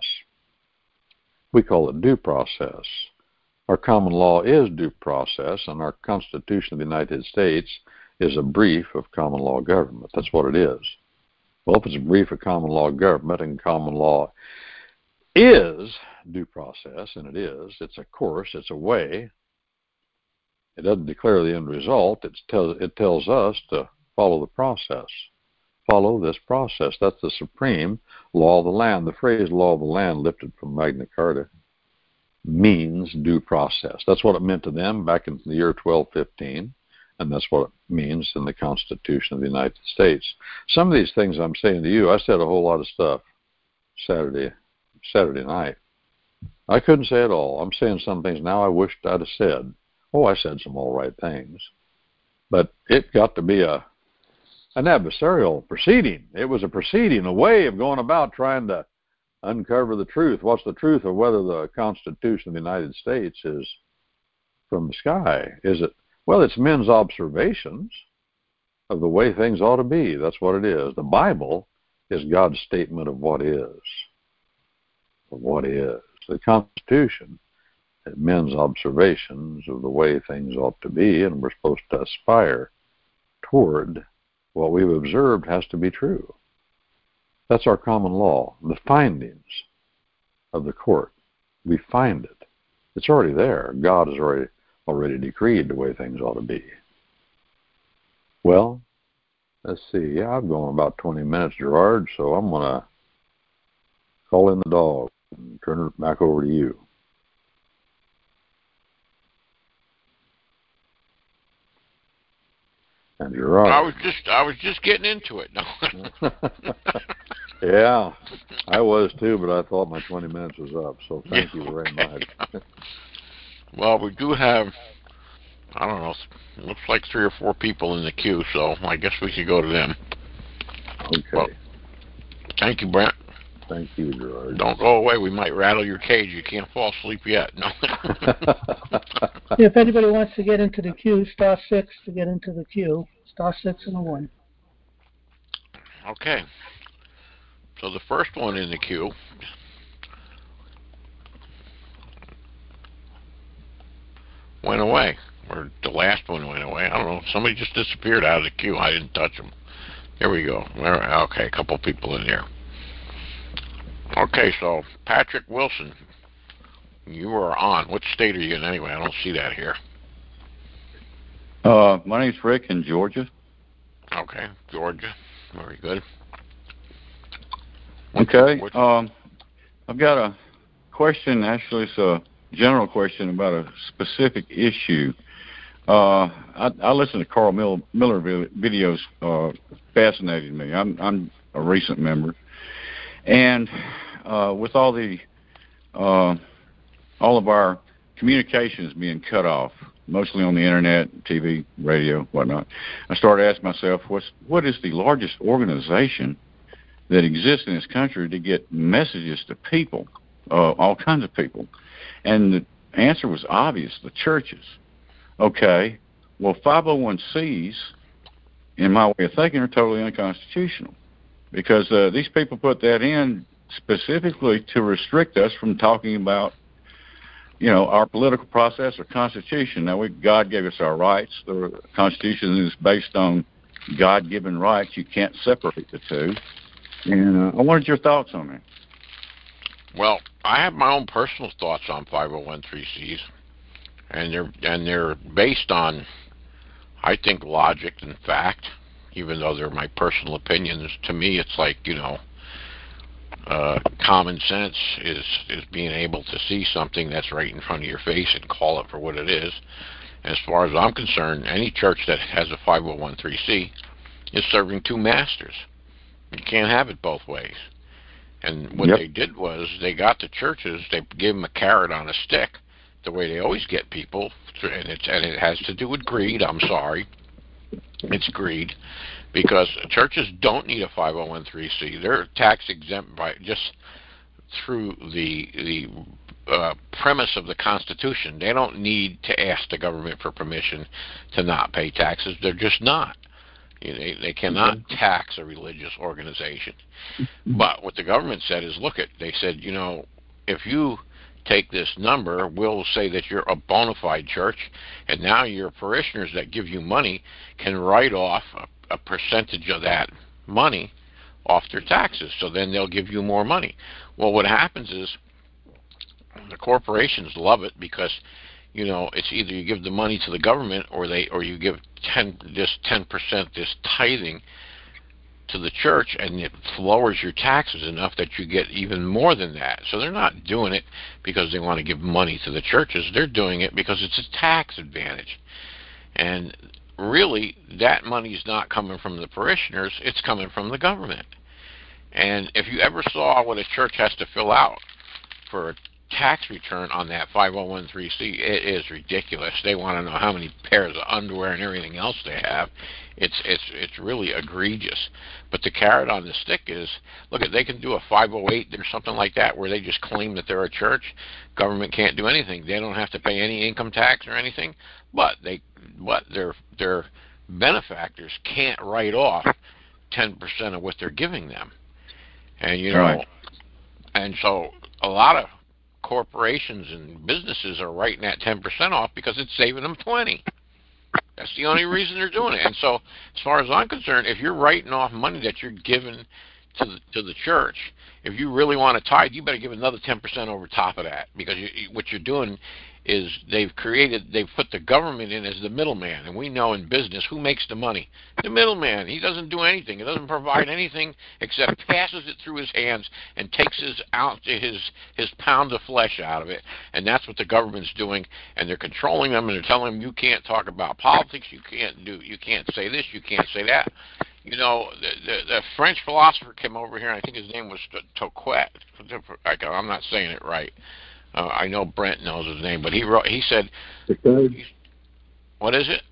Speaker 5: We call it due process. Our common law is due process, and our Constitution of the United States is a brief of common law government. That's what it is. Well, if it's a brief of common law government, and common law is due process, and it is, it's a course, it's a way. It doesn't declare the end result. It tells, it tells us to follow the process. Follow this process. That's the supreme law of the land. The phrase law of the land, lifted from Magna Carta, means due process. That's what it meant to them back in the year twelve fifteen, and that's what it means in the Constitution of the United States. Some of these things I'm saying to you, I said a whole lot of stuff Saturday, Saturday night. I couldn't say it all. I'm saying some things now I wished I'd have said. Oh, I said some all right things. But it got to be a an adversarial proceeding. It was a proceeding, a way of going about trying to uncover the truth. What's the truth of whether the Constitution of the United States is from the sky? Is it? Well, it's men's observations of the way things ought to be. That's what it is. The Bible is God's statement of what is. Of what is. The Constitution is men's observations of the way things ought to be, and we're supposed to aspire toward what we've observed has to be true. That's our common law, the findings of the court. We find it. It's already there. God has already already decreed the way things ought to be. Well, let's see. Yeah, I've gone about twenty minutes, Gerard, so I'm going to call in the dog and turn it back over to you. And Gerard.
Speaker 4: I was just I was just getting into it. No.
Speaker 5: Yeah, I was too, but I thought my twenty minutes was up, so thank yeah, you very okay. much.
Speaker 4: Well, we do have, I don't know, it looks like three or four people in the queue, so I guess we could go to them.
Speaker 5: Okay.
Speaker 4: Well, thank you, Brent.
Speaker 5: Thank you, Gerard.
Speaker 4: Don't go away. We might rattle your cage. You can't fall asleep yet. No.
Speaker 1: If anybody wants to get into the queue, star six to get into the queue. Star six and a one.
Speaker 4: Okay. So the first one in the queue went away, or the last one went away. I don't know. Somebody just disappeared out of the queue. I didn't touch them. There we go. Okay, a couple people in there. Okay, so Patrick Wilson, you are on. What state are you in anyway? I don't see that here.
Speaker 6: Uh, my name's Rick in Georgia.
Speaker 4: Okay, Georgia. Very good.
Speaker 6: What's okay. What's um, I've got a question. Actually, it's a general question about a specific issue. Uh, I, I listen to Carl Miller, Miller videos. Uh, fascinated me. I'm, I'm a recent member, And uh, with all the uh, all of our communications being cut off, mostly on the internet, T V, radio, whatnot, I started asking myself, what's what is the largest organization that exists in this country to get messages to people, uh, all kinds of people? And the answer was obvious: the churches. Okay, well, five oh one C's, in my way of thinking, are totally unconstitutional, because uh, these people put that in specifically to restrict us from talking about, you know, our political process or Constitution. Now, we, God gave us our rights. The Constitution is based on God-given rights. You can't separate the two. And uh, I wanted your thoughts on that.
Speaker 4: Well, I have my own personal thoughts on five oh one C's, and they're and they're based on, I think, logic and fact. Even though they're my personal opinions, to me, it's like, you know, uh, common sense is is being able to see something that's right in front of your face and call it for what it is. As far as I'm concerned, any church that has a five oh one C is serving two masters. You can't have it both ways. And what
Speaker 6: Yep.
Speaker 4: they did was they got the churches, they gave them a carrot on a stick, the way they always get people, and it's and it has to do with greed. I'm sorry, it's greed, because churches don't need a five oh one C. They're tax exempt by just through the the uh, premise of the Constitution. They don't need to ask the government for permission to not pay taxes. They're just not. You know, they, they cannot
Speaker 6: Okay.
Speaker 4: tax a religious organization. But what the government said is, look, at they said, you know, if you take this number, we'll say that you're a bona fide church, and now your parishioners that give you money can write off a, a percentage of that money off their taxes. So then they'll give you more money. Well, what happens is the corporations love it, because, you know, it's either you give the money to the government or they or you give ten this ten percent this tithing to the church, and it lowers your taxes enough that you get even more than that. So they're not doing it because they want to give money to the churches. They're doing it because it's a tax advantage. And really, that money's not coming from the parishioners, it's coming from the government. And if you ever saw what a church has to fill out for a tax return on that five oh one C, it is ridiculous. They want to know how many pairs of underwear and everything else they have. It's it's it's really egregious. But the carrot on the stick is, look, they can do a five oh eight or something like that, where they just claim that they're a church. Government can't do anything. They don't have to pay any income tax or anything. But they but their their benefactors can't write off ten percent of what they're giving them. And you know,
Speaker 6: Right.
Speaker 4: and so a lot of corporations and businesses are writing that ten percent off because it's saving them twenty. That's the only reason they're doing it. And so, as far as I'm concerned, if you're writing off money that you're giving to the to the church, if you really want to tithe, you better give another ten percent over top of that, because you, what you're doing is they've created, they've put the government in as the middleman, and we know in business who makes the money. The middleman. He doesn't do anything. He doesn't provide anything except passes it through his hands and takes his out his his pound of flesh out of it, and that's what the government's doing. And they're controlling them, and they're telling them, you can't talk about politics, you can't do, you can't say this, you can't say that. You know, the, the, the French philosopher came over here, and I think his name was Tocqueville. I'm not saying it right. Uh, I know Brent knows his name, but he wrote. He said,
Speaker 6: Okay.
Speaker 4: "What is it?"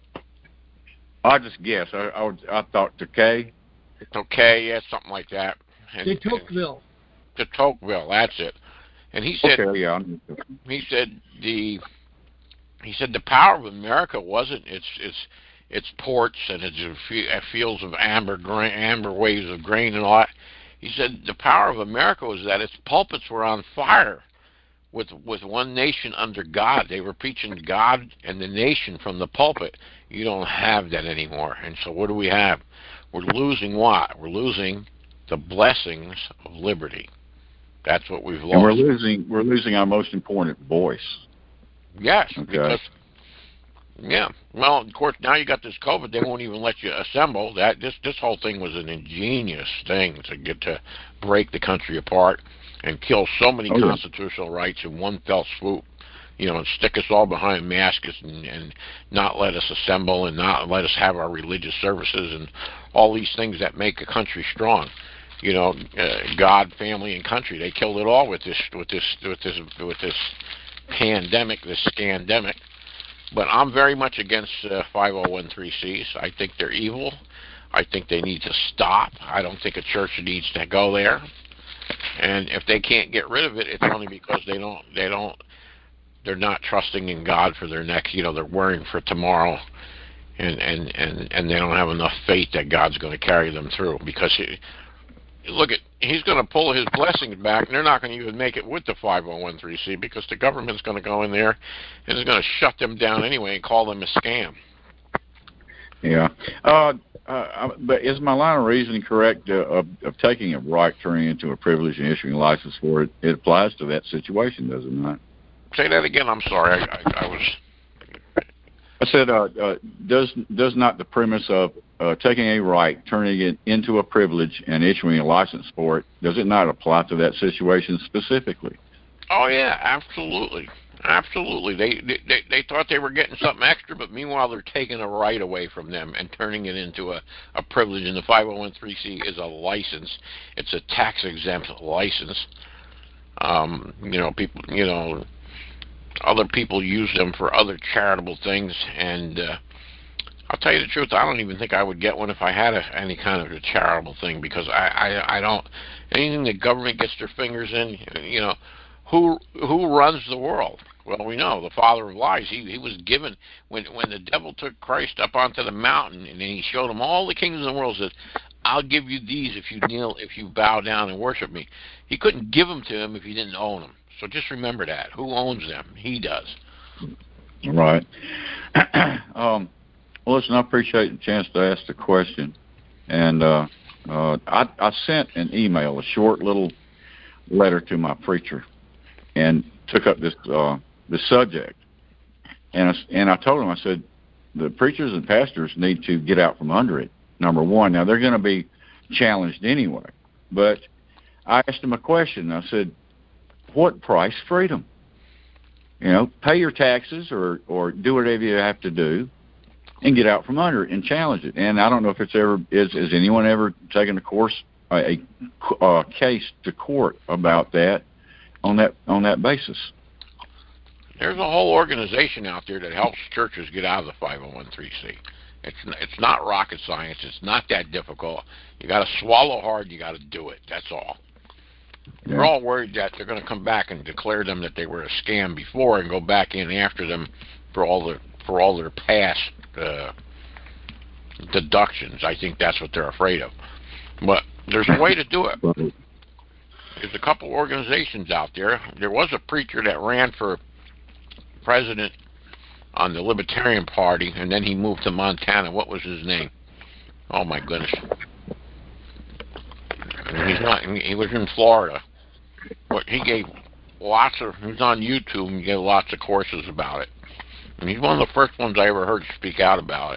Speaker 6: I just guess. I I, would, I thought Decay.
Speaker 4: Okay, yeah, something like that. And,
Speaker 1: De Tocqueville.
Speaker 4: De Tocqueville, that's it. And he said,
Speaker 6: Okay, yeah.
Speaker 4: he said the, he said the power of America wasn't its its its ports and its fields of amber grain, amber waves of grain and all that. He said the power of America was that its pulpits were on fire with with one nation under God. They were preaching God and the nation from the pulpit. You don't have that anymore. And so what do we have? We're losing what? We're losing the blessings of liberty. That's what we've lost.
Speaker 6: And we're losing we're losing our most important voice.
Speaker 4: Yes,
Speaker 6: Okay.
Speaker 4: because yeah. Well, of course, now you got this COVID. They won't even let you assemble. That this this whole thing was an ingenious thing to get to break the country apart and kill so many
Speaker 6: oh, yeah.
Speaker 4: constitutional rights in one fell swoop. You know, and stick us all behind masks and, and not let us assemble and not let us have our religious services and all these things that make a country strong. you know, uh, God, family, and country. They killed it all with this, with this, with this, with this pandemic, this scandemic. But I'm very much against uh, five oh one c threes. I think they're evil. I think they need to stop. I don't think a church needs to go there. And if they can't get rid of it, it's only because they don't, they don't, they're not trusting in God for their next, you know, they're worrying for tomorrow, and and and and they don't have enough faith that God's going to carry them through. Because he, look at, he's going to pull his blessings back, and they're not going to even make it with the five oh one c three because the government's going to go in there and is going to shut them down anyway and call them a scam.
Speaker 6: Yeah. Uh, uh, but is my line of reasoning correct uh, of, of taking a right, turning into a privilege, and issuing a license for it? It applies to that situation, does it not?
Speaker 4: Say that again. I'm sorry. I, I, I was.
Speaker 6: I said, uh, uh, does does not the premise of uh, taking a right, turning it into a privilege, and issuing a license for it, does it not apply to that situation specifically?
Speaker 4: Oh yeah, absolutely. Absolutely. They, they they thought they were getting something extra, but meanwhile they're taking a right away from them and turning it into a, a privilege. And the five oh one c is a license. It's a tax-exempt license. Um, you know, people, you know, other people use them for other charitable things. And uh, I'll tell you the truth, I don't even think I would get one if I had a, any kind of a charitable thing, because I, I, I don't, anything the government gets their fingers in, you know, who who runs the world? Well, we know the father of lies. He he was given, when when the devil took Christ up onto the mountain and he showed him all the kingdoms of the world. Said, "I'll give you these if you kneel, if you bow down and worship me." He couldn't give them to him if he didn't own them. So just remember that. Who owns them? He does.
Speaker 6: Right. um, well, listen, I appreciate the chance to ask the question, and uh, uh, I I sent an email, a short little letter to my preacher, and took up this uh, this subject, and I, and I told him, I said, the preachers and pastors need to get out from under it. Number one, now they're going to be challenged anyway, but I asked him a question. I said, what price freedom? You know, pay your taxes or or do whatever you have to do, and get out from under it and challenge it. And I don't know if it's ever is has anyone ever taken a course a, a, a case to court about that. On that on that basis,
Speaker 4: there's a whole organization out there that helps churches get out of the five oh one c three. It's it's not rocket science. It's not that difficult. You got to swallow hard. You got to do it. That's all. Yeah. They're all worried that they're going to come back and declare them that they were a scam before and go back in after them for all the for all their past uh, deductions. I think that's what they're afraid of. But there's a way to do it. There's a couple organizations out there. There was a preacher that ran for president on the Libertarian Party, and then he moved to Montana. What was his name? Oh, my goodness. And he's not. He was in Florida. But he gave lots of, he was on YouTube, and he gave lots of courses about it. And he's one of the first ones I ever heard speak out about it.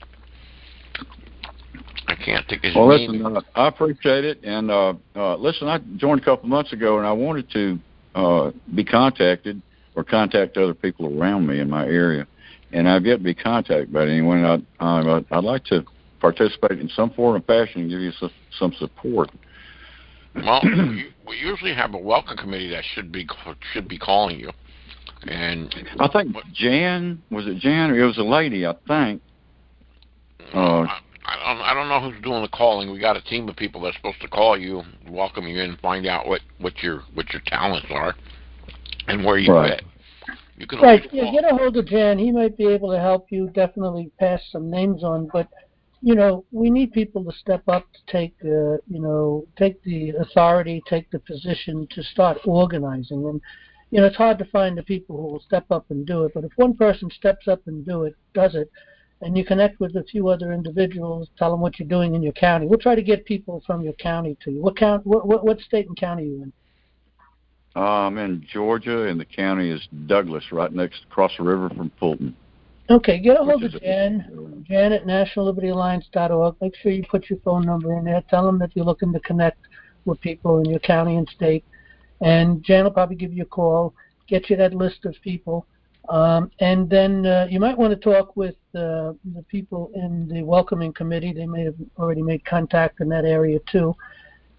Speaker 4: I can't think his
Speaker 6: well,
Speaker 4: name.
Speaker 6: Listen, uh, I appreciate it. And uh, uh, listen, I joined a couple months ago, and I wanted to uh, be contacted or contact other people around me in my area. And I've yet to be contacted by anyone. I'd, uh, I'd like to participate in some form or fashion and give you some, some support.
Speaker 4: Well, we, we usually have a welcome committee that should be should be calling you. And
Speaker 6: I think Jan, was it Jan? Or it was a lady, I think.
Speaker 4: Uh, I, I don't I don't know who's doing the calling. We got a team of people that's supposed to call you, welcome you in, and find out what, what your what your talents are and where you
Speaker 6: right.
Speaker 4: fit. You can
Speaker 1: right. Yeah, get a hold of Jan. He might be able to help you. Definitely pass some names on, but you know, we need people to step up to take, uh, you know, take the authority, take the position to start organizing. And you know, it's hard to find the people who will step up and do it. But if one person steps up and do it, does it, and you connect with a few other individuals, tell them what you're doing in your county. We'll try to get people from your county to you. What count? What what, what state and county are you in?
Speaker 6: Uh, I'm in Georgia, and the county is Douglas, right next across the river from Fulton.
Speaker 1: Okay, get a hold of Jan, Jan at National Liberty Alliance dot org. Make sure you put your phone number in there. Tell them that you're looking to connect with people in your county and state. And Jan will probably give you a call, get you that list of people. Um, and then uh, you might want to talk with uh, the people in the welcoming committee. They may have already made contact in that area too.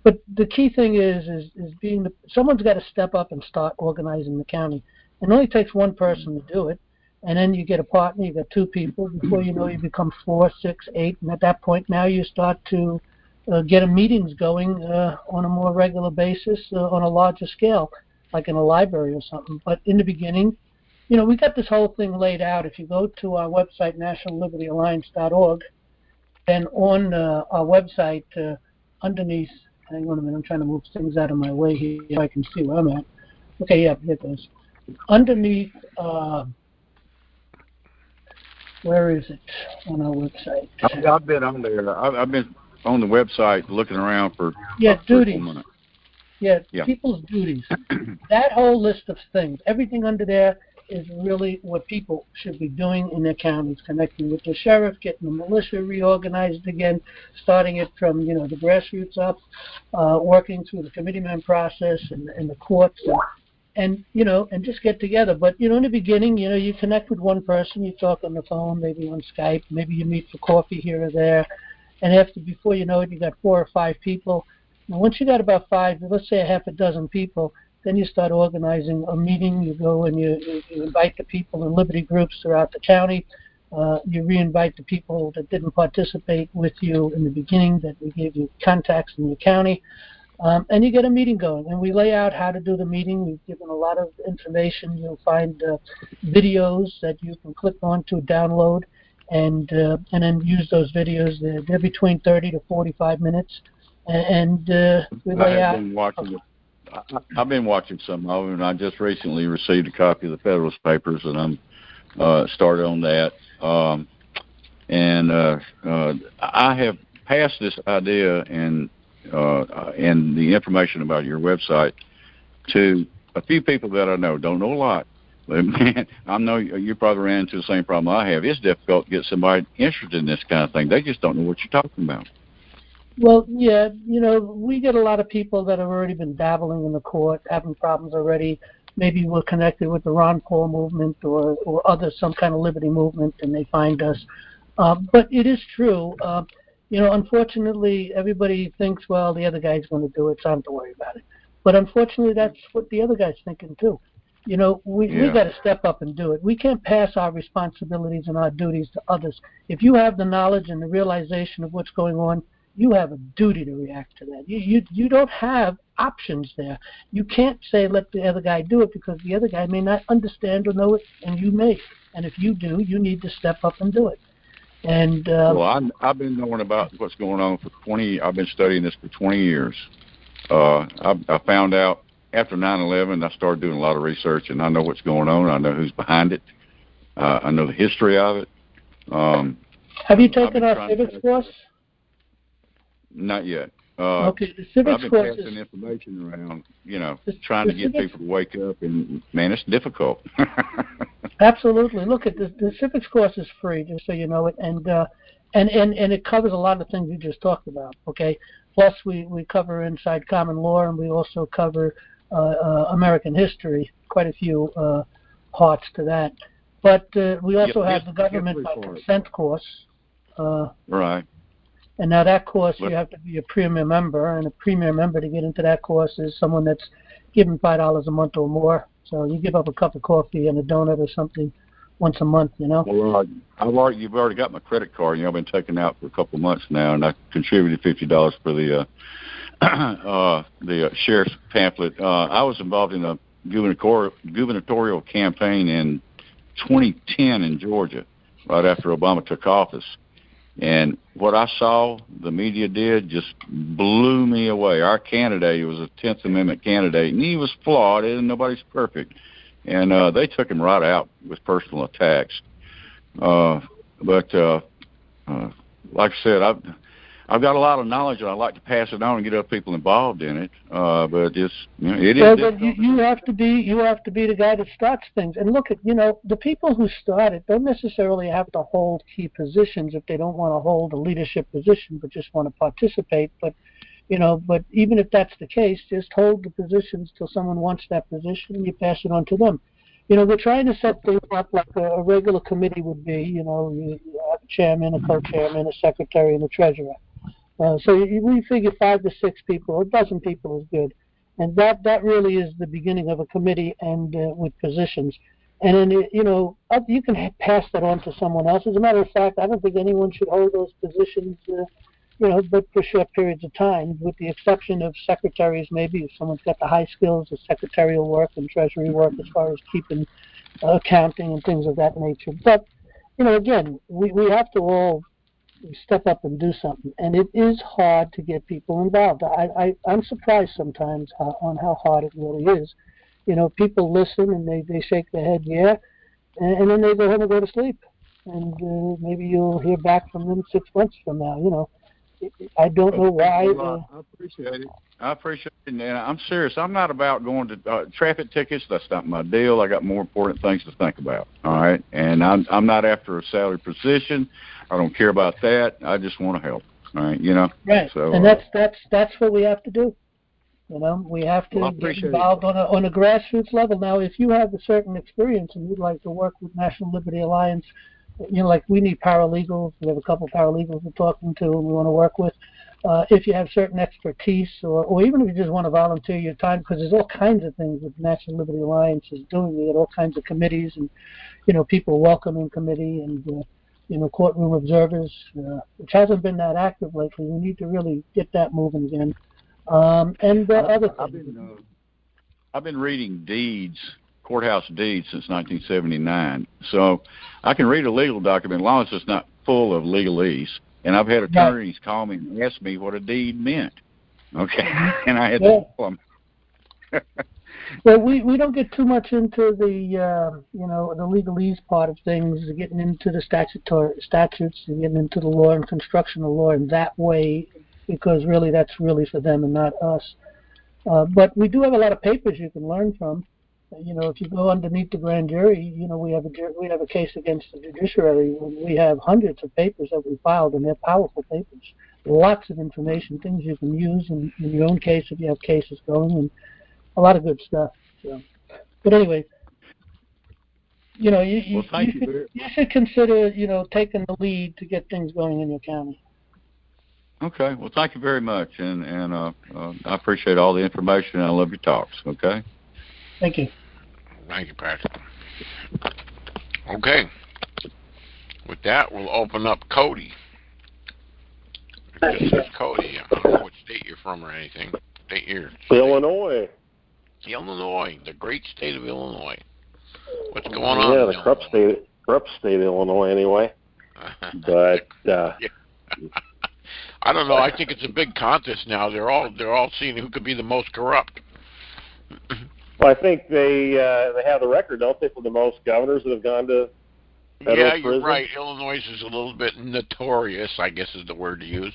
Speaker 1: but the key thing is is is being the, someone's got to step up and start organizing the county. It only takes one person to do it, and then you get a partner. You got two people. Before you know, you become four, six, eight, and at that point, now you start to uh, get a meetings going uh, on a more regular basis uh, on a larger scale, like in a library or something. But in the beginning, you know, we got this whole thing laid out. If you go to our website, national liberty alliance dot org, then on uh, our website, uh, underneath, hang on a minute, I'm trying to move things out of my way here so I can see where I'm at. Okay, yeah, here it goes. Underneath, uh, where is it on our website?
Speaker 6: I've, I've been on there. I've, I've been on the website looking around for
Speaker 1: yeah, duties. Yeah,
Speaker 6: yeah,
Speaker 1: people's duties. That whole list of things, everything under there is really what people should be doing in their counties, connecting with the sheriff, getting the militia reorganized again, starting it from, you know, the grassroots up, uh, working through the committeeman process and, and the courts, and, and, you know, and just get together. But, you know, in the beginning, you know, you connect with one person, you talk on the phone, maybe on Skype, maybe you meet for coffee here or there, and after, before you know it, you got four or five people. And once you got about five, let's say a half a dozen people, then you start organizing a meeting. You go and you, you, you invite the people in Liberty groups throughout the county. Uh, you re-invite the people that didn't participate with you in the beginning, that we gave you contacts in your county. Um, and you get a meeting going. And we lay out how to do the meeting. We've given a lot of information. You'll find uh, videos that you can click on to download and uh, and then use those videos. They're, they're between thirty to forty-five minutes. And uh, we lay
Speaker 6: I have
Speaker 1: out.
Speaker 6: been watching the I've been watching some of them, and I just recently received a copy of the Federalist Papers, and I'm uh, started on that. Um, and uh, uh, I have passed this idea and uh, and the information about your website to a few people that I know. Don't know a lot, but man, I know you probably ran into the same problem I have. It's difficult to get somebody interested in this kind of thing. They just don't know what you're talking about.
Speaker 1: Well, yeah, you know, we get a lot of people that have already been dabbling in the court, having problems already. Maybe we're connected with the Ron Paul movement or, or other, some kind of liberty movement, and they find us. Uh, but it is true. Uh, you know, unfortunately, everybody thinks, well, the other guy's going to do it, so I don't have to worry about it. But unfortunately, that's what the other guy's thinking, too. You know, we yeah. we got to step up and do it. We can't pass our responsibilities and our duties to others. If you have the knowledge and the realization of what's going on, you have a duty to react to that. You, you you don't have options there. You can't say let the other guy do it because the other guy may not understand or know it, and you may. And if you do, you need to step up and do it. And uh,
Speaker 6: well, I, I've been knowing about what's going on for twenty. I've been studying this for twenty years. Uh, I, I found out after nine eleven. I started doing a lot of research, and I know what's going on. I know who's behind it. Uh, I know the history of it. Um,
Speaker 1: have you taken our civics course?
Speaker 6: Not yet. Uh,
Speaker 1: okay, the civics
Speaker 6: I've been
Speaker 1: course
Speaker 6: passing
Speaker 1: is,
Speaker 6: information around, you know,
Speaker 1: the,
Speaker 6: trying
Speaker 1: the
Speaker 6: to get
Speaker 1: civics,
Speaker 6: people to wake up, and man, it's difficult.
Speaker 1: Absolutely. Look, at the, the civics course is free, just so you know it, and uh, and and and it covers a lot of things you just talked about. Okay, plus we we cover inside common law, and we also cover uh, uh, American history, quite a few uh, parts to that. But uh, we also
Speaker 6: yep,
Speaker 1: have the government by consent course. Uh,
Speaker 6: right.
Speaker 1: And now that course, you have to be a premier member, and a premier member to get into that course is someone that's given five dollars a month or more. So you give up a cup of coffee and a donut or something once a month, you know.
Speaker 6: Well, uh, I've already, you've already got my credit card. You know, I've been taking out for a couple of months now, and I contributed fifty dollars for the uh, uh, the uh, sheriff's pamphlet. Uh, I was involved in a gubernatorial, gubernatorial campaign in twenty ten in Georgia, right after Obama took office. And what I saw the media did just blew me away. Our candidate was a tenth Amendment candidate, and he was flawed, and nobody's perfect. And uh, they took him right out with personal attacks. Uh, but uh, uh, like I said, I've, I've got a lot of knowledge, and I'd like to pass it on and get other people involved in it. Uh, but it's, you know, it
Speaker 1: well,
Speaker 6: is.
Speaker 1: But you, you have to be you have to be the guy that starts things. And look at you know the people who start it don't necessarily have to hold key positions if they don't want to hold a leadership position, but just want to participate. But you know, but even if that's the case, just hold the positions till someone wants that position, and you pass it on to them. You know, we're trying to set things up like a, a regular committee would be. You know, you, you have a chairman, a co-chairman, a secretary, and a treasurer. Uh, so you, we figure five to six people, a dozen people is good. And that, that really is the beginning of a committee and uh, with positions. And then, you know, you can pass that on to someone else. As a matter of fact, I don't think anyone should hold those positions, uh, you know, but for short periods of time, with the exception of secretaries, maybe if someone's got the high skills of secretarial work and treasury work as far as keeping uh, accounting and things of that nature. But, you know, again, we, we have to all step up and do something. And it is hard to get people involved. I, I, I'm surprised sometimes uh, on how hard it really is. You know, people listen and they, they shake their head, yeah, and, and then they go home and go to sleep. And uh, maybe you'll hear back from them six months from now, you know. I don't know why. The...
Speaker 6: I appreciate it. I appreciate it. And I'm serious. I'm not about going to uh, traffic tickets. That's not my deal. I got more important things to think about. All right. And I'm I'm not after a salary position. I don't care about that. I just want to help. All right. You know.
Speaker 1: Right.
Speaker 6: So,
Speaker 1: and that's that's that's what we have to do. You know, we have to
Speaker 6: well,
Speaker 1: get involved on a on a grassroots level. Now, if you have a certain experience and you'd like to work with National Liberty Alliance, you know, like we need paralegals. We have a couple of paralegals we're talking to and we want to work with. Uh, if you have certain expertise, or, or even if you just want to volunteer your time, because there's all kinds of things that National Liberty Alliance is doing. We have all kinds of committees and, you know, people welcoming committee and, uh, you know, courtroom observers, uh, which hasn't been that active lately. We need to really get that moving again. Um, and uh, other things.
Speaker 6: I've been, uh, I've been reading deeds, courthouse deeds since nineteen seventy-nine. So I can read a legal document as long as it's not full of legalese. And I've had attorneys right. call me and ask me what a deed meant. Okay, and I had yeah. to tell them.
Speaker 1: Well, we, we don't get too much into the uh, you know the legalese part of things, getting into the statutory statutes, and getting into the law and constructional law in that way, because really that's really for them and not us. Uh, but we do have a lot of papers you can learn from. You know, if you go underneath the grand jury, you know, we have a we have a case against the judiciary. We have hundreds of papers that we filed, and they're powerful papers. Lots of information, things you can use in, in your own case if you have cases going, and a lot of good stuff. So, but anyway, you know, you, you,
Speaker 6: well,
Speaker 1: you,
Speaker 6: you,
Speaker 1: should, you should consider, you know, taking the lead to get things going in your county.
Speaker 6: Okay. Well, thank you very much, and and uh, uh, I appreciate all the information. I love your talks. Okay.
Speaker 1: Thank you.
Speaker 4: Thank you, Patrick. Okay. With that, we'll open up Cody. This is Cody. I don't know what state you're from or anything. State you're
Speaker 7: Illinois.
Speaker 4: Illinois, the great state of Illinois. What's going
Speaker 7: yeah,
Speaker 4: on?
Speaker 7: Yeah, the corrupt state, corrupt state of Illinois, anyway. But uh,
Speaker 4: I don't know. I think it's a big contest now. They're all they're all seeing who could be the most corrupt.
Speaker 7: Well, I think they uh, they have the record, don't they, for the most governors that have gone to federal
Speaker 4: Yeah,
Speaker 7: prison?
Speaker 4: you're right. Illinois is a little bit notorious, I guess is the word to use.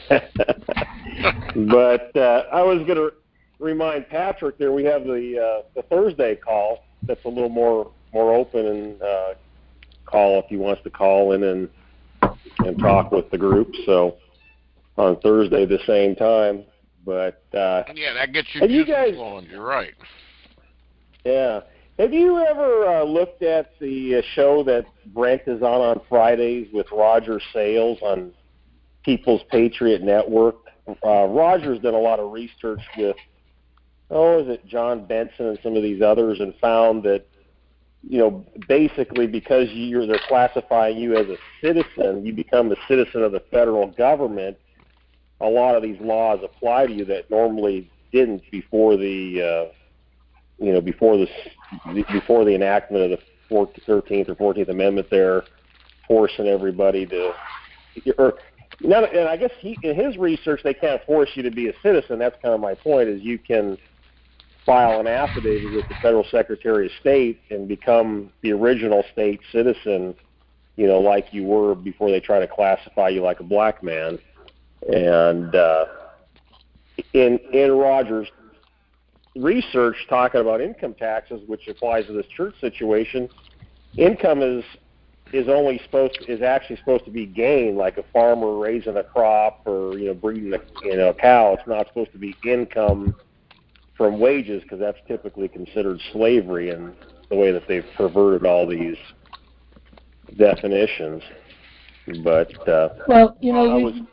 Speaker 7: But uh, I was going to remind Patrick there we have the uh, the Thursday call that's a little more more open and uh, call if he wants to call in and and talk with the group. So on Thursday the same time. But uh,
Speaker 4: yeah, that gets your
Speaker 7: you guys
Speaker 4: flowing. You're right.
Speaker 7: Yeah. Have you ever uh, looked at the uh, show that Brent is on on Fridays with Roger Sales on People's Patriot Network? Uh, Roger's done a lot of research with, oh, is it John Benson and some of these others, and found that, you know, basically because you're they're classifying you as a citizen, you become a citizen of the federal government. A lot of these laws apply to you that normally didn't before the uh, you know, before the before the enactment of the thirteenth or fourteenth Amendment, there, forcing everybody to, or not. And I guess he, in his research, they can't force you to be a citizen. That's kind of my point. Is you can file an affidavit with the federal Secretary of State and become the original state citizen, you know, like you were before they try to classify you like a black man. And uh, in in Rogers' research talking about income taxes, which applies to this church situation, income is is only supposed to, is actually supposed to be gain, like a farmer raising a crop or you know breeding a you know a cow. It's not supposed to be income from wages because that's typically considered slavery, and the way that they've perverted all these definitions. But uh,
Speaker 1: well, you know, we,
Speaker 7: was,
Speaker 1: we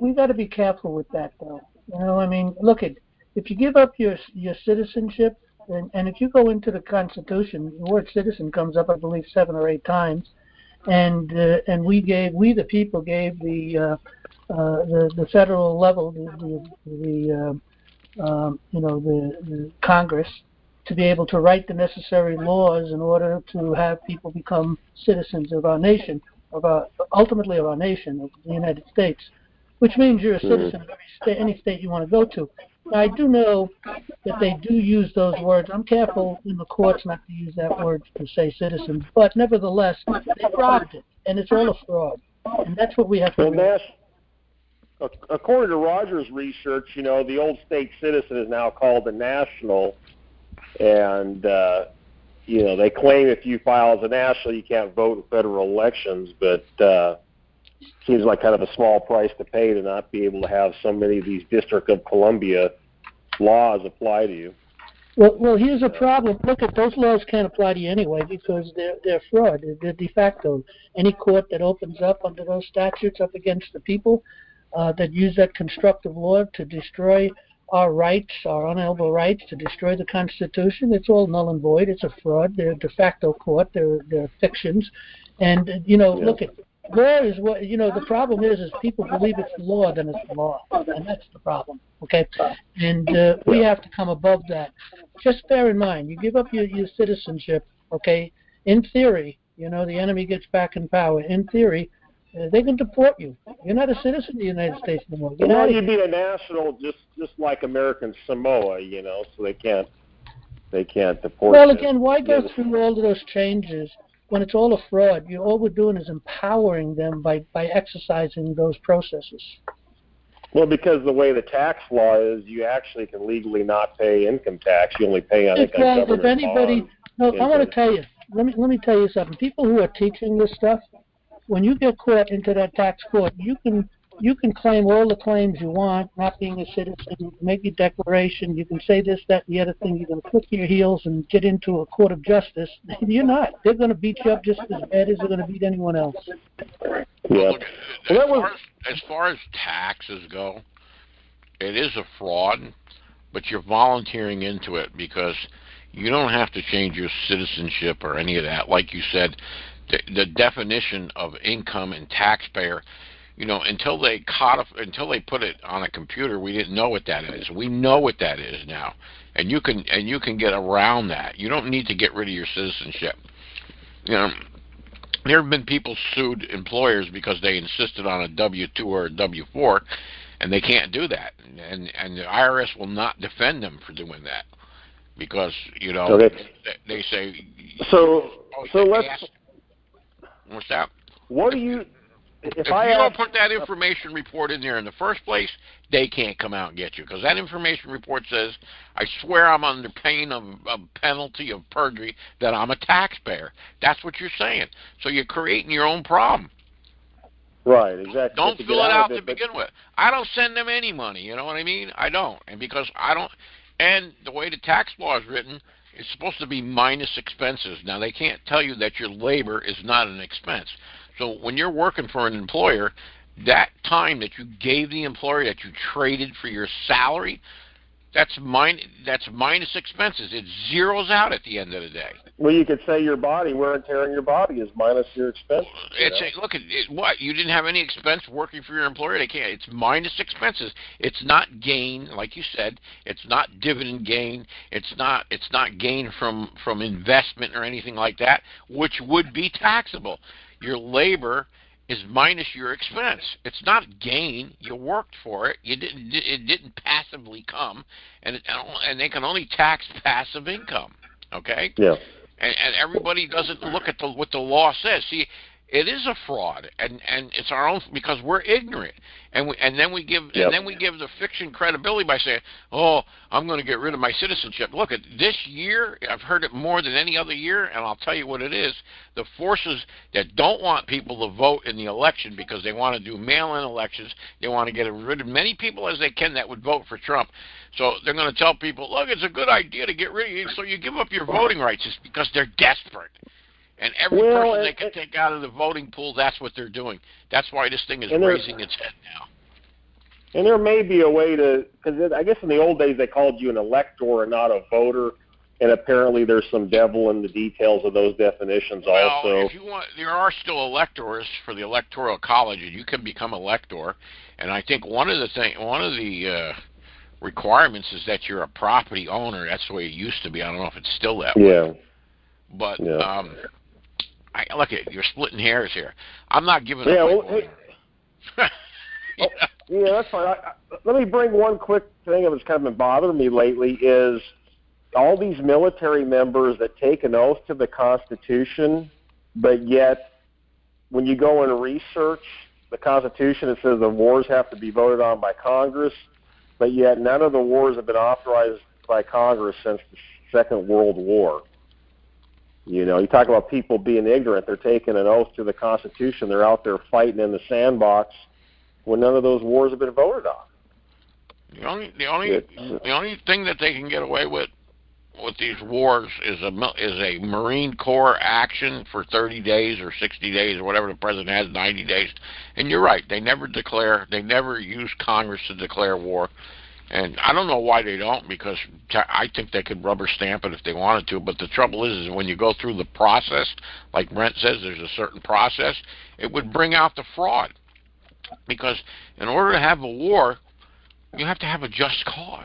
Speaker 1: we got to be careful with that, though. You know, I mean, look at if you give up your your citizenship, and, and if you go into the Constitution, the word citizen comes up, I believe, seven or eight times, and uh, and we gave we the people gave the uh, uh, the the federal level the the, the uh, um, you know the, the Congress to be able to write the necessary laws in order to have people become citizens of our nation, of our, ultimately of our nation, of the United States, which means you're a citizen of every state, any state you want to go to. Now, I do know that they do use those words. I'm careful in the courts not to use that word to say citizen, but nevertheless, they robbed it, and it's all a fraud, and that's what we have to.
Speaker 7: Well, Nash, according to Rogers' research, you know, the old state citizen is now called a national. And, uh, you know, they claim if you file as a national, you can't vote in federal elections, but uh, seems like kind of a small price to pay to not be able to have so many of these District of Columbia laws apply to you.
Speaker 1: Well, well, here's a problem. Look, at those laws can't apply to you anyway because they're they're fraud. They're de facto. Any court that opens up under those statutes up against the people uh, that use that constructive law to destroy our rights, our unalienable rights, to destroy the Constitution, it's all null and void. It's a fraud. They're de facto court. They're, they're fictions. And, you know, yeah. look, at law is what, you know, the problem is, is people believe it's the law, then it's the law. And that's the problem, okay? And uh, we have to come above that. Just bear in mind, you give up your, your citizenship, okay? In theory, you know, the enemy gets back in power. In theory, Uh, they can deport you. You're not a citizen of the United States anymore. You're
Speaker 7: well,
Speaker 1: not
Speaker 7: you'd be a national, just just like American Samoa, you know, so they can't they can't deport
Speaker 1: well,
Speaker 7: you.
Speaker 1: again, why go through all of those changes when it's all a fraud? You all we're doing is empowering them by, by exercising those processes.
Speaker 7: Well, because the way the tax law is, you actually can legally not pay income tax. You only pay on income
Speaker 1: well,
Speaker 7: government
Speaker 1: if anybody,
Speaker 7: bond
Speaker 1: no,
Speaker 7: income.
Speaker 1: I want to tell you. Let me let me tell you something. People who are teaching this stuff, when you get caught into that tax court, you can you can claim all the claims you want, not being a citizen, make your declaration, you can say this, that, and the other thing, you're going to click your heels and get into a court of justice. You're not. They're going to beat you up just as bad as they're going to beat anyone else.
Speaker 7: Yeah.
Speaker 4: Well, look, as, well, far as, as far as taxes go, it is a fraud, but you're volunteering into it because you don't have to change your citizenship or any of that. Like you said, the, the definition of income and taxpayer, you know, until they codify, until they put it on a computer, we didn't know what that is. We know what that is now, and you can and you can get around that. You don't need to get rid of your citizenship. You know, there have been people sued employers because they insisted on a W two or a W four, and they can't do that, and and the I R S will not defend them for doing that because you know okay. they, they say.
Speaker 7: So so let's.
Speaker 4: Ask, what's that?
Speaker 7: What do you? If,
Speaker 4: if
Speaker 7: I
Speaker 4: you don't
Speaker 7: ask,
Speaker 4: put that information report in there in the first place, they can't come out and get you because that information report says, I swear I'm under pain of a penalty of perjury that I'm a taxpayer. That's what you're saying. So you're creating your own problem.
Speaker 7: Right, exactly.
Speaker 4: Don't fill it out, out to begin with. I don't send them any money, you know what I mean? I don't. And because I don't, and the way the tax law is written, it's supposed to be minus expenses. Now, they can't tell you that your labor is not an expense. So when you're working for an employer, that time that you gave the employer, that you traded for your salary, that's min- that's minus expenses. It zeroes out at the end of the day.
Speaker 7: Well, you could say your body, wear and tear on your body is minus your expenses. You
Speaker 4: it's a, look at it, what you didn't have any expense working for your employer. They can't. It's minus expenses. It's not gain, like you said. It's not dividend gain. It's not. It's not gain from from investment or anything like that, which would be taxable. Your labor is minus your expense. It's not gain. You worked for it. You didn't. It didn't passively come, and it, and they can only tax passive income. Okay.
Speaker 7: Yeah.
Speaker 4: And, and everybody doesn't look at the, what the law says. See, it is a fraud, and, and it's our own because we're ignorant, and we, and then we give yep. and then we give the fiction credibility by saying, "Oh, I'm going to get rid of my citizenship." Look at this year; I've heard it more than any other year, and I'll tell you what it is: the forces that don't want people to vote in the election because they want to do mail-in elections, they want to get rid of many people as they can that would vote for Trump. So they're going to tell people, "Look, it's a good idea to get rid of you, so you give up your voting rights." It's because they're desperate. And every
Speaker 7: well,
Speaker 4: person
Speaker 7: and,
Speaker 4: they can take out of the voting pool, that's what they're doing. That's why this thing is
Speaker 7: and
Speaker 4: raising its head now.
Speaker 7: And there may be a way to, because I guess in the old days they called you an elector and not a voter, and apparently there's some devil in the details of those definitions
Speaker 4: well,
Speaker 7: also.
Speaker 4: Well, if you want, there are still electors for the Electoral College, and you can become elector. And I think one of the thing, one of the uh, requirements is that you're a property owner. That's the way it used to be. I don't know if it's still that
Speaker 7: yeah.
Speaker 4: way. But
Speaker 7: yeah.
Speaker 4: um, I, look at you're splitting hairs here. I'm not giving
Speaker 7: yeah,
Speaker 4: up my
Speaker 7: well,
Speaker 4: voting.
Speaker 7: Hey, oh, yeah, that's fine. I, I, let me bring one quick thing that's kind of been bothering me lately is all these military members that take an oath to the Constitution, but yet when you go and research the Constitution, it says the wars have to be voted on by Congress, but yet none of the wars have been authorized by Congress since the Second World War. You know, you talk about people being ignorant. They're taking an oath to the Constitution. They're out there fighting in the sandbox when none of those wars have been voted on.
Speaker 4: The only, the only,
Speaker 7: It's,
Speaker 4: the only thing that they can get away with with these wars is a is a Marine Corps action for thirty days or sixty days or whatever the president has, ninety days. And you're right, they never declare, they never use Congress to declare war. And I don't know why they don't, because I think they could rubber stamp it if they wanted to. But the trouble is, is when you go through the process, like Brent says, there's a certain process, it would bring out the fraud. Because in order to have a war, you have to have a just cause.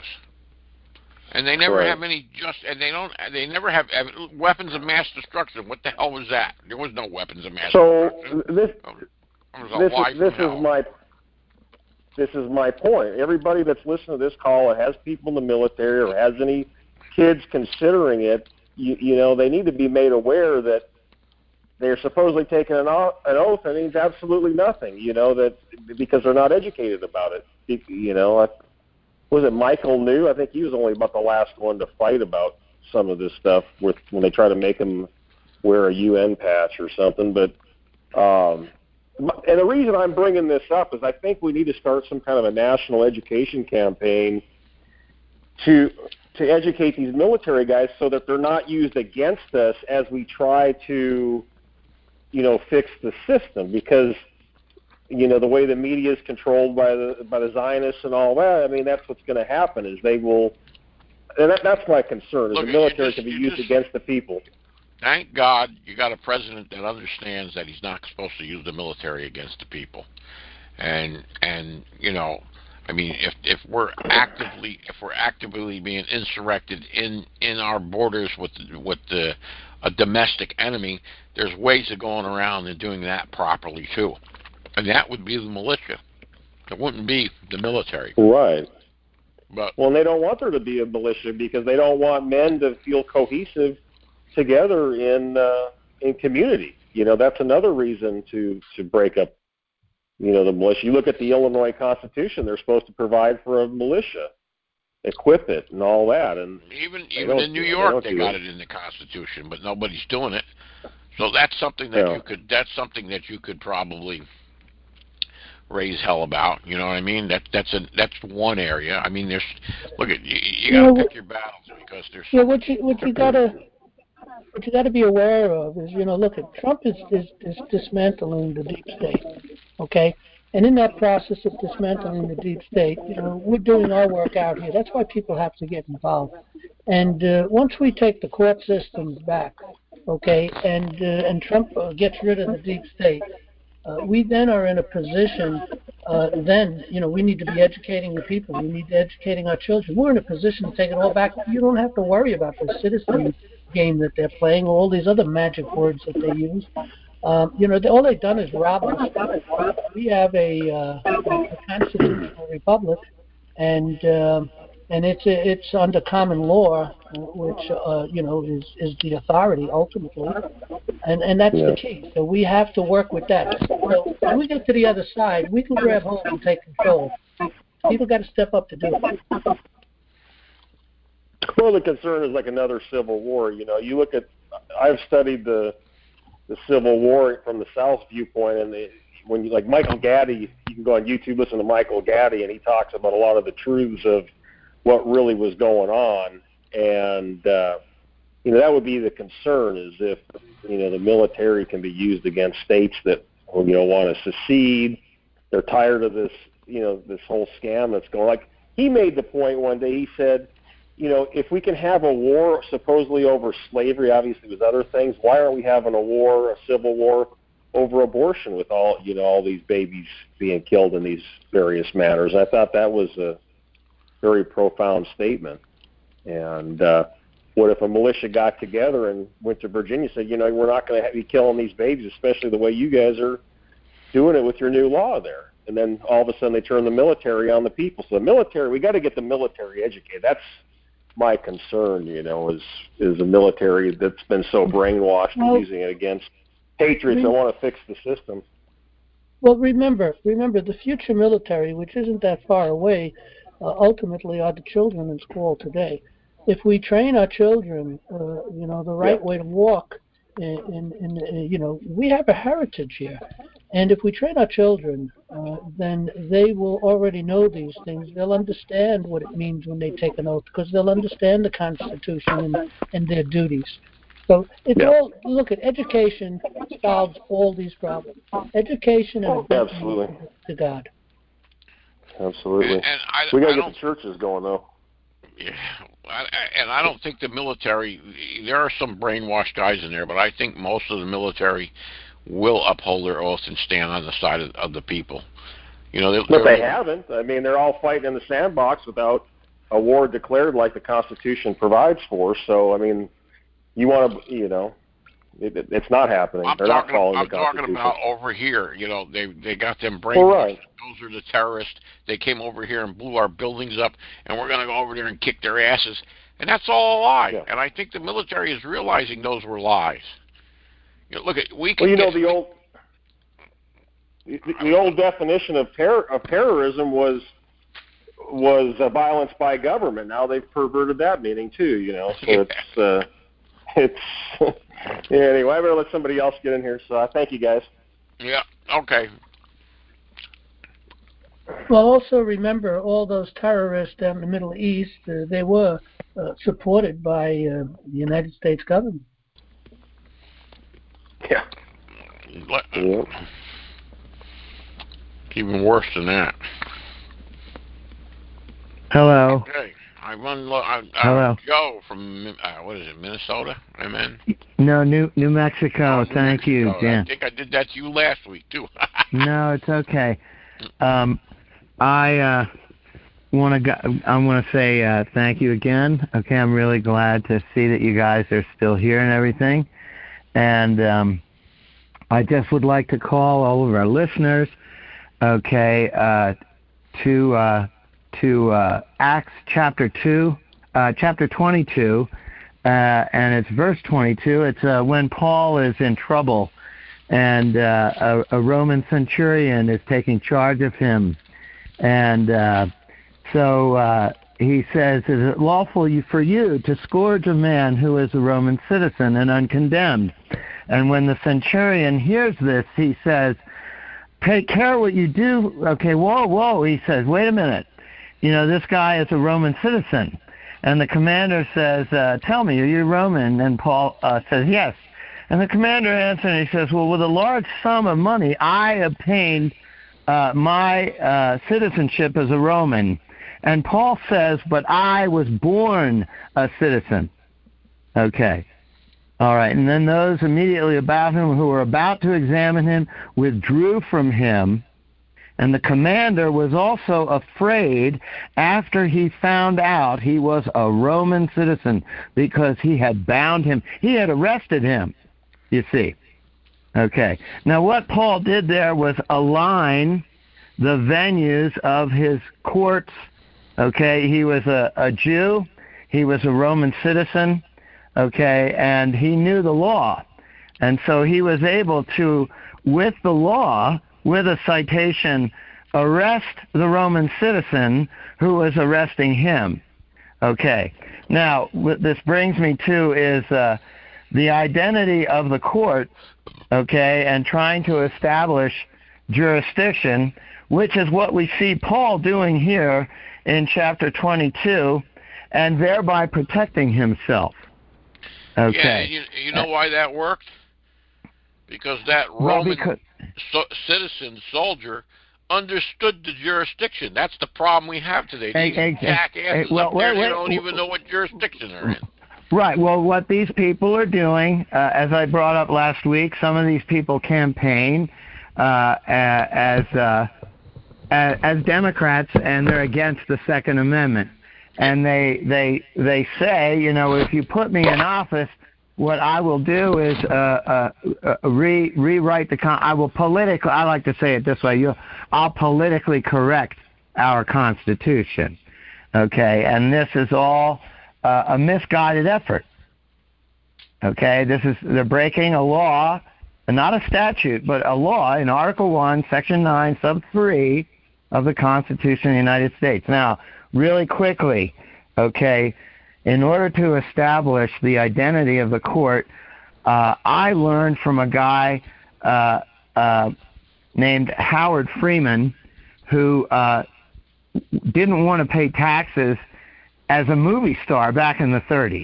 Speaker 4: And they never
Speaker 7: right.
Speaker 4: have any just, and they don't, they never have weapons of mass destruction. What the hell was that? There was no weapons of mass
Speaker 7: so
Speaker 4: destruction.
Speaker 7: this,
Speaker 4: this,
Speaker 7: is, this is my, this is my point. Everybody that's listening to this call and has people in the military or has any kids considering it, you, you know, they need to be made aware that they're supposedly taking an oath, an oath that means absolutely nothing, you know, that because they're not educated about it. You know, I, was it Michael New? I think he was only about the last one to fight about some of this stuff with when they try to make him wear a U N patch or something. But um, and the reason I'm bringing this up is I think we need to start some kind of a national education campaign to to educate these military guys so that they're not used against us as we try to, you know, fix the system. Because you know, the way the media is controlled by the by the Zionists and all that, I mean, that's what's going to happen is they will, and that, that's my concern, is
Speaker 4: Look,
Speaker 7: the military
Speaker 4: just,
Speaker 7: can be
Speaker 4: you
Speaker 7: used
Speaker 4: just,
Speaker 7: against the people.
Speaker 4: Thank God you got a president that understands that he's not supposed to use the military against the people. And, and you know, I mean, if if we're actively if we're actively being insurrected in, in our borders with with the a domestic enemy, there's ways of going around and doing that properly too. And that would be the militia. It wouldn't be the military.
Speaker 7: Right.
Speaker 4: But
Speaker 7: well, they don't want there to be a militia because they don't want men to feel cohesive together in uh, in community. You know, that's another reason to, to break up, you know, the militia. You look at the Illinois Constitution; they're supposed to provide for a militia, equip it, and all that. And
Speaker 4: even even in New York, they, they got it. it in the Constitution, but nobody's doing it. So that's something that yeah. you could. That's something that you could probably raise hell about, you know what I mean? That that's a that's one area. I mean, there's look at you, you got to yeah, pick your battles because there's.
Speaker 1: Yeah, what you what you gotta what you gotta be aware of is, you know, look at Trump is is, is dismantling the deep state, okay? And in that process of dismantling the deep state, you know, we're doing our work out here. That's why people have to get involved. And uh, once we take the court systems back, okay, and uh, and Trump uh, gets rid of the deep state. Uh, we then are in a position, uh, then, you know, we need to be educating the people. We need to be educating our children. We're in a position to take it all back. You don't have to worry about the citizen game that they're playing or all these other magic words that they use. Um, you know, all they've done is rob us. We have a, uh, a constitutional republic, and uh, and it's it's under common law, uh, which uh, you know is is the authority ultimately, and and that's yeah. the key. So we have to work with that. So when we get to the other side, we can grab hold and take control. People got to step up to do it.
Speaker 7: Well, the concern is like another civil war. You know, you look at. I've studied the the Civil War from the South's viewpoint, and the, when you like Michael Gaddy, you can go on YouTube, listen to Michael Gaddy, and he talks about a lot of the truths of what really was going on. And uh, you know, that would be the concern, is if you know the military can be used against states that you know want to secede. They're tired of this you know, this whole scam that's going. Like he made the point one day. He said, you know, if we can have a war supposedly over slavery, obviously with other things, why aren't we having a war, a civil war over abortion with all, you know, all these babies being killed in these various manners? I thought that was a very profound statement. And uh, what if a militia got together and went to Virginia and said, you know, we're not going to be killing these babies, especially the way you guys are doing it with your new law there. And then all of a sudden they turn the military on the people. So the military, we got to get the military educated. That's my concern, you know, is is a military that's been so brainwashed
Speaker 1: well,
Speaker 7: and using it against patriots that want to fix the system.
Speaker 1: Well, remember, remember, the future military, which isn't that far away, uh, ultimately are the children in school today. If we train our children, uh, you know, the right
Speaker 7: yeah.
Speaker 1: way to walk, in, in, in, in, you know, we have a heritage here. And if we train our children, uh, then they will already know these things. They'll understand what it means when they take an oath, because they'll understand the Constitution and, and their duties. So it's
Speaker 7: yeah.
Speaker 1: all, look at education solves all these problems. Education and
Speaker 7: Absolutely.
Speaker 1: to God.
Speaker 7: Absolutely.
Speaker 4: And, and I,
Speaker 7: we got
Speaker 4: to
Speaker 7: to get the churches going, though.
Speaker 4: Yeah, I, and I don't think the military, there are some brainwashed guys in there, but I think most of the military will uphold their oath and stand on the side of, of the people. You know,
Speaker 7: But they haven't. I mean, they're all fighting in the sandbox without a war declared like the Constitution provides for. So, I mean, you want to, you know, it, it, it's not happening.
Speaker 4: I'm
Speaker 7: They're
Speaker 4: talking,
Speaker 7: not following
Speaker 4: I'm
Speaker 7: the Constitution.
Speaker 4: talking about over here. You know, they they got them brainwashed.
Speaker 7: Well, right.
Speaker 4: Those are the terrorists. They came over here and blew our buildings up, and we're going to go over there and kick their asses. And that's all a lie.
Speaker 7: Yeah.
Speaker 4: And I think the military is realizing those were lies. You know, look at we can.
Speaker 7: Well, you know,
Speaker 4: get,
Speaker 7: the old the, the old definition of terror of terrorism was was uh, violence by government. Now they've perverted that meaning too. You know, so
Speaker 4: yeah.
Speaker 7: it's uh, it's yeah, anyway. I better let somebody else get in here. So I thank you guys.
Speaker 4: Yeah. Okay.
Speaker 1: Well, also remember all those terrorists down in the Middle East, uh, they were uh, supported by uh, the United States government.
Speaker 7: Yeah. yeah.
Speaker 4: Even worse than that.
Speaker 8: Hello.
Speaker 4: Okay. I run. I, uh,
Speaker 8: Hello.
Speaker 4: Joe from uh, what is it, Minnesota? Amen.
Speaker 8: No, New New Mexico.
Speaker 4: Oh, New
Speaker 8: Thank
Speaker 4: Mexico.
Speaker 8: you, Dan.
Speaker 4: I think I did that to you last week too.
Speaker 8: No, it's okay. Um, I uh, want to. I want to say uh, thank you again. Okay, I'm really glad to see that you guys are still here and everything. And um, I just would like to call all of our listeners, okay, uh, to uh, to uh, Acts chapter two, uh, chapter twenty-two, uh, and it's verse twenty-two. It's uh, when Paul is in trouble, and uh, a, a Roman centurion is taking charge of him. And uh, so uh, he says, is it lawful for you to scourge a man who is a Roman citizen and uncondemned? And when the centurion hears this, he says, take care what you do. Okay, whoa, whoa. He says, wait a minute. You know, this guy is a Roman citizen. And the commander says, uh, tell me, are you Roman? And Paul uh, says, yes. And the commander answers and he says, well, with a large sum of money, I obtained Uh, my uh, citizenship as a Roman. And Paul says, but I was born a citizen. Okay. All right. And then those immediately about him who were about to examine him withdrew from him. And the commander was also afraid after he found out he was a Roman citizen because he had bound him. He had arrested him, you see. Okay. Now, what Paul did there was align the venues of his courts. Okay. He was a, a Jew. He was a Roman citizen. Okay. And he knew the law. And so he was able to, with the law, with a citation, arrest the Roman citizen who was arresting him. Okay. Now, what this brings me to is uh, the identity of the courts, okay, and trying to establish jurisdiction, which is what we see Paul doing here in chapter twenty-two, and thereby protecting himself. Okay.
Speaker 4: Yeah, you, you know why that worked? Because that
Speaker 8: well,
Speaker 4: Roman
Speaker 8: because,
Speaker 4: so, citizen soldier understood the jurisdiction. That's the problem we have today. These
Speaker 8: Hey, hey,
Speaker 4: jackasses
Speaker 8: hey, well,
Speaker 4: up there,
Speaker 8: wait,
Speaker 4: they
Speaker 8: wait,
Speaker 4: don't even know what jurisdiction they're in.
Speaker 8: Right. Well, what these people are doing, uh, as I brought up last week, some of these people campaign uh, as, uh, as as Democrats, and they're against the Second Amendment. And they they they say, you know, if you put me in office, what I will do is uh, uh, uh, re rewrite the con. I will politically. I like to say it this way. You, I'll politically correct our Constitution. Okay, and this is all uh, a misguided effort. Okay, this is they're breaking a law, not a statute, but a law in Article One, Section Nine, Sub Three of the Constitution of the United States. Now, really quickly, okay, in order to establish the identity of the court, uh, I learned from a guy uh, uh, named Howard Freeman who uh, didn't want to pay taxes as a movie star back in the thirties.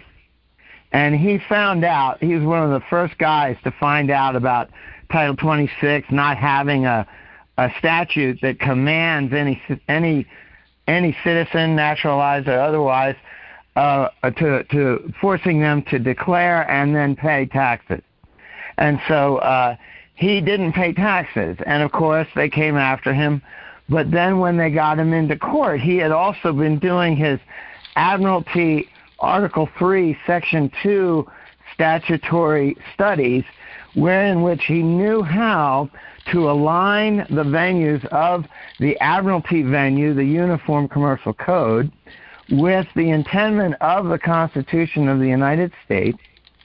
Speaker 8: And he found out, he was one of the first guys to find out about Title twenty-six not having a, a statute that commands any any any citizen, naturalized or otherwise, uh, to to forcing them to declare and then pay taxes. And so uh, he didn't pay taxes, and of course they came after him. But then when they got him into court, he had also been doing his Admiralty Article three, Section two statutory studies, wherein which he knew how to align the venues of the Admiralty venue, the Uniform Commercial Code, with the intent of the Constitution of the United States.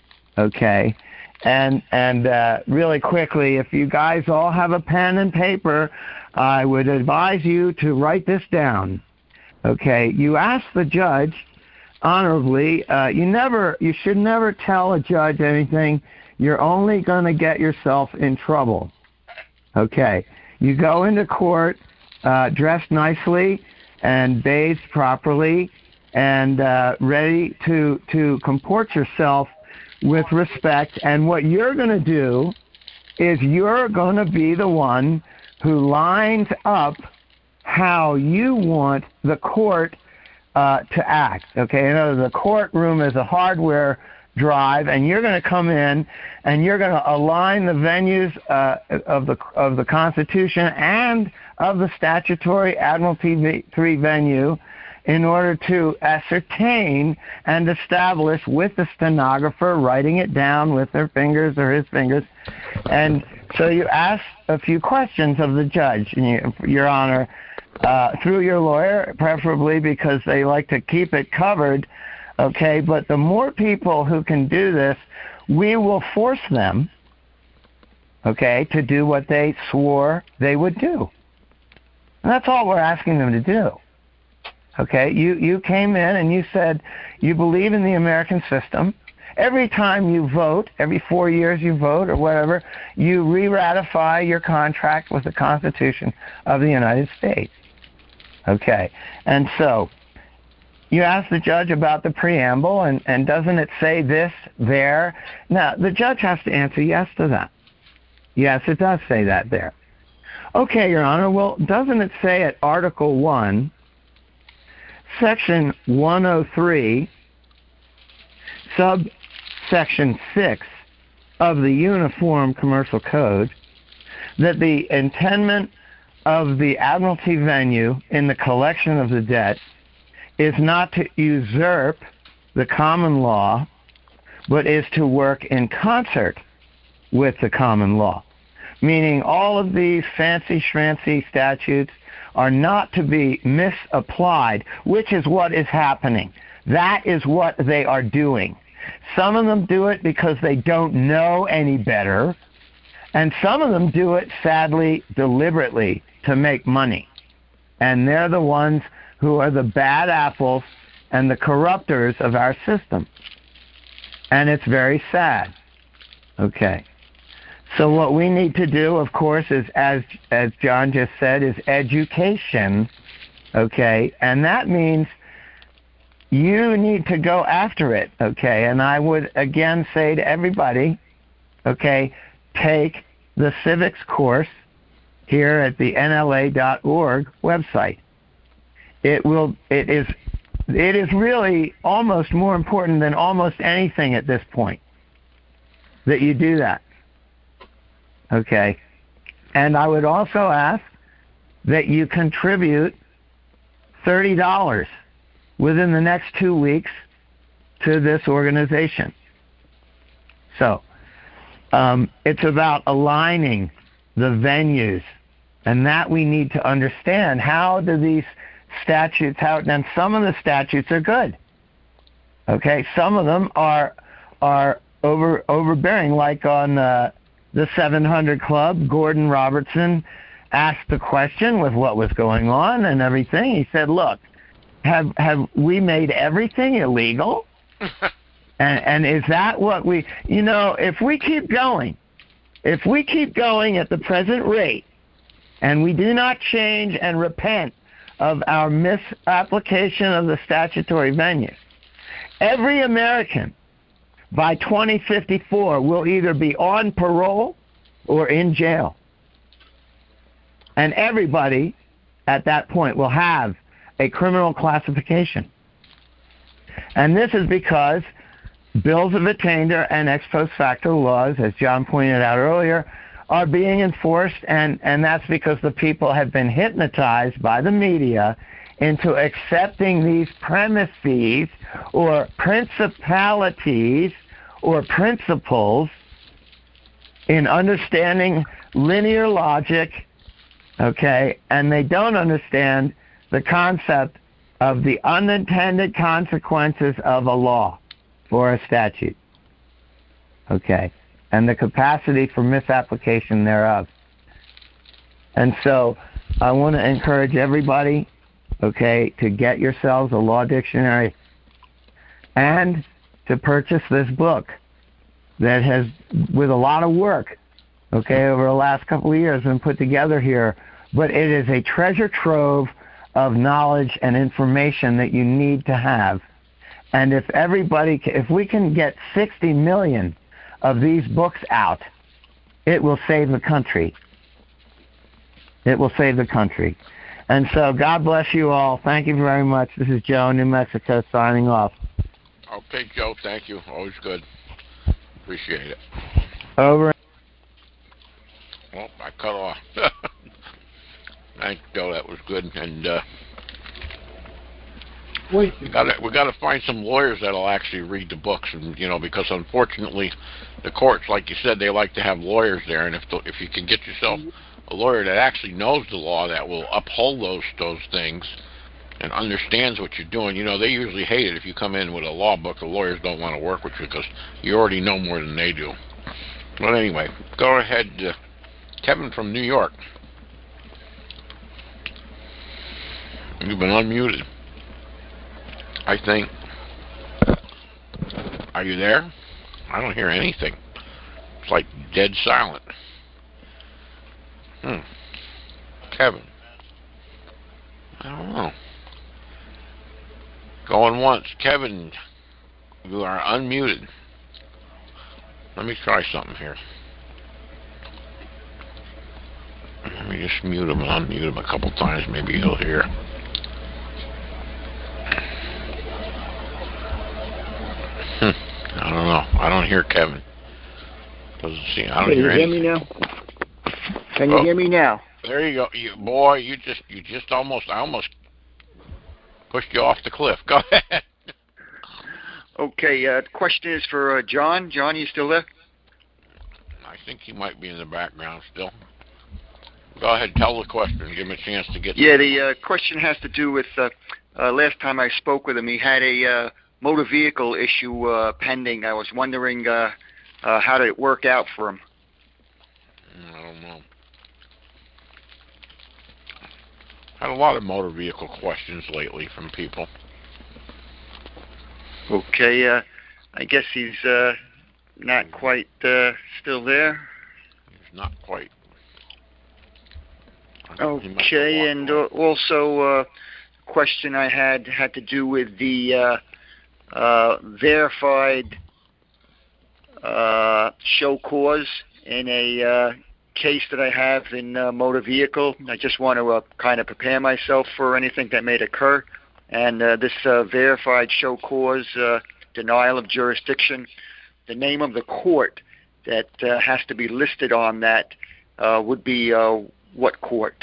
Speaker 8: Okay, and and uh, really quickly, if you guys all have a pen and paper, I would advise you to write this down. Okay, you ask the judge honorably. Uh, you never, you should never tell a judge anything. You're only going to get yourself in trouble. Okay, you go into court uh, dressed nicely and bathed properly and uh, ready to to comport yourself with respect. And what you're going to do is you're going to be the one who lines up how you want the court uh, to act. Okay, you know, the courtroom is a hardware drive, and you're going to come in and you're going to align the venues uh, of the of the Constitution and of the statutory Admiralty three venue in order to ascertain and establish with the stenographer writing it down with their fingers or his fingers. And so you ask a few questions of the judge, you, Your Honor, uh, through your lawyer, preferably, because they like to keep it covered. Okay, but the more people who can do this, we will force them, okay, to do what they swore they would do. And that's all we're asking them to do. Okay, you, you came in and you said you believe in the American system. Every time you vote, every four years you vote or whatever, you re-ratify your contract with the Constitution of the United States. Okay, and so you ask the judge about the preamble, and, and doesn't it say this there? Now, the judge has to answer yes to that. Yes, it does say that there. Okay, Your Honor, well, doesn't it say at Article one, Section one oh three, subsection six of the Uniform Commercial Code, that the intent of the Admiralty venue in the collection of the debt is not to usurp the common law, but is to work in concert with the common law. Meaning all of these fancy schmancy statutes are not to be misapplied, which is what is happening. That is what they are doing. Some of them do it because they don't know any better, and some of them do it, sadly, deliberately to make money. And they're the ones who are the bad apples and the corruptors of our system. And it's very sad. Okay. So what we need to do, of course, is, as as John just said, is education. Okay. And that means you need to go after it. Okay. And I would again say to everybody, okay, take the civics course. here at the N L A dot org website. It will. It is. It is really almost more important than almost anything at this point that you do that. Okay. And I would also ask that you contribute thirty dollars within the next two weeks to this organization. So um, it's about aligning the venues, and that we need to understand. How do these statutes, how, and some of the statutes are good. Okay, some of them are are over overbearing, like on uh, the seven hundred Club. Gordon Robertson asked the question with what was going on and everything. He said, look, have have we made everything illegal? and, and is that what we, you know, if we keep going, if we keep going at the present rate, and we do not change and repent of our misapplication of the statutory venue, every American by twenty fifty-four will either be on parole or in jail. And everybody at that point will have a criminal classification. And this is because bills of attainder and ex post facto laws, as John pointed out earlier, are being enforced, and, and that's because the people have been hypnotized by the media into accepting these premises or principalities or principles in understanding linear logic, okay, and they don't understand the concept of the unintended consequences of a law or a statute, okay, and the capacity for misapplication thereof. And so I want to encourage everybody, okay, to get yourselves a law dictionary and to purchase this book that has, with a lot of work, okay, over the last couple of years been put together here, but it is a treasure trove of knowledge and information that you need to have. And if everybody, if we can get sixty million of these books out, it will save the country. It will save the country. And so God bless you all. Thank you very much. This is Joe, New Mexico, signing off.
Speaker 4: Okay, Joe, thank you. Always good. Appreciate it.
Speaker 8: Over.
Speaker 4: Well, I cut off. Thanks, Joe. That was good. And uh,
Speaker 3: Wait.
Speaker 4: we got we got to find some lawyers that'll actually read the books, and you know, because unfortunately, the courts, like you said, they like to have lawyers there. And if the, if you can get yourself a lawyer that actually knows the law, that will uphold those those things, and understands what you're doing, you know, they usually hate it if you come in with a law book. The lawyers don't want to work with you because you already know more than they do. But anyway, go ahead, uh, Kevin from New York. You've been unmuted, I think. Are you there? I don't hear anything. It's like dead silent. Hmm. Kevin. I don't know. Going once. Kevin, you are unmuted. Let me try something here. Let me just mute him and unmute him a couple times. Maybe he'll hear. Hmm. I don't know. I don't hear Kevin. Doesn't seem. I don't
Speaker 9: Can
Speaker 4: hear
Speaker 9: you hear
Speaker 4: anything.
Speaker 9: me now? Can you
Speaker 4: Oh,
Speaker 9: hear me now?
Speaker 4: There you go. You, boy, you just you just almost I almost pushed you off the cliff. Go ahead.
Speaker 9: Okay. Uh, the question is for uh, John. John, you still there?
Speaker 4: I think he might be in the background still. Go ahead. Tell the question. Give him a chance to get.
Speaker 9: Yeah. The uh, question has to do with uh, uh, last time I spoke with him. He had a uh, motor vehicle issue uh, pending. I was wondering uh, uh, how did it work out for him?
Speaker 4: I don't know. Had a lot of motor vehicle questions lately from people.
Speaker 9: Okay. Uh, I guess he's uh, not quite uh, still there.
Speaker 4: He's not quite.
Speaker 9: Okay, and uh, also uh, the question I had had to do with the uh, uh, verified uh, show cause in a uh, case that I have in uh, motor vehicle. I just want to uh, kind of prepare myself for anything that may occur. And uh, this uh, verified show cause, uh, denial of jurisdiction, the name of the court that uh, has to be listed on that uh, would be uh, what court?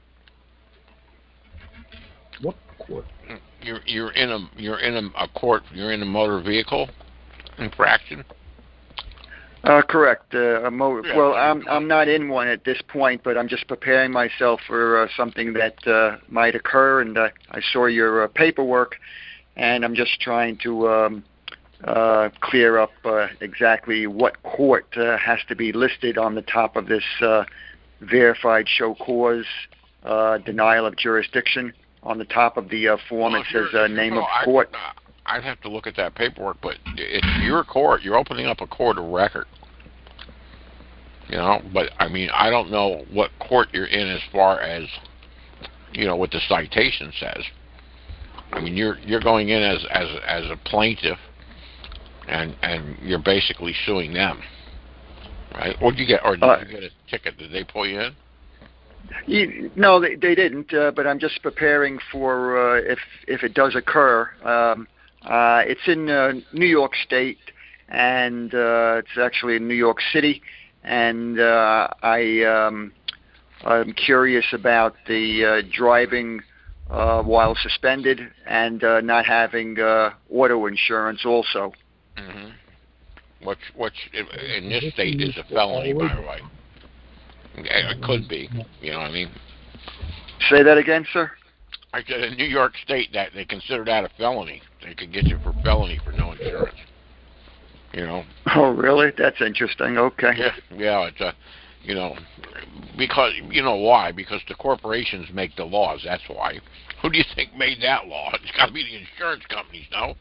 Speaker 3: What court?
Speaker 4: You're you're in a you're in a, a court. You're in a motor vehicle infraction.
Speaker 9: Uh, correct. Uh, a mo-
Speaker 4: Yeah,
Speaker 9: well,
Speaker 4: so
Speaker 9: I'm
Speaker 4: you-
Speaker 9: I'm not in one at this point, but I'm just preparing myself for uh, something that uh, might occur. And uh, I saw your uh, paperwork, and I'm just trying to um, uh, clear up uh, exactly what court uh, has to be listed on the top of this uh, verified show cause, uh, denial of jurisdiction. On the top of the uh, form,
Speaker 4: Well,
Speaker 9: it
Speaker 4: if
Speaker 9: says
Speaker 4: you're-
Speaker 9: uh,
Speaker 4: if you're
Speaker 9: name
Speaker 4: so-
Speaker 9: of
Speaker 4: I-
Speaker 9: court.
Speaker 4: uh, I'd have to look at that paperwork, but it's your court. You're opening up a court of record. You know, but I mean, I don't know what court you're in as far as, you know, what the citation says. I mean, you're you're going in as as as a plaintiff, and and you're basically suing them, right? Or did you get or did
Speaker 9: Uh,
Speaker 4: you get a ticket? Did they pull you in?
Speaker 9: You, no, they, they didn't. Uh, but I'm just preparing for uh, if if it does occur. Um, uh, it's in uh, New York State, and uh, it's actually in New York City. And uh, I um, I'm curious about the uh, driving uh, while suspended and uh, not having uh, auto insurance also.
Speaker 4: Mm-hmm. Which which in this state is a felony, by the way. It could be. You know what I mean?
Speaker 9: Say that again, sir?
Speaker 4: I said in New York State that they consider that a felony. They could get you for felony for no insurance. You know?
Speaker 9: Oh, really? That's interesting. Okay.
Speaker 4: Yeah, yeah. It's a, you know, because you know why? Because the corporations make the laws. That's why. Who do you think made that law? It's got to be the insurance companies, no?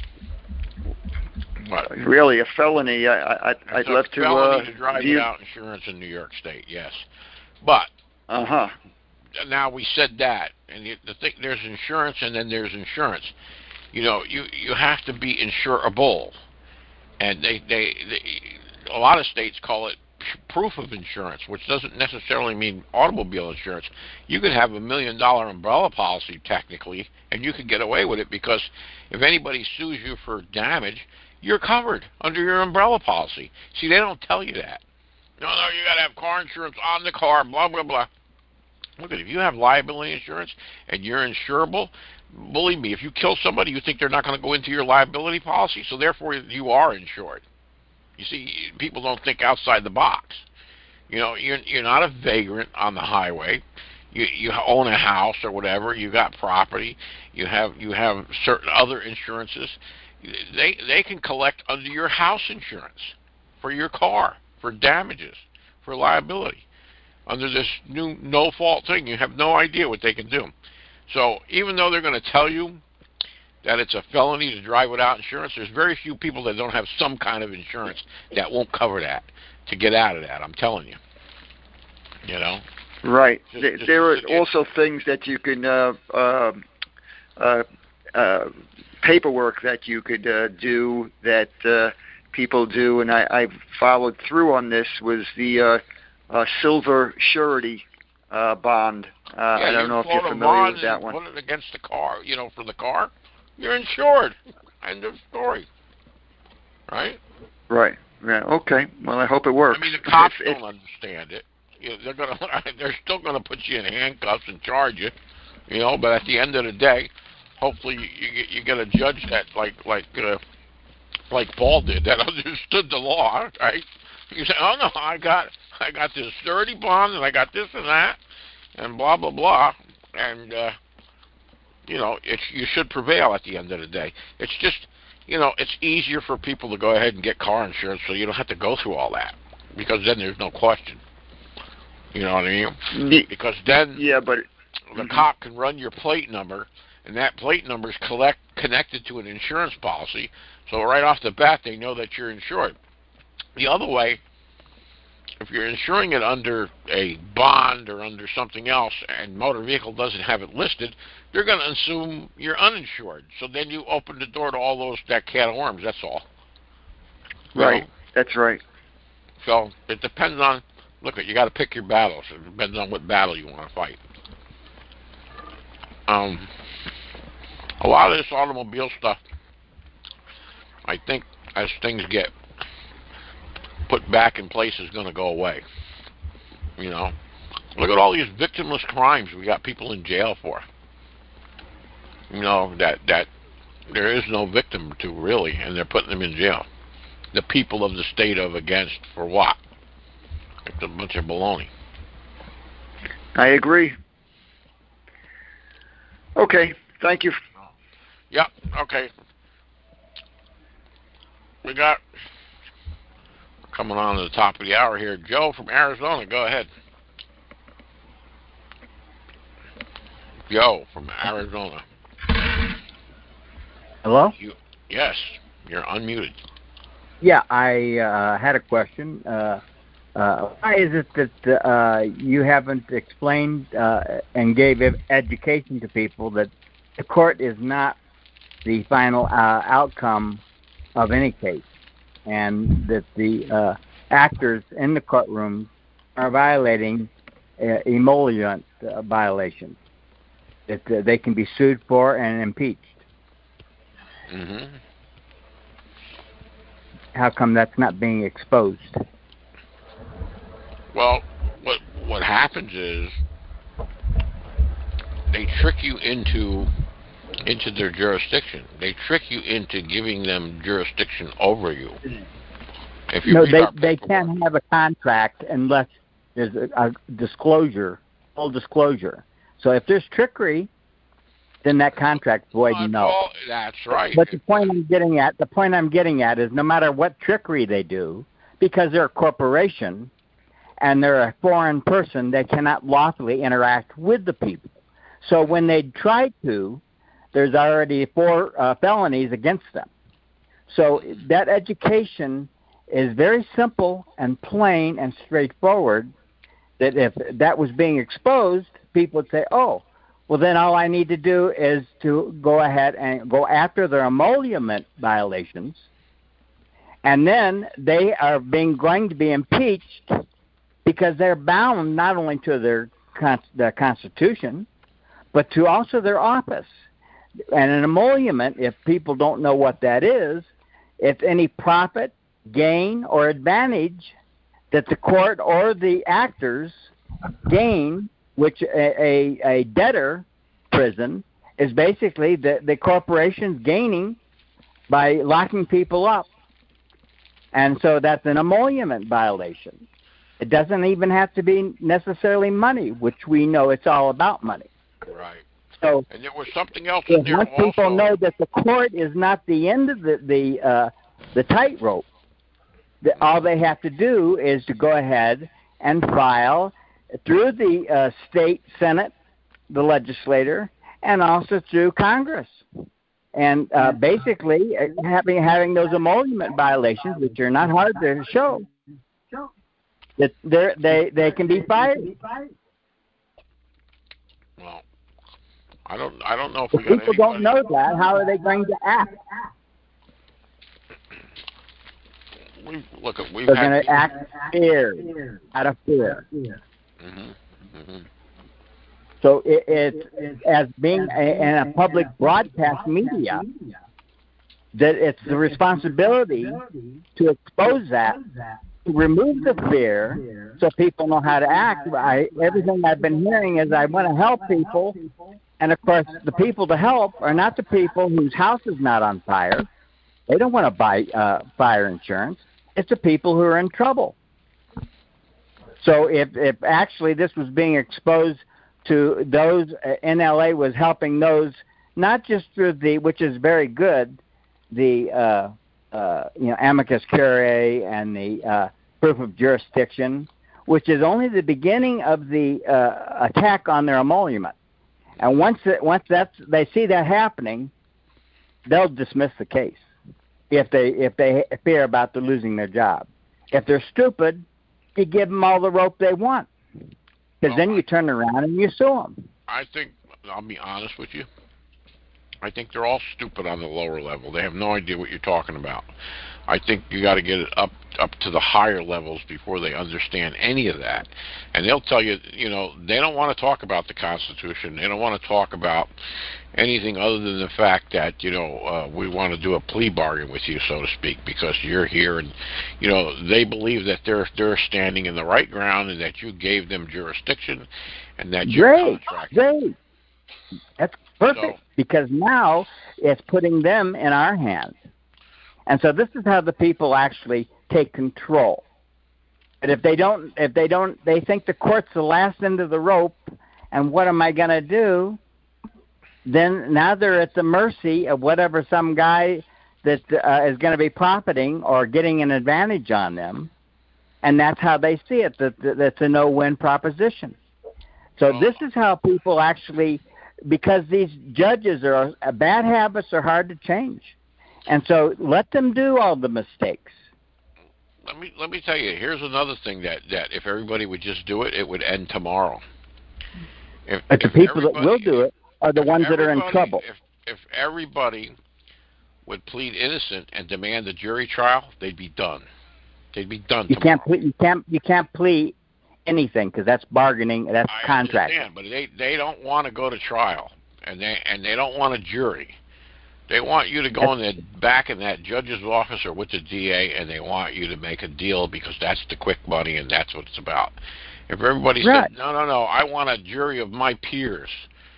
Speaker 4: But
Speaker 9: really, a felony? I, I I'd love to.
Speaker 4: Felony
Speaker 9: uh,
Speaker 4: to drive
Speaker 9: view...
Speaker 4: without insurance in New York State. Yes, but.
Speaker 9: Uh huh.
Speaker 4: Now we said that, and you, the thing, there's insurance, and then there's insurance. You know, you you have to be insurable, and they they, they a lot of states call it proof of insurance, which doesn't necessarily mean automobile insurance. You could have a million dollar umbrella policy technically, and you could get away with it because if anybody sues you for damage, you're covered under your umbrella policy. See, they don't tell you that. No, no, you got to have car insurance on the car. Blah blah blah. Look, if you have liability insurance and you're insurable, believe me, if you kill somebody, you think they're not going to go into your liability policy, so therefore you are insured. You see, people don't think outside the box. You know, you're you're not a vagrant on the highway. You you own a house or whatever. You got property. You have you have certain other insurances. They they can collect under your house insurance for your car, for damages, for liability. Under this new no-fault thing, you have no idea what they can do. So even though they're going to tell you that it's a felony to drive without insurance, there's very few people that don't have some kind of insurance that won't cover that to get out of that. I'm telling you. You know?
Speaker 9: Right.
Speaker 4: Just,
Speaker 9: there
Speaker 4: just,
Speaker 9: there are
Speaker 4: just,
Speaker 9: also things that you can, uh, uh, uh, uh, paperwork that you could uh, do that uh, people do, and I, I followed through on this, was the uh, uh, silver surety uh, bond. Uh,
Speaker 4: yeah,
Speaker 9: I don't
Speaker 4: you
Speaker 9: know if
Speaker 4: float
Speaker 9: you're
Speaker 4: a
Speaker 9: familiar
Speaker 4: bond
Speaker 9: with that
Speaker 4: and
Speaker 9: one.
Speaker 4: put it against the car, you know, for the car. You're insured. End of story. Right?
Speaker 9: Right. Yeah. Okay. Well, I hope it works.
Speaker 4: I mean, the cops
Speaker 9: If- if-
Speaker 4: don't understand it. You know, they're gonna, they're still gonna put you in handcuffs and charge you. You know, but at the end of the day, hopefully you you get, you get a judge that like like uh, like Paul did, that understood the law, right? You say, oh no, I got I got this surety bond and I got this and that and blah blah blah, and uh, you know, it's you should prevail at the end of the day. It's just, you know, it's easier for people to go ahead and get car insurance so you don't have to go through all that, because then there's no question. You know what I mean? Because then
Speaker 9: yeah, but
Speaker 4: the
Speaker 9: mm-hmm.
Speaker 4: cop can run your plate number, and that plate number is collect connected to an insurance policy, so right off the bat they know that you're insured. The other way, if you're insuring it under a bond or under something else and motor vehicle doesn't have it listed, they're going to assume you're uninsured. So then you open the door to all those that can of worms, that's all. You
Speaker 9: right.
Speaker 4: know?
Speaker 9: That's right.
Speaker 4: So it depends on look, you got to pick your battles. It depends on what battle you want to fight. Um, a lot of this automobile stuff, I think, as things get put back in place, is going to go away. You know, look at all these victimless crimes we got people in jail for. You know, that that there is no victim to, really, and they're putting them in jail. The people of the state of against for what? It's a bunch of baloney.
Speaker 9: I agree. Okay, thank you.
Speaker 4: Yep, okay. We got, coming on to the top of the hour here, Joe from Arizona. Go ahead. Joe from Arizona.
Speaker 10: Hello?
Speaker 4: You, yes, you're unmuted.
Speaker 10: Yeah, I uh, had a question. Uh, uh, why is it that uh, you haven't explained uh, and gave education to people that the court is not the final uh, outcome of any case, and that the uh, actors in the courtroom are violating uh, emollient uh, violations that uh, they can be sued for and impeached?
Speaker 4: Mm-hmm.
Speaker 10: How come that's not being exposed?
Speaker 4: Well, what what happens is they trick you into into their jurisdiction. They trick you into giving them jurisdiction over you. If you
Speaker 10: no,
Speaker 4: read
Speaker 10: they
Speaker 4: our
Speaker 10: they can't have a contract unless there's a, a disclosure, full disclosure. So if there's trickery, then that contract's void and null.
Speaker 4: Well, that's right.
Speaker 10: But the point I'm getting at, the point I'm getting at is no matter what trickery they do, because they're a corporation and they're a foreign person, they cannot lawfully interact with the people. So when they try to, there's already four uh, felonies against them. So that education is very simple and plain and straightforward, that if that was being exposed, people would say, oh, well, then all I need to do is to go ahead and go after their emolument violations, and then they are being going to be impeached because they're bound not only to their, their Constitution, but to also their office. And an emolument, if people don't know what that is, it's any profit, gain, or advantage that the court or the actors gain, which a, a, a debtor prison is basically the, the corporation's gaining by locking people up. And so that's an emolument violation. It doesn't even have to be necessarily money, which we know it's all about money.
Speaker 4: Right.
Speaker 10: So,
Speaker 4: and there was something else in there
Speaker 10: once
Speaker 4: also.
Speaker 10: People know that the court is not the end of the the, uh, the tightrope. The, all they have to do is to go ahead and file through the uh, state Senate, the legislator, and also through Congress. And uh, basically uh, having having those emolument violations, which are not hard to show, that they they they can be fired.
Speaker 4: Well, I don't I don't know if,
Speaker 10: if
Speaker 4: we got
Speaker 10: people
Speaker 4: anybody.
Speaker 10: don't know that, how are they going to act?
Speaker 4: We've, look, we've
Speaker 10: They're
Speaker 4: had
Speaker 10: going to act fear, out of fear.
Speaker 4: Mm-hmm. Mm-hmm.
Speaker 10: So it, it as being a, in a public broadcast media, that it's the responsibility to expose that, to remove the fear, so people know how to act. I, everything I've been hearing is I want to help people, and of course the people to help are not the people whose house is not on fire. They don't want to buy uh, fire insurance. It's the people who are in trouble. So if, if actually this was being exposed to those, uh, N L A was helping those, not just through the, which is very good, the uh, uh, you know amicus curiae and the uh, proof of jurisdiction, which is only the beginning of the uh, attack on their emolument. And once it, once that's they see that happening, they'll dismiss the case if they if they fear about the losing their job. If they're stupid, you give them all the rope they want, because well, then you turn around and you sue them.
Speaker 4: I think, I'll be honest with you, I think they're all stupid on the lower level. They have no idea what you're talking about. I think you got to get it up up to the higher levels before they understand any of that. And they'll tell you, you know, they don't want to talk about the Constitution. They don't want to talk about anything other than the fact that, you know, uh, we want to do a plea bargain with you, so to speak, because you're here, and, you know, they believe that they're they're standing in the right ground and that you gave them jurisdiction and that you're
Speaker 10: Great,
Speaker 4: contracted.
Speaker 10: great. That's perfect,
Speaker 4: So,
Speaker 10: because now it's putting them in our hands. And so this is how the people actually take control. But if they don't, if they don't, they think the court's the last end of the rope, and what am I going to do? Then now they're at the mercy of whatever some guy that uh, is going to be profiting or getting an advantage on them, and that's how they see it. That that's a no-win proposition. So this is how people actually, because these judges are bad habits are hard to change, and so let them do all the mistakes.
Speaker 4: Let me let me tell you. Here's another thing that, that if everybody would just do it, it would end tomorrow. If,
Speaker 10: But the
Speaker 4: if
Speaker 10: people that will do it are the ones that are in trouble.
Speaker 4: If if everybody would plead innocent and demand a jury trial, they'd be done. They'd be done.
Speaker 10: You
Speaker 4: tomorrow.
Speaker 10: can't plead. You can't. You can't plead anything because that's bargaining. That's
Speaker 4: I
Speaker 10: contract.
Speaker 4: understand, but they they don't want to go to trial, and they and they don't want a jury. They want you to go in the back in that judge's office or with the D A, and they want you to make a deal because that's the quick money and that's what it's about. If everybody
Speaker 10: right.
Speaker 4: said, no, no, no, I want a jury of my peers.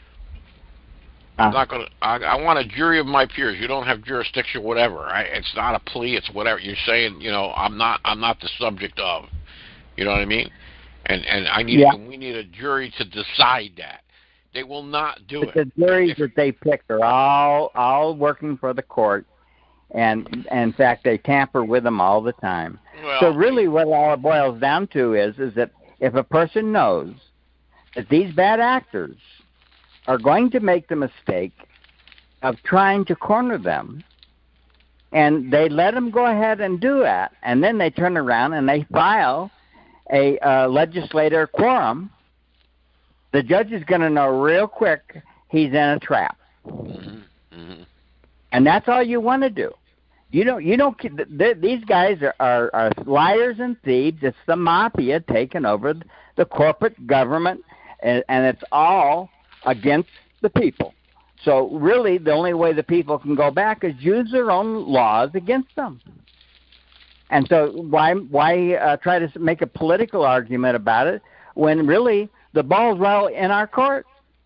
Speaker 10: Uh,
Speaker 4: I'm not gonna. I, I want a jury of my peers. You don't have jurisdiction, whatever. I, it's not a plea. It's whatever you're saying. You know, I'm not. I'm not the subject of. You know what I mean? And and I need.
Speaker 10: Yeah.
Speaker 4: And we need a jury to decide that. They will not do
Speaker 10: but
Speaker 4: it.
Speaker 10: The juries
Speaker 4: if,
Speaker 10: that they pick are all all working for the court, and, and in fact they tamper with them all the time.
Speaker 4: Well,
Speaker 10: so really, what it all boils down to is is that if a person knows that these bad actors are going to make the mistake of trying to corner them, and they let them go ahead and do that, and then they turn around and they file a uh, legislator quorum, the judge is going to know real quick he's in a trap.
Speaker 4: Mm-hmm. Mm-hmm.
Speaker 10: And that's all you want to do. You don't. You don't. Th- these guys are, are, are liars and thieves. It's the mafia taking over the corporate government, and, and it's all against the people. So really, the only way the people can go back is use their own laws against them. And so why why uh, try to make a political argument about it when really the ball's right in our court?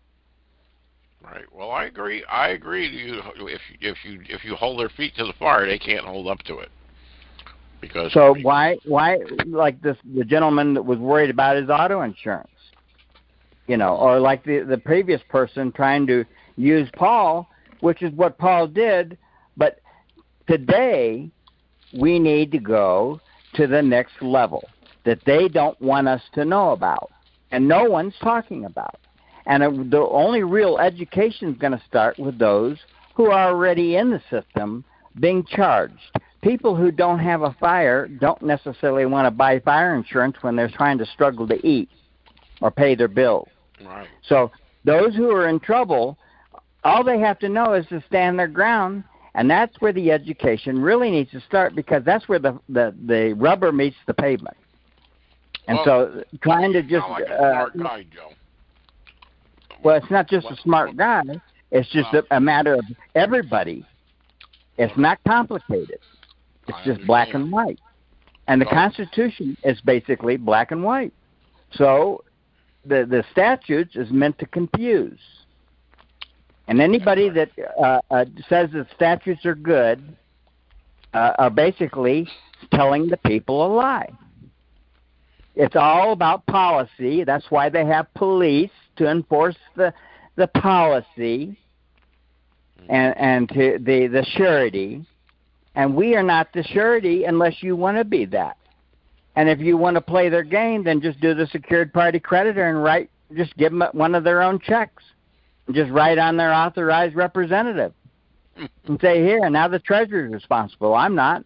Speaker 4: Right. Well, I agree. I agree. You, if if you if you hold their feet to the fire, they can't hold up to it. Because
Speaker 10: so why why like this the gentleman that was worried about his auto insurance, you know, or like the the previous person trying to use Paul, which is what Paul did. But today we need to go to the next level that they don't want us to know about, and no one's talking about. And the only real education is going to start with those who are already in the system being charged. People who don't have a fire don't necessarily want to buy fire insurance when they're trying to struggle to eat or pay their bills.
Speaker 4: Right.
Speaker 10: So those who are in trouble, all they have to know is to stand their ground, and that's where the education really needs to start, because that's where the, the, the rubber meets the pavement. And
Speaker 4: well,
Speaker 10: so trying to just...
Speaker 4: like a
Speaker 10: uh,
Speaker 4: smart guy, Joe.
Speaker 10: Well, it's not just a smart guy. It's just a, a matter of everybody. It's not complicated. It's just black and white. And the Constitution is basically black and white. So the the statutes is meant to confuse. And anybody that uh, uh, says that statutes are good uh, are basically telling the people a lie. It's all about policy. That's why they have police, to enforce the the policy and and to the the surety. And we are not the surety unless you want to be that. And if you want to play their game, then just do the secured party creditor and write, just give them one of their own checks. And just write on their authorized representative and say, here, now the Treasury is responsible. I'm not.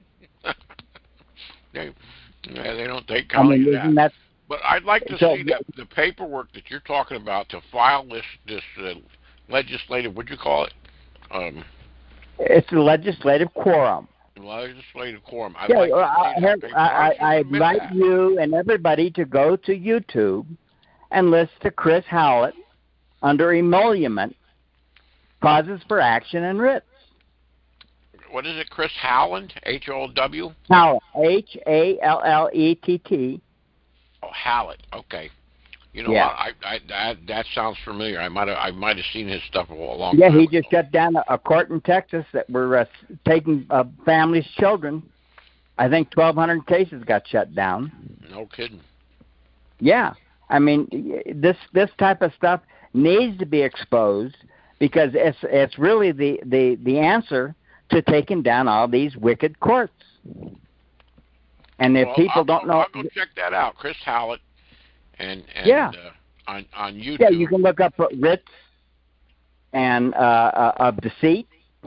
Speaker 4: they, yeah, they don't take
Speaker 10: I mean,
Speaker 4: that.
Speaker 10: That's,
Speaker 4: But I'd like to
Speaker 10: so,
Speaker 4: see that the paperwork that you're talking about to file this this uh, legislative, what'd you call it? Um,
Speaker 10: it's a legislative quorum.
Speaker 4: Legislative quorum. I'd
Speaker 10: yeah,
Speaker 4: like
Speaker 10: well,
Speaker 4: to see
Speaker 10: I,
Speaker 4: that. They
Speaker 10: I, I,
Speaker 4: probably
Speaker 10: I
Speaker 4: should admit
Speaker 10: invite
Speaker 4: that.
Speaker 10: you and everybody to go to YouTube and listen to Chris Howlett under emolument, causes for action and writs.
Speaker 4: What is it, Chris Howland? H O W?
Speaker 10: Howlett, H A L L E T T.
Speaker 4: Oh, Howlett. Okay. You know
Speaker 10: Yeah.
Speaker 4: what? I, I that that sounds familiar. I might have I might have seen his stuff a long
Speaker 10: Yeah,
Speaker 4: time
Speaker 10: he
Speaker 4: ago.
Speaker 10: just shut down a, a court in Texas that were uh, taking uh, families' children. I think twelve hundred cases got shut down.
Speaker 4: No kidding.
Speaker 10: Yeah, I mean, this this type of stuff needs to be exposed because it's it's really the, the, the answer to taking down all these wicked courts. And if
Speaker 4: well,
Speaker 10: people
Speaker 4: I'll
Speaker 10: don't
Speaker 4: go,
Speaker 10: know,
Speaker 4: I'll go check that out, Chris Howlett, and and
Speaker 10: yeah,
Speaker 4: uh, on on YouTube.
Speaker 10: yeah, you can look up writs and uh, uh, of deceit.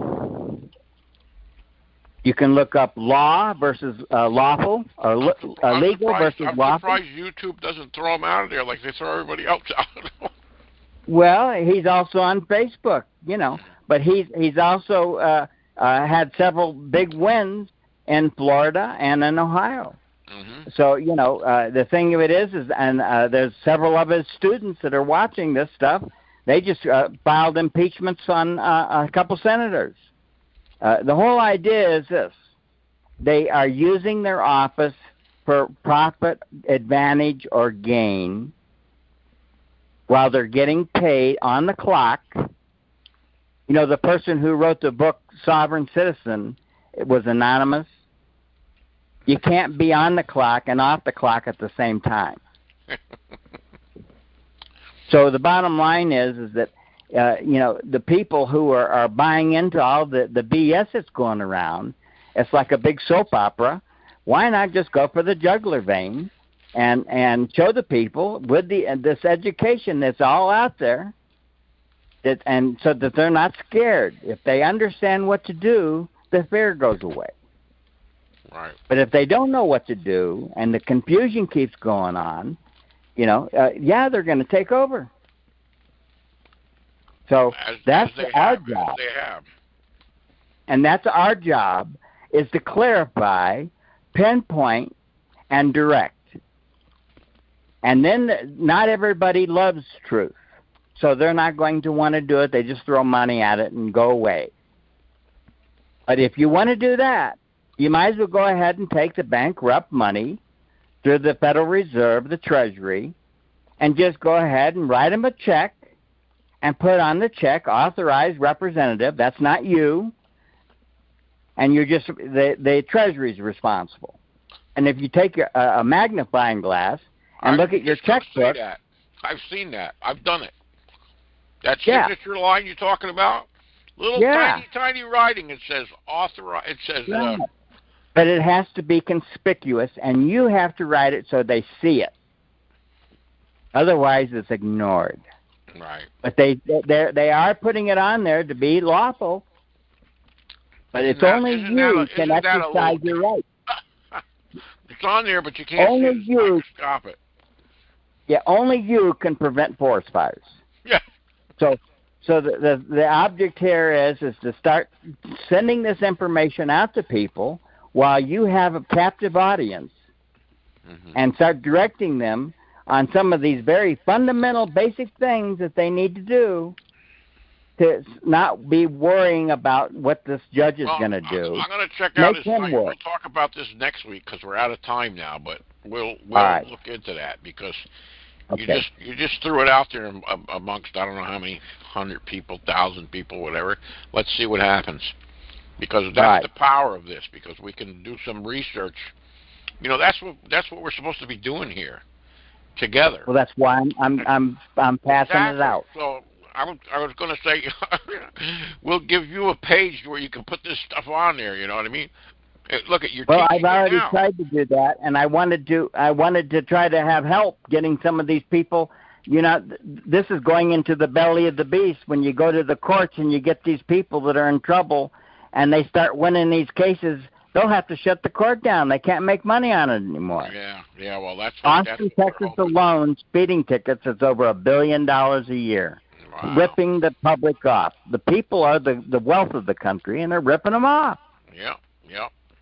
Speaker 10: You can look up law versus uh, lawful, or li- uh, legal versus
Speaker 4: I'm
Speaker 10: lawful.
Speaker 4: I'm surprised YouTube doesn't throw him out of there like they throw everybody else out.
Speaker 10: Well, he's also on Facebook, you know, but he's he's also uh, uh, had several big wins in Florida and in Ohio.
Speaker 4: Mm-hmm.
Speaker 10: So, you know, uh, the thing of it is, is and uh, there's several of his students that are watching this stuff. They just uh, filed impeachments on uh, a couple senators. Uh, the whole idea is this. They are using their office for profit, advantage, or gain while they're getting paid on the clock. You know, the person who wrote the book Sovereign Citizen, it was anonymous. You can't be on the clock and off the clock at the same time. So the bottom line is, is that Uh, you know, the people who are, are buying into all the, the B S that's going around, it's like a big soap opera. Why not just go for the jugular vein and, and show the people with the this education that's all out there, that and so that they're not scared. If they understand what to do, the fear goes away.
Speaker 4: Right.
Speaker 10: But if they don't know what to do and the confusion keeps going on, you know, uh, yeah, they're going to take over. So
Speaker 4: as,
Speaker 10: that's
Speaker 4: as
Speaker 10: our
Speaker 4: have,
Speaker 10: job.
Speaker 4: As they have.
Speaker 10: And that's our job, is to clarify, pinpoint, and direct. And then not everybody loves truth. So they're not going to want to do it. They just throw money at it and go away. But if you want to do that, you might as well go ahead and take the bankrupt money through the Federal Reserve, the Treasury, and just go ahead and write them a check and put on the check, authorized representative. That's not you. And you're just, the, the Treasury's responsible. And if you take a, a magnifying glass and
Speaker 4: I'm
Speaker 10: look at your
Speaker 4: just gonna
Speaker 10: checkbook.
Speaker 4: say that. I've seen that. I've done it. That
Speaker 10: Yeah.
Speaker 4: signature line you're talking about, little
Speaker 10: Yeah.
Speaker 4: tiny, tiny writing. It says authorized. It says.
Speaker 10: Right.
Speaker 4: Uh,
Speaker 10: But it has to be conspicuous, and you have to write it so they see it. Otherwise, it's ignored.
Speaker 4: right.
Speaker 10: But they they they are putting it on there to be lawful. But it's
Speaker 4: Isn't that-
Speaker 10: only
Speaker 4: isn't
Speaker 10: you
Speaker 4: that a-
Speaker 10: can
Speaker 4: isn't that a
Speaker 10: exercise
Speaker 4: little-
Speaker 10: your right.
Speaker 4: It's on there, but you can't
Speaker 10: Only
Speaker 4: see it. It's
Speaker 10: you-
Speaker 4: microscopic.
Speaker 10: Yeah, only you can prevent forest fires.
Speaker 4: Yeah.
Speaker 10: So, so the, the the object here is is to start sending this information out to people while you have a captive audience,
Speaker 4: Mm-hmm.
Speaker 10: and start directing them on some of these very fundamental, basic things that they need to do to not be worrying about what this judge is
Speaker 4: well,
Speaker 10: going to do.
Speaker 4: I'm going to check out
Speaker 10: Make
Speaker 4: his
Speaker 10: him
Speaker 4: site.
Speaker 10: work.
Speaker 4: We'll talk about this next week because we're out of time now. But we'll we'll
Speaker 10: All right.
Speaker 4: look into that because you
Speaker 10: Okay.
Speaker 4: just you just threw it out there am- amongst I don't know how many hundred people, thousand people, whatever. Let's see what happens because that's
Speaker 10: right.
Speaker 4: the power of this. Because we can do some research. You know, that's what that's what we're supposed to be doing here together.
Speaker 10: Well, that's why I'm I'm I'm, I'm passing
Speaker 4: exactly.
Speaker 10: it out.
Speaker 4: So I was I was going to say we'll give you a page where you can put this stuff on there. You know what I mean? Hey, look at your.
Speaker 10: Well, I've
Speaker 4: teaching it
Speaker 10: already
Speaker 4: now.
Speaker 10: tried to do that, and I wanted to. I wanted to try to have help getting some of these people. You know, th- this is going into the belly of the beast when you go to the courts and you get these people that are in trouble, and they start winning these cases. They'll have to shut the court down. They can't make money on it anymore.
Speaker 4: Yeah, yeah. Well, that's what,
Speaker 10: Austin,
Speaker 4: that's what
Speaker 10: Texas
Speaker 4: we're hoping.
Speaker 10: alone, speeding tickets is over a billion dollars a year,
Speaker 4: Wow.
Speaker 10: ripping the public off. The people are the the wealth of the country, and they're ripping them off.
Speaker 4: Yep, yep.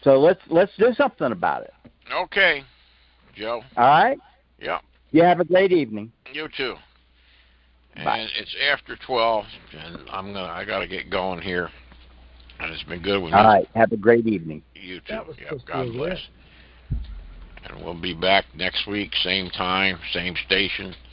Speaker 10: So let's let's do something about it.
Speaker 4: Okay, Joe.
Speaker 10: All right.
Speaker 4: Yeah.
Speaker 10: You have a great evening.
Speaker 4: You too.
Speaker 10: Bye.
Speaker 4: And it's after twelve, and I'm gonna I gotta get going here. And it's been good with
Speaker 10: All
Speaker 4: you.
Speaker 10: right. Have a great evening.
Speaker 4: You too. Yep. God bless. And we'll be back next week, same time, same station.